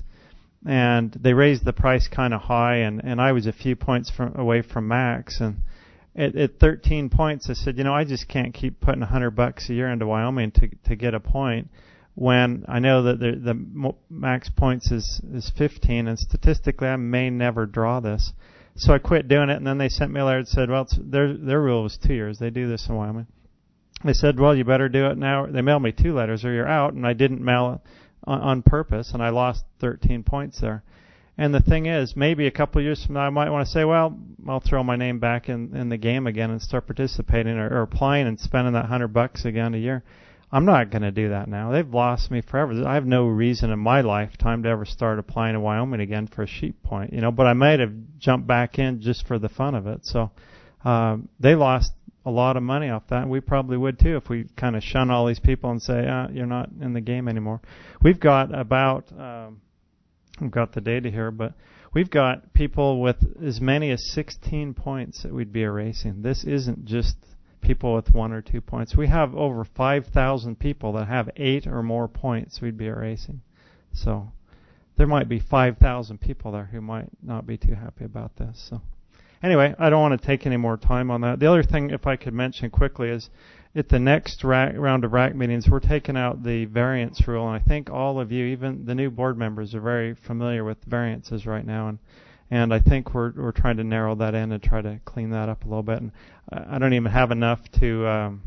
and they raised the price kind of high, and, and I was a few points from, away from max. And at, at thirteen points, I said, you know, I just can't keep putting a hundred bucks a year into Wyoming to to get a point when I know that the, the max points is, is fifteen, and statistically I may never draw this. So I quit doing it, and then they sent me a letter that said, well, it's, their their rule was two years. They do this in Wyoming. They said, well, you better do it now. They mailed me two letters or you're out, and I didn't mail it on, on purpose, and I lost thirteen points there. And the thing is, maybe a couple of years from now, I might want to say, well, I'll throw my name back in, in the game again and start participating or, or applying and spending that hundred bucks again a year. I'm not going to do that now. They've lost me forever. I have no reason in my lifetime to ever start applying to Wyoming again for a sheep point, you know. But I might have jumped back in just for the fun of it. So uh, they lost a lot of money off that. We probably would too if we kind of shun all these people and say, ah, you're not in the game anymore. We've got about, um, I've got the data here, but we've got people with as many as sixteen points that we'd be erasing. This isn't just people with one or two points. We have over five thousand people that have eight or more points we'd be erasing. So there might be five thousand people there who might not be too happy about this. So anyway, I don't want to take any more time on that. The other thing, if I could mention quickly, is at the next rack, round of R A C meetings, we're taking out the variance rule, and I think all of you, even the new board members, are very familiar with variances right now, and and I think we're we're trying to narrow that in and try to clean that up a little bit. And I don't even have enough to. Um,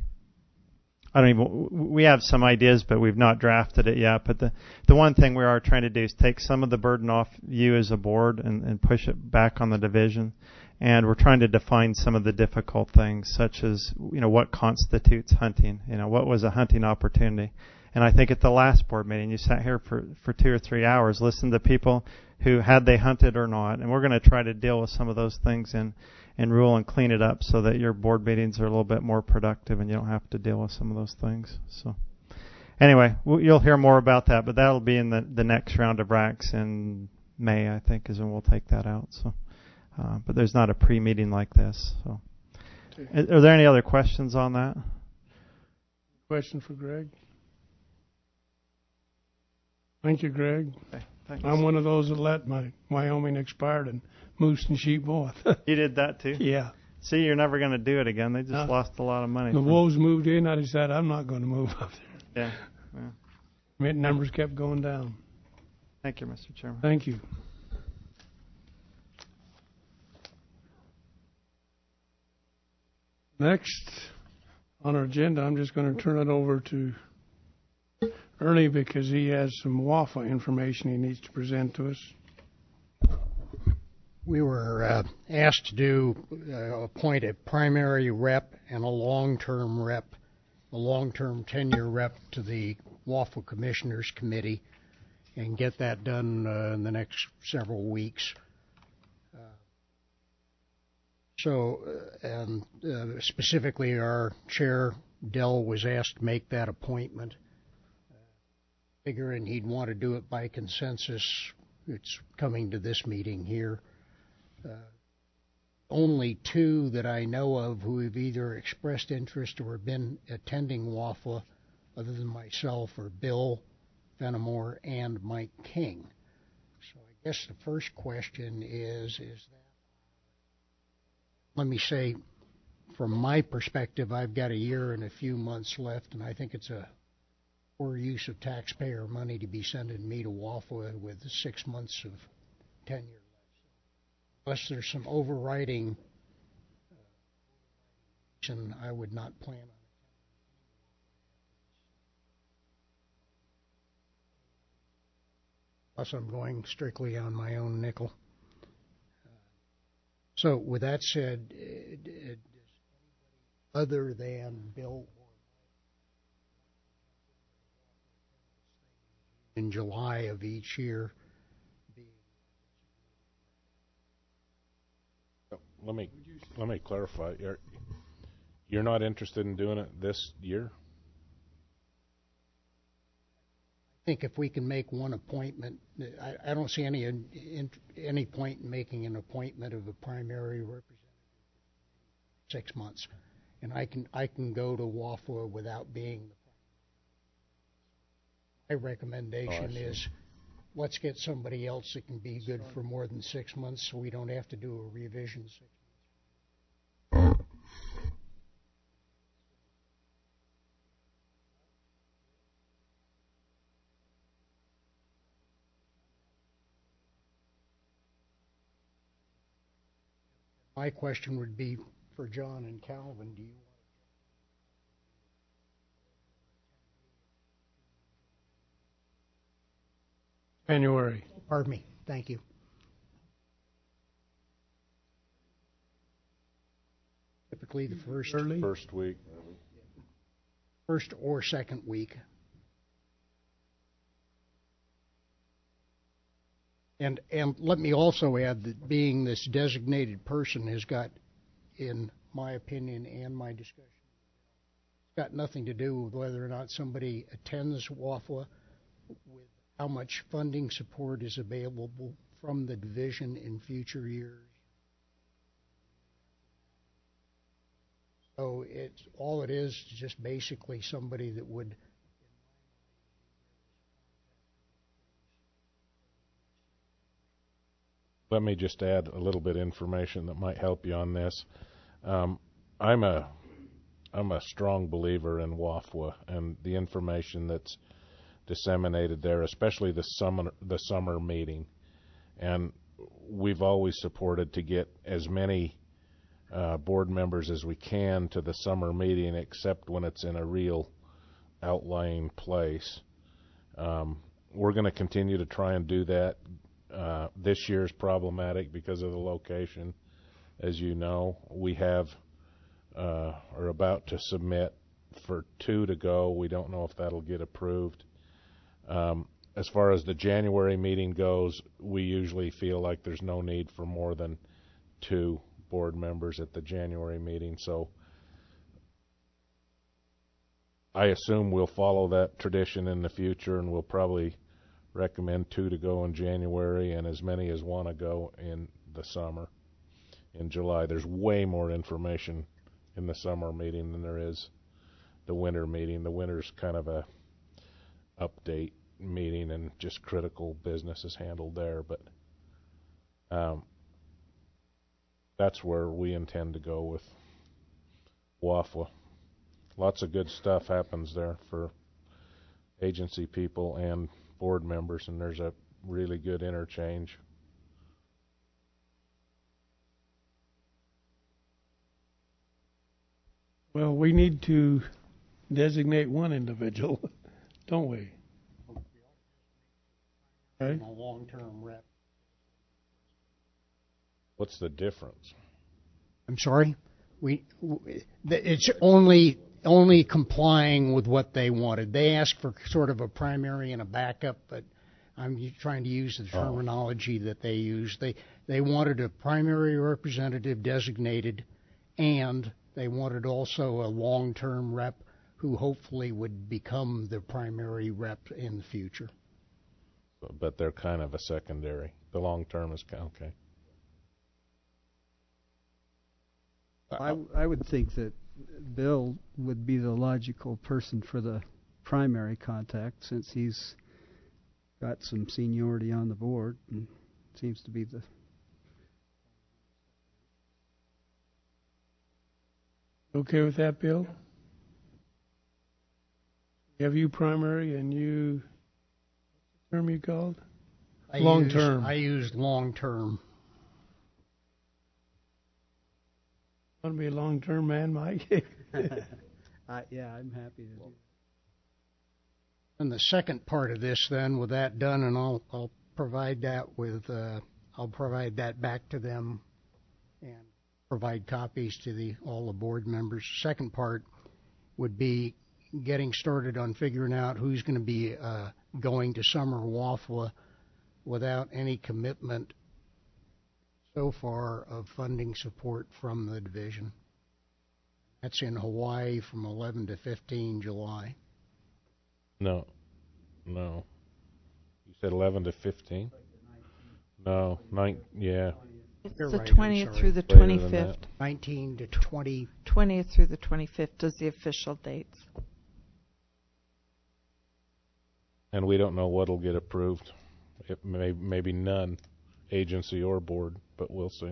I don't even. We have some ideas, but we've not drafted it yet. But the the one thing we are trying to do is take some of the burden off you as a board and, and push it back on the division. And we're trying to define some of the difficult things, such as, you know, what constitutes hunting. You know, what was a hunting opportunity? And I think at the last board meeting, you sat here for, for two or three hours, listened to people who had they hunted or not. And we're going to try to deal with some of those things and, and rule and clean it up so that your board meetings are a little bit more productive and you don't have to deal with some of those things. So anyway, you'll hear more about that, but that'll be in the, the next round of R A Cs in May, I think, is when we'll take that out. So. Uh, but there's not a pre-meeting like this. So, okay. Are there any other questions on that? Question for Greg? Thank you, Greg. Okay, thanks. I'm one of those that let my Wyoming expired and moose and sheep both. You did that too? Yeah. See, you're never going to do it again. They just uh, lost a lot of money. The wolves moved in. I decided I'm not going to move up there. Yeah. yeah. Mint numbers kept going down. Thank you, Mister Chairman. Thank you. Next on our agenda, I'm just going to turn it over to Ernie because he has some W A F A information he needs to present to us. We were uh, asked to do uh, appoint a primary rep and a long-term rep, a long-term tenure rep to the W A F A Commissioners Committee, and get that done uh, in the next several weeks. So, uh, and uh, specifically, our chair, Dell, was asked to make that appointment, uh, figuring he'd want to do it by consensus. It's coming to this meeting here. Uh, only two that I know of who have either expressed interest or been attending W A F A, other than myself, are Bill Fenimore and Mike King. So I guess the first question is, is that, let me say, from my perspective, I've got a year and a few months left, and I think it's a poor use of taxpayer money to be sending me to Wafwa with six months of tenure left. Unless there's some overriding uh, reason, I would not plan on. Plus, I'm going strictly on my own nickel. Uh, so, with that said, uh, does anybody other than Bill or in July of each year be? Let me let me clarify. You're, you're not interested in doing it this year? I think if we can make one appointment, I, I don't see any in, in, any point in making an appointment of a primary representative for six months, and I can I can go to Wafwa without being the primary. My recommendation Oh, is let's get somebody else that can be good for more than six months, so we don't have to do a revision six months. My question would be for John and Calvin, do you want to January. Pardon me. Thank you. Typically the first Early? First week. First or second week. And and let me also add that being this designated person has got, in my opinion and my discussion, got nothing to do with whether or not somebody attends Wafwa, with how much funding support is available from the division in future years. So it's all it is, just basically somebody that would. Let me just add a little bit of information that might help you on this. Um, I'm a I'm a strong believer in Wafwa and the information that's disseminated there, especially the summer the summer meeting. And we've always supported to get as many uh, board members as we can to the summer meeting, except when it's in a real outlying place. Um, we're going to continue to try and do that. Uh, this year is problematic because of the location. As you know, we have uh, are about to submit for two to go. We don't know if that'll get approved. Um, as far as the January meeting goes, we usually feel like there's no need for more than two board members at the January meeting. So I assume we'll follow that tradition in the future, and we'll probably recommend two to go in January and as many as want to go in the summer. In July, there's way more information in the summer meeting than there is the winter meeting. The winter's kind of a update meeting and just critical business is handled there, but um, that's where we intend to go with Wafwa. Lots of good stuff happens there for agency people and board members, and there's a really good interchange. Well, we need to designate one individual, don't we? Okay. A long-term rep. What's the difference? I'm sorry? We, it's only only complying with what they wanted. They asked for sort of a primary and a backup, but I'm trying to use the terminology oh. that they use. They they wanted a primary representative designated, and they wanted also a long-term rep who hopefully would become the primary rep in the future. But they're kind of a secondary. The long-term is okay. I, I would think that Bill would be the logical person for the primary contact, since he's got some seniority on the board, and seems to be the. Okay with that, Bill? We have you primary and you, what's the term you called? I long used, term. I used long term. Want to be a long term man, Mike? uh, yeah, I'm happy to do. And the second part of this, then, with that done, and I'll I'll provide that with uh, I'll provide that back to them, and provide copies to the all the board members. The second part would be getting started on figuring out who's going to be uh, going to Summer W A F W A without any commitment so far of funding support from the division. That's in Hawaii from eleven to fifteen July. No, no. You said eleven to fifteen? No, nine. Yeah. It's You're the right, twentieth I'm through sorry. the twenty-fifth. nineteen to twenty. twentieth through the twenty-fifth is the official dates. And we don't know what'll get approved. It may maybe none, agency or board, but we'll see.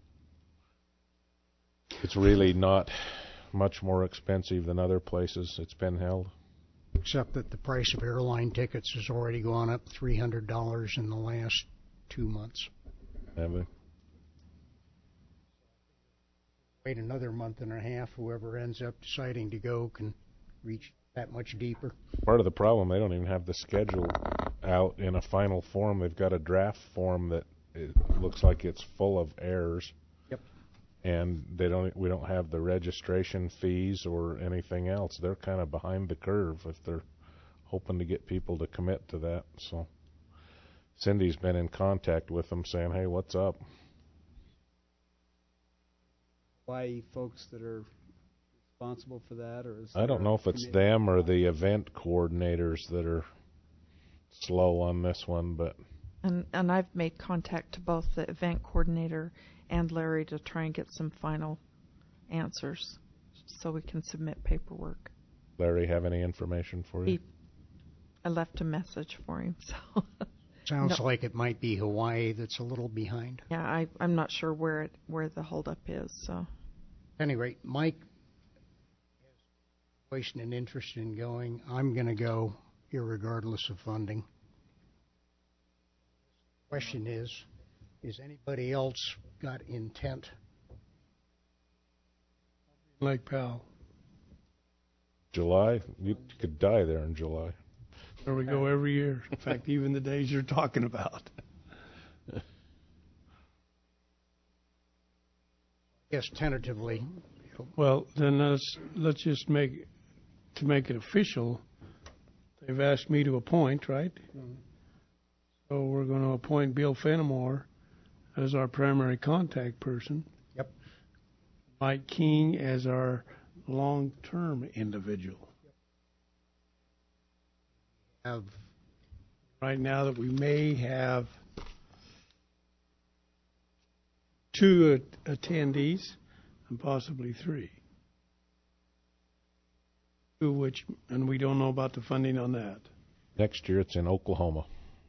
It's really not much more expensive than other places it's been held. Except that the price of airline tickets has already gone up three hundred dollars in the last two months. Have they? Wait another month and a half, whoever ends up deciding to go can reach that much deeper. Part of the problem, they don't even have the schedule out in a final form. They've got a draft form that it looks like it's full of errors. Yep. And they don't. We don't have the registration fees or anything else. They're kind of behind the curve if they're hoping to get people to commit to that. So Cindy's been in contact with them saying, hey, what's up? Hawaii folks that are responsible for that, or is I don't know if it's them or the event coordinators that are slow on this one, but And and I've made contact to both the event coordinator and Larry to try and get some final answers so we can submit paperwork. Larry have any information for you? He, I left a message for him, so. Sounds No. like it might be Hawaii that's a little behind. Yeah, I, I'm not sure where it where the holdup is, so. At any rate, Mike has voiced an interest in going. I'm going to go irregardless of funding. Question is, is anybody else got intent? Lake Powell. July? You could die there in July. Where we go every year. In fact, even the days you're talking about. Yes, tentatively. Well, then let's let's just make to make it official. They've asked me to appoint, right? Mm-hmm. So we're going to appoint Bill Fenimore as our primary contact person. Yep. Mike King as our long-term individual. Have right now that we may have two uh, attendees and possibly three. Two which, and we don't know about the funding on that. Next year it's in Oklahoma.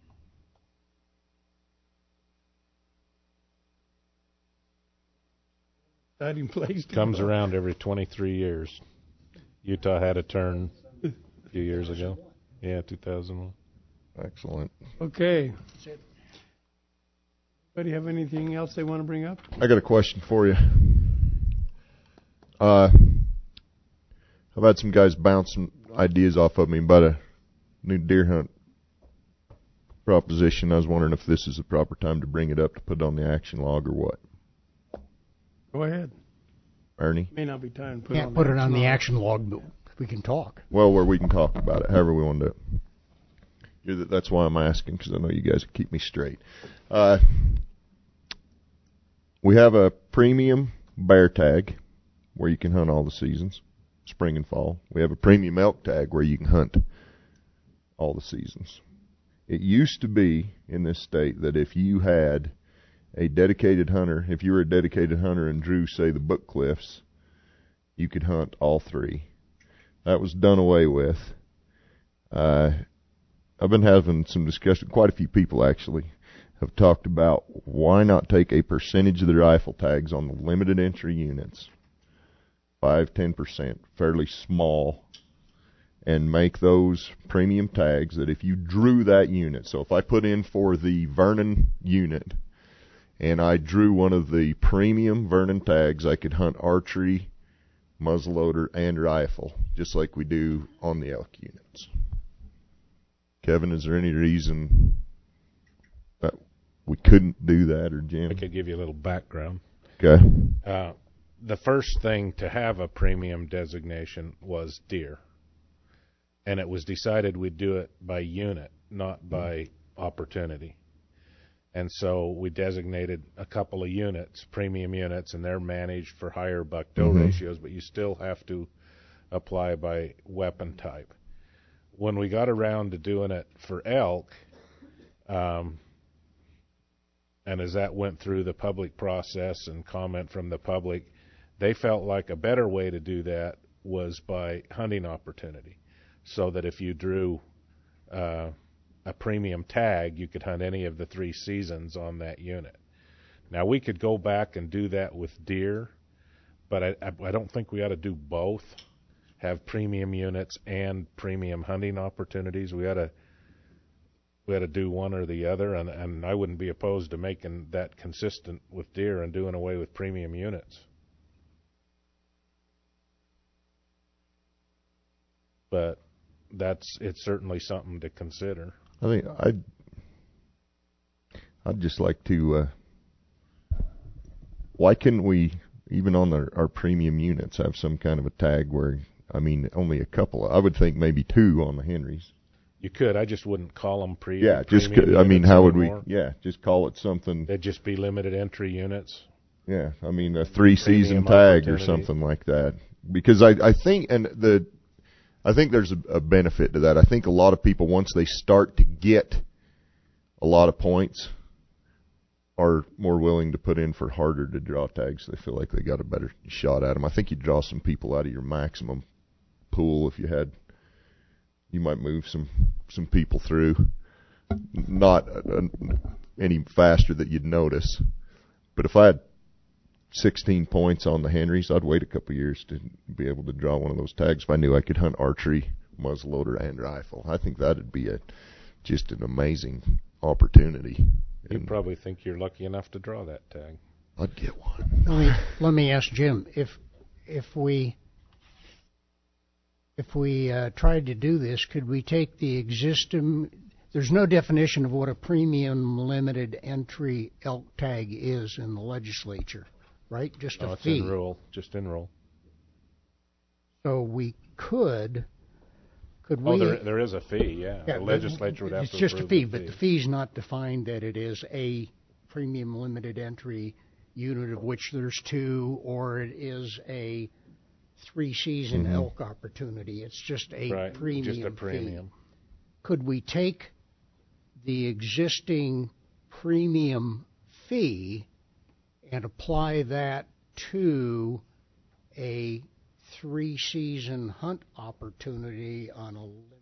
Exciting place. To Comes go. around every twenty-three years. Utah had a turn a few years ago. Yeah, two thousand one. Excellent. Okay. Anybody have anything else they want to bring up? I got a question for you. Uh, I've had some guys bounce some ideas off of me about a new deer hunt proposition. I was wondering if this is the proper time to bring it up to put it on the action log or what. Go ahead. Ernie? May not be time to put Can't on put the it on action the log. action log, but we can talk. Well, where we can talk about it, however we want to do it. You're the, that's why I'm asking, because I know you guys keep me straight. Uh, we have a premium bear tag where you can hunt all the seasons, spring and fall. We have a premium elk tag where you can hunt all the seasons. It used to be in this state that if you had a dedicated hunter, if you were a dedicated hunter and drew, say, the Book Cliffs, you could hunt all three. That was done away with. Uh, I've been having some discussion. Quite a few people actually have talked about why not take a percentage of the rifle tags on the limited entry units, five, ten percent, fairly small, and make those premium tags that if you drew that unit, so if I put in for the Vernon unit and I drew one of the premium Vernon tags, I could hunt archery, muzzleloader, and rifle, just like we do on the elk units. Kevin, is there any reason that we couldn't do that, or Jim? I could give you a little background. Okay. Uh, the first thing to have a premium designation was deer. And it was decided we'd do it by unit, not by opportunity. And so we designated a couple of units, premium units, and they're managed for higher buck-doe Mhm. ratios, but you still have to apply by weapon type. When we got around to doing it for elk, um, and as that went through the public process and comment from the public, they felt like a better way to do that was by hunting opportunity, so that if you drew uh, a premium tag, you could hunt any of the three seasons on that unit. Now, we could go back and do that with deer, but I, I don't think we ought to do both, have premium units and premium hunting opportunities. We ought to we ought to do one or the other, and, and I wouldn't be opposed to making that consistent with deer and doing away with premium units. But that's it's certainly something to consider. I think I'd I'd just like to. Uh, why couldn't we, even on our, our premium units, have some kind of a tag where, I mean, only a couple? I would think maybe two on the Henrys. You could. I just wouldn't call them pre. Yeah, just premium I mean, units how would anymore. we? Yeah, just call it something. They'd just be limited entry units. Yeah, I mean a three season Premium tag or opportunity. something like that. Because I I think and the I think there's a, a benefit to that. I think a lot of people, once they start to get a lot of points, are more willing to put in for harder to draw tags. They feel like they got a better shot at them. I think you draw some people out of your maximum pool if you had. You might move some some people through, not uh, any faster that you'd notice. But if I had sixteen points on the Henrys, I'd wait a couple of years to be able to draw one of those tags if I knew I could hunt archery, muzzleloader, and rifle. I think that'd be a just an amazing opportunity. You And probably think you're lucky enough to draw that tag. I'd get one. Let me, let me ask Jim, if if we if we uh, tried to do this, could we take the existing? There's no definition of what a premium limited entry elk tag is in the legislature, right? Just No, a it's fee. in rule, just in rule. So we could could Oh, we? there there is a fee, yeah. Yeah, the legislature would have it's to just a approve fee, the but the fee's not defined that it is a premium limited entry unit of which there's two, or it is a three-season Mhm. elk opportunity. It's just a Right, premium just a fee. premium. Could we take the existing premium fee and apply that to a three-season hunt opportunity on a limit?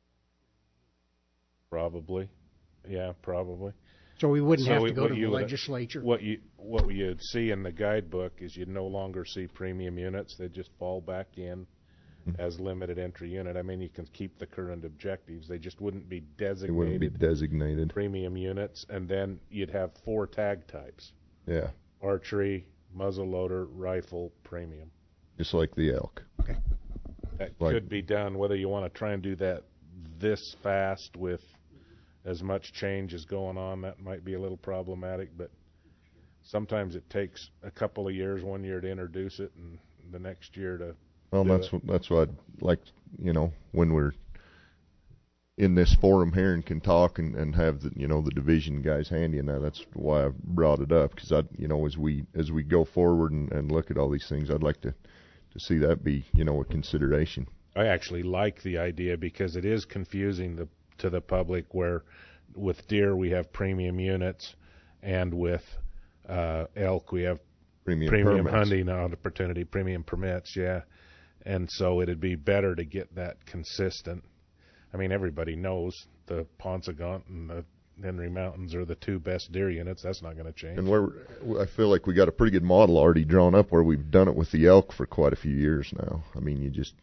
Probably, yeah, probably. So we wouldn't So have we- to go what to the you would- legislature? What you what you'd see in the guidebook is you'd no longer see premium units; they just fall back in as limited entry unit. I mean, you can keep the current objectives; they just wouldn't be It designated wouldn't be designated. premium units. And then you'd have four tag types: Yeah, archery, muzzleloader, rifle, premium. just like the elk. That Like- could be done. Whether you want to try and do that this fast with as much change as going on, that might be a little problematic, but sometimes it takes a couple of years, one year to introduce it and the next year to Well, do that's it. what that's what I'd like, you know, when we're in this forum here and can talk and, and have the, you know, the division guys handy, and that, that's why I brought it up, because I, you know, as we as we go forward and, and look at all these things, I'd like to to see that be, you know, a consideration. I actually like the idea because it is confusing the, to the public, where with deer we have premium units and with uh, elk we have Premium, premium permits. hunting opportunity, premium permits, yeah. And so it'd be better to get that consistent. I mean, everybody knows the Paunsaugunt and the Henry Mountains are the two best deer units. That's not going to change. And we're, I feel like we got a pretty good model already drawn up where we've done it with the elk for quite a few years now. I mean, you just,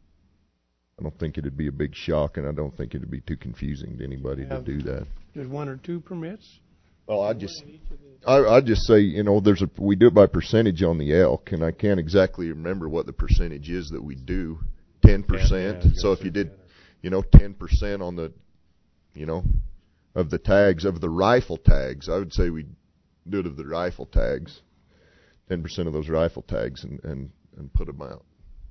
I don't think it'd be a big shock, and I don't think it'd be too confusing to anybody Have- to do that. There's one or two permits? Well, I just, I I just say, you know, there's a we do it by percentage on the elk, and I can't exactly remember what the percentage is that we do. Ten percent. Yeah, So if you did, you know, ten percent on the, you know, of the tags of the rifle tags, I would say we do it of the rifle tags. Ten percent of those rifle tags, and and and put them out.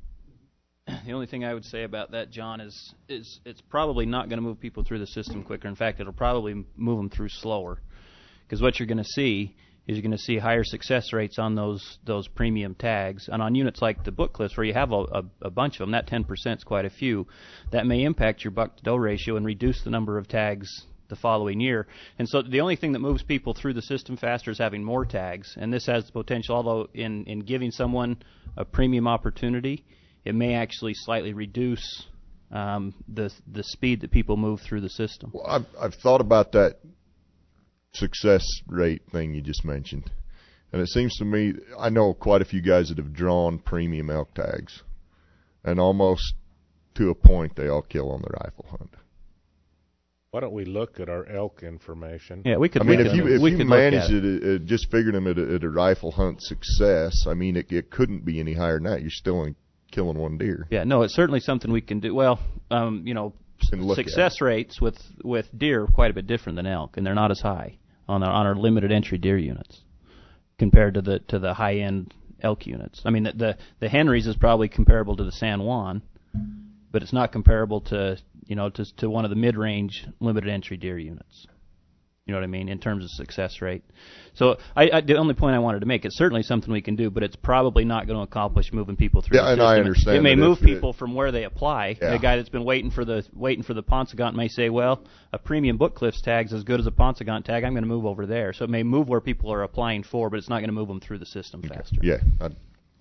The only thing I would say about that, John, is is it's probably not going to move people through the system quicker. In fact, it'll probably move them through slower. Because what you're going to see is you're going to see higher success rates on those those premium tags. And on units like the Book Cliffs, where you have a, a, a bunch of them, that ten percent is quite a few, that may impact your buck-to-doe ratio and reduce the number of tags the following year. And so the only thing that moves people through the system faster is having more tags. And this has the potential, although in, in giving someone a premium opportunity, it may actually slightly reduce um, the the speed that people move through the system. Well, I've I've thought about that success rate thing you just mentioned, and it seems to me I know quite a few guys that have drawn premium elk tags, and almost to a point they all kill on the rifle hunt. Why don't we look at our elk information? Yeah, we could. I mean, we if could, you if we you could look at managed it. it, it, it, just figured them at a, at a rifle hunt success. I mean, it, it couldn't be any higher than that. You're still only killing one deer. Yeah, no, it's certainly something we can do. Well, um, you know, success rates with with deer are quite a bit different than elk, and they're not as high on our on our limited entry deer units compared to the to the high end elk units. I mean, the, the the Henrys is probably comparable to the San Juan, but it's not comparable to you know to to one of the mid range limited entry deer units. You know what I mean, in terms of success rate. So I, I, the only point I wanted to make, it's certainly something we can do, but it's probably not going to accomplish moving people through Yeah, the and system. I understand It may that move if people it- from where they apply. Yeah. The guy that's been waiting for the waiting for the Paunsaugunt may say, well, a premium Book Cliffs tag's as good as a Paunsaugunt tag. I'm going to move over there. So it may move where people are applying for, but it's not going to move them through the system faster. Yeah. I'd,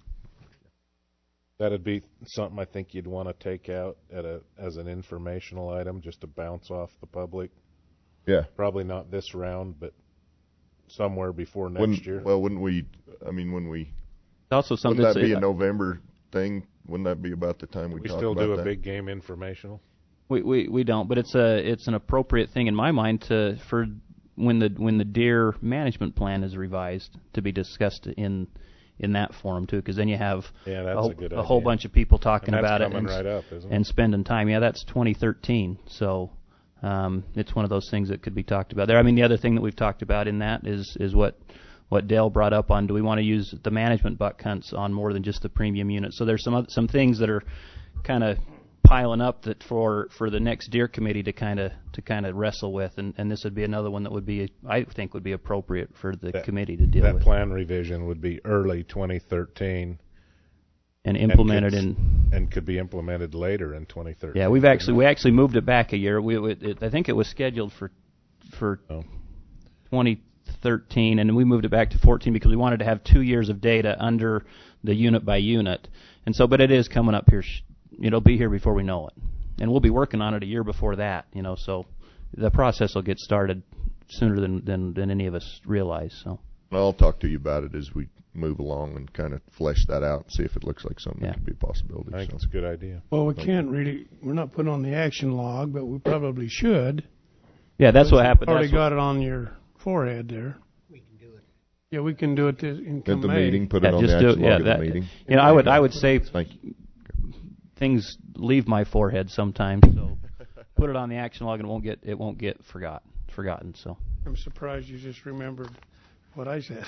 That'd be something I think you'd want to take out at a as an informational item, just to bounce off the public. Yeah. Probably not this round, but somewhere before next wouldn't, year. Well, wouldn't we? I mean, when we also something wouldn't that that's be a- a November thing? Wouldn't that be about the time we, we talk still about do a that? big game informational. We, we we don't, but it's a it's an appropriate thing in my mind to for when the when the deer management plan is revised to be discussed in in that forum too, because then you have Yeah, that's a, whole- a good a whole idea. bunch of people talking And that's about it coming and, right up, isn't it? and spending time. Yeah, that's twenty thirteen, so um, it's one of those things that could be talked about there. I mean, the other thing that we've talked about in that is is what what Dale brought up on. Do we want to use the management buck hunts on more than just the premium unit? So there's some oth- some things that are kind of piling up that for for the next deer committee to kind of to kind of wrestle with, and, and this would be another one that would be I think would be appropriate for the That- committee to deal That with plan revision would be early twenty thirteen. and implemented could, in. and could be implemented later in twenty thirteen. Yeah, we've actually we actually moved it back a year. We it, it, I think it was scheduled for for Oh. twenty thirteen, and we moved it back to fourteen because we wanted to have two years of data under the unit by unit, and so but it is coming up here. sh- It'll be here before we know it, and we'll be working on it a year before that. You know, so the process will get started sooner than than, than any of us realize. So. I'll talk to you about it as we move along and kind of flesh that out and see if it looks like something Yeah. that could be a possibility. I think So. it's a good idea. Well, we can't really, we're not putting on the action log, but we probably should. Yeah, that's what happened. Already That's what- got it on your forehead there. We can do it. Yeah, we can do it this, in At the May. meeting, put Yeah, it on just the do it, action yeah, log at that- the meeting. You know, I would I would say Thank you. things leave my forehead sometimes, so put it on the action log and it won't get it won't get forgot forgotten. So I'm surprised you just remembered what I said.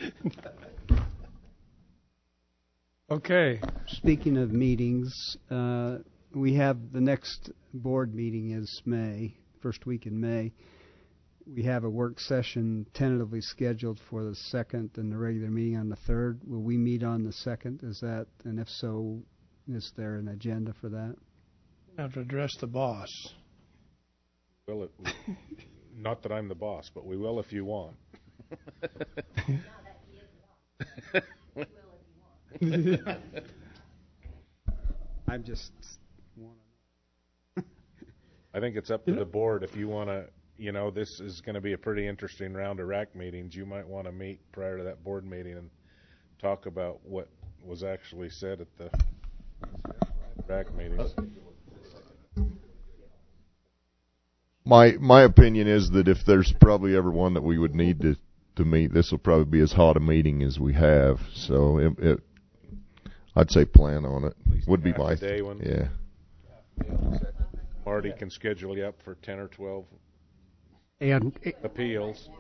Okay. Speaking of meetings, uh, we have the next board meeting is May, first week in May. We have a work session tentatively scheduled for the second and the regular meeting on the third. Will we meet on the second? Is that, and if so, is there an agenda for that? Have to address the boss. Will it, not that I'm the boss, but we will if you want. I'm just. I I think it's up to the board if you want to, you know, this is going to be a pretty interesting round of R A C meetings. You might want to meet prior to that board meeting and talk about what was actually said at the R A C meetings. My my opinion is that if there's probably ever one that we would need to, to meet, this will probably be as hot a meeting as we have. So it, it I'd say plan on it. Would be my day one. Yeah. Marty can schedule you up for ten or twelve And appeals.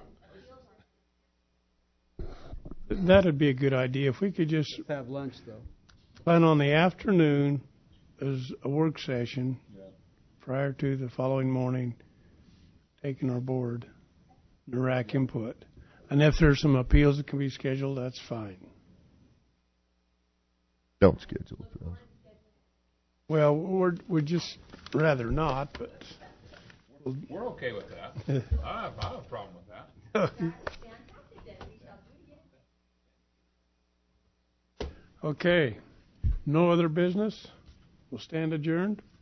That'd be a good idea. If we could just have lunch, though. plan on the afternoon as a work session prior to the following morning, taking our board, the R A C input. And if there's some appeals that can be scheduled, that's fine. Don't schedule appeals. Well, we're, we'd just rather not, but... We're okay with that. I have, I have a problem with that. Okay. No other business? We'll stand adjourned.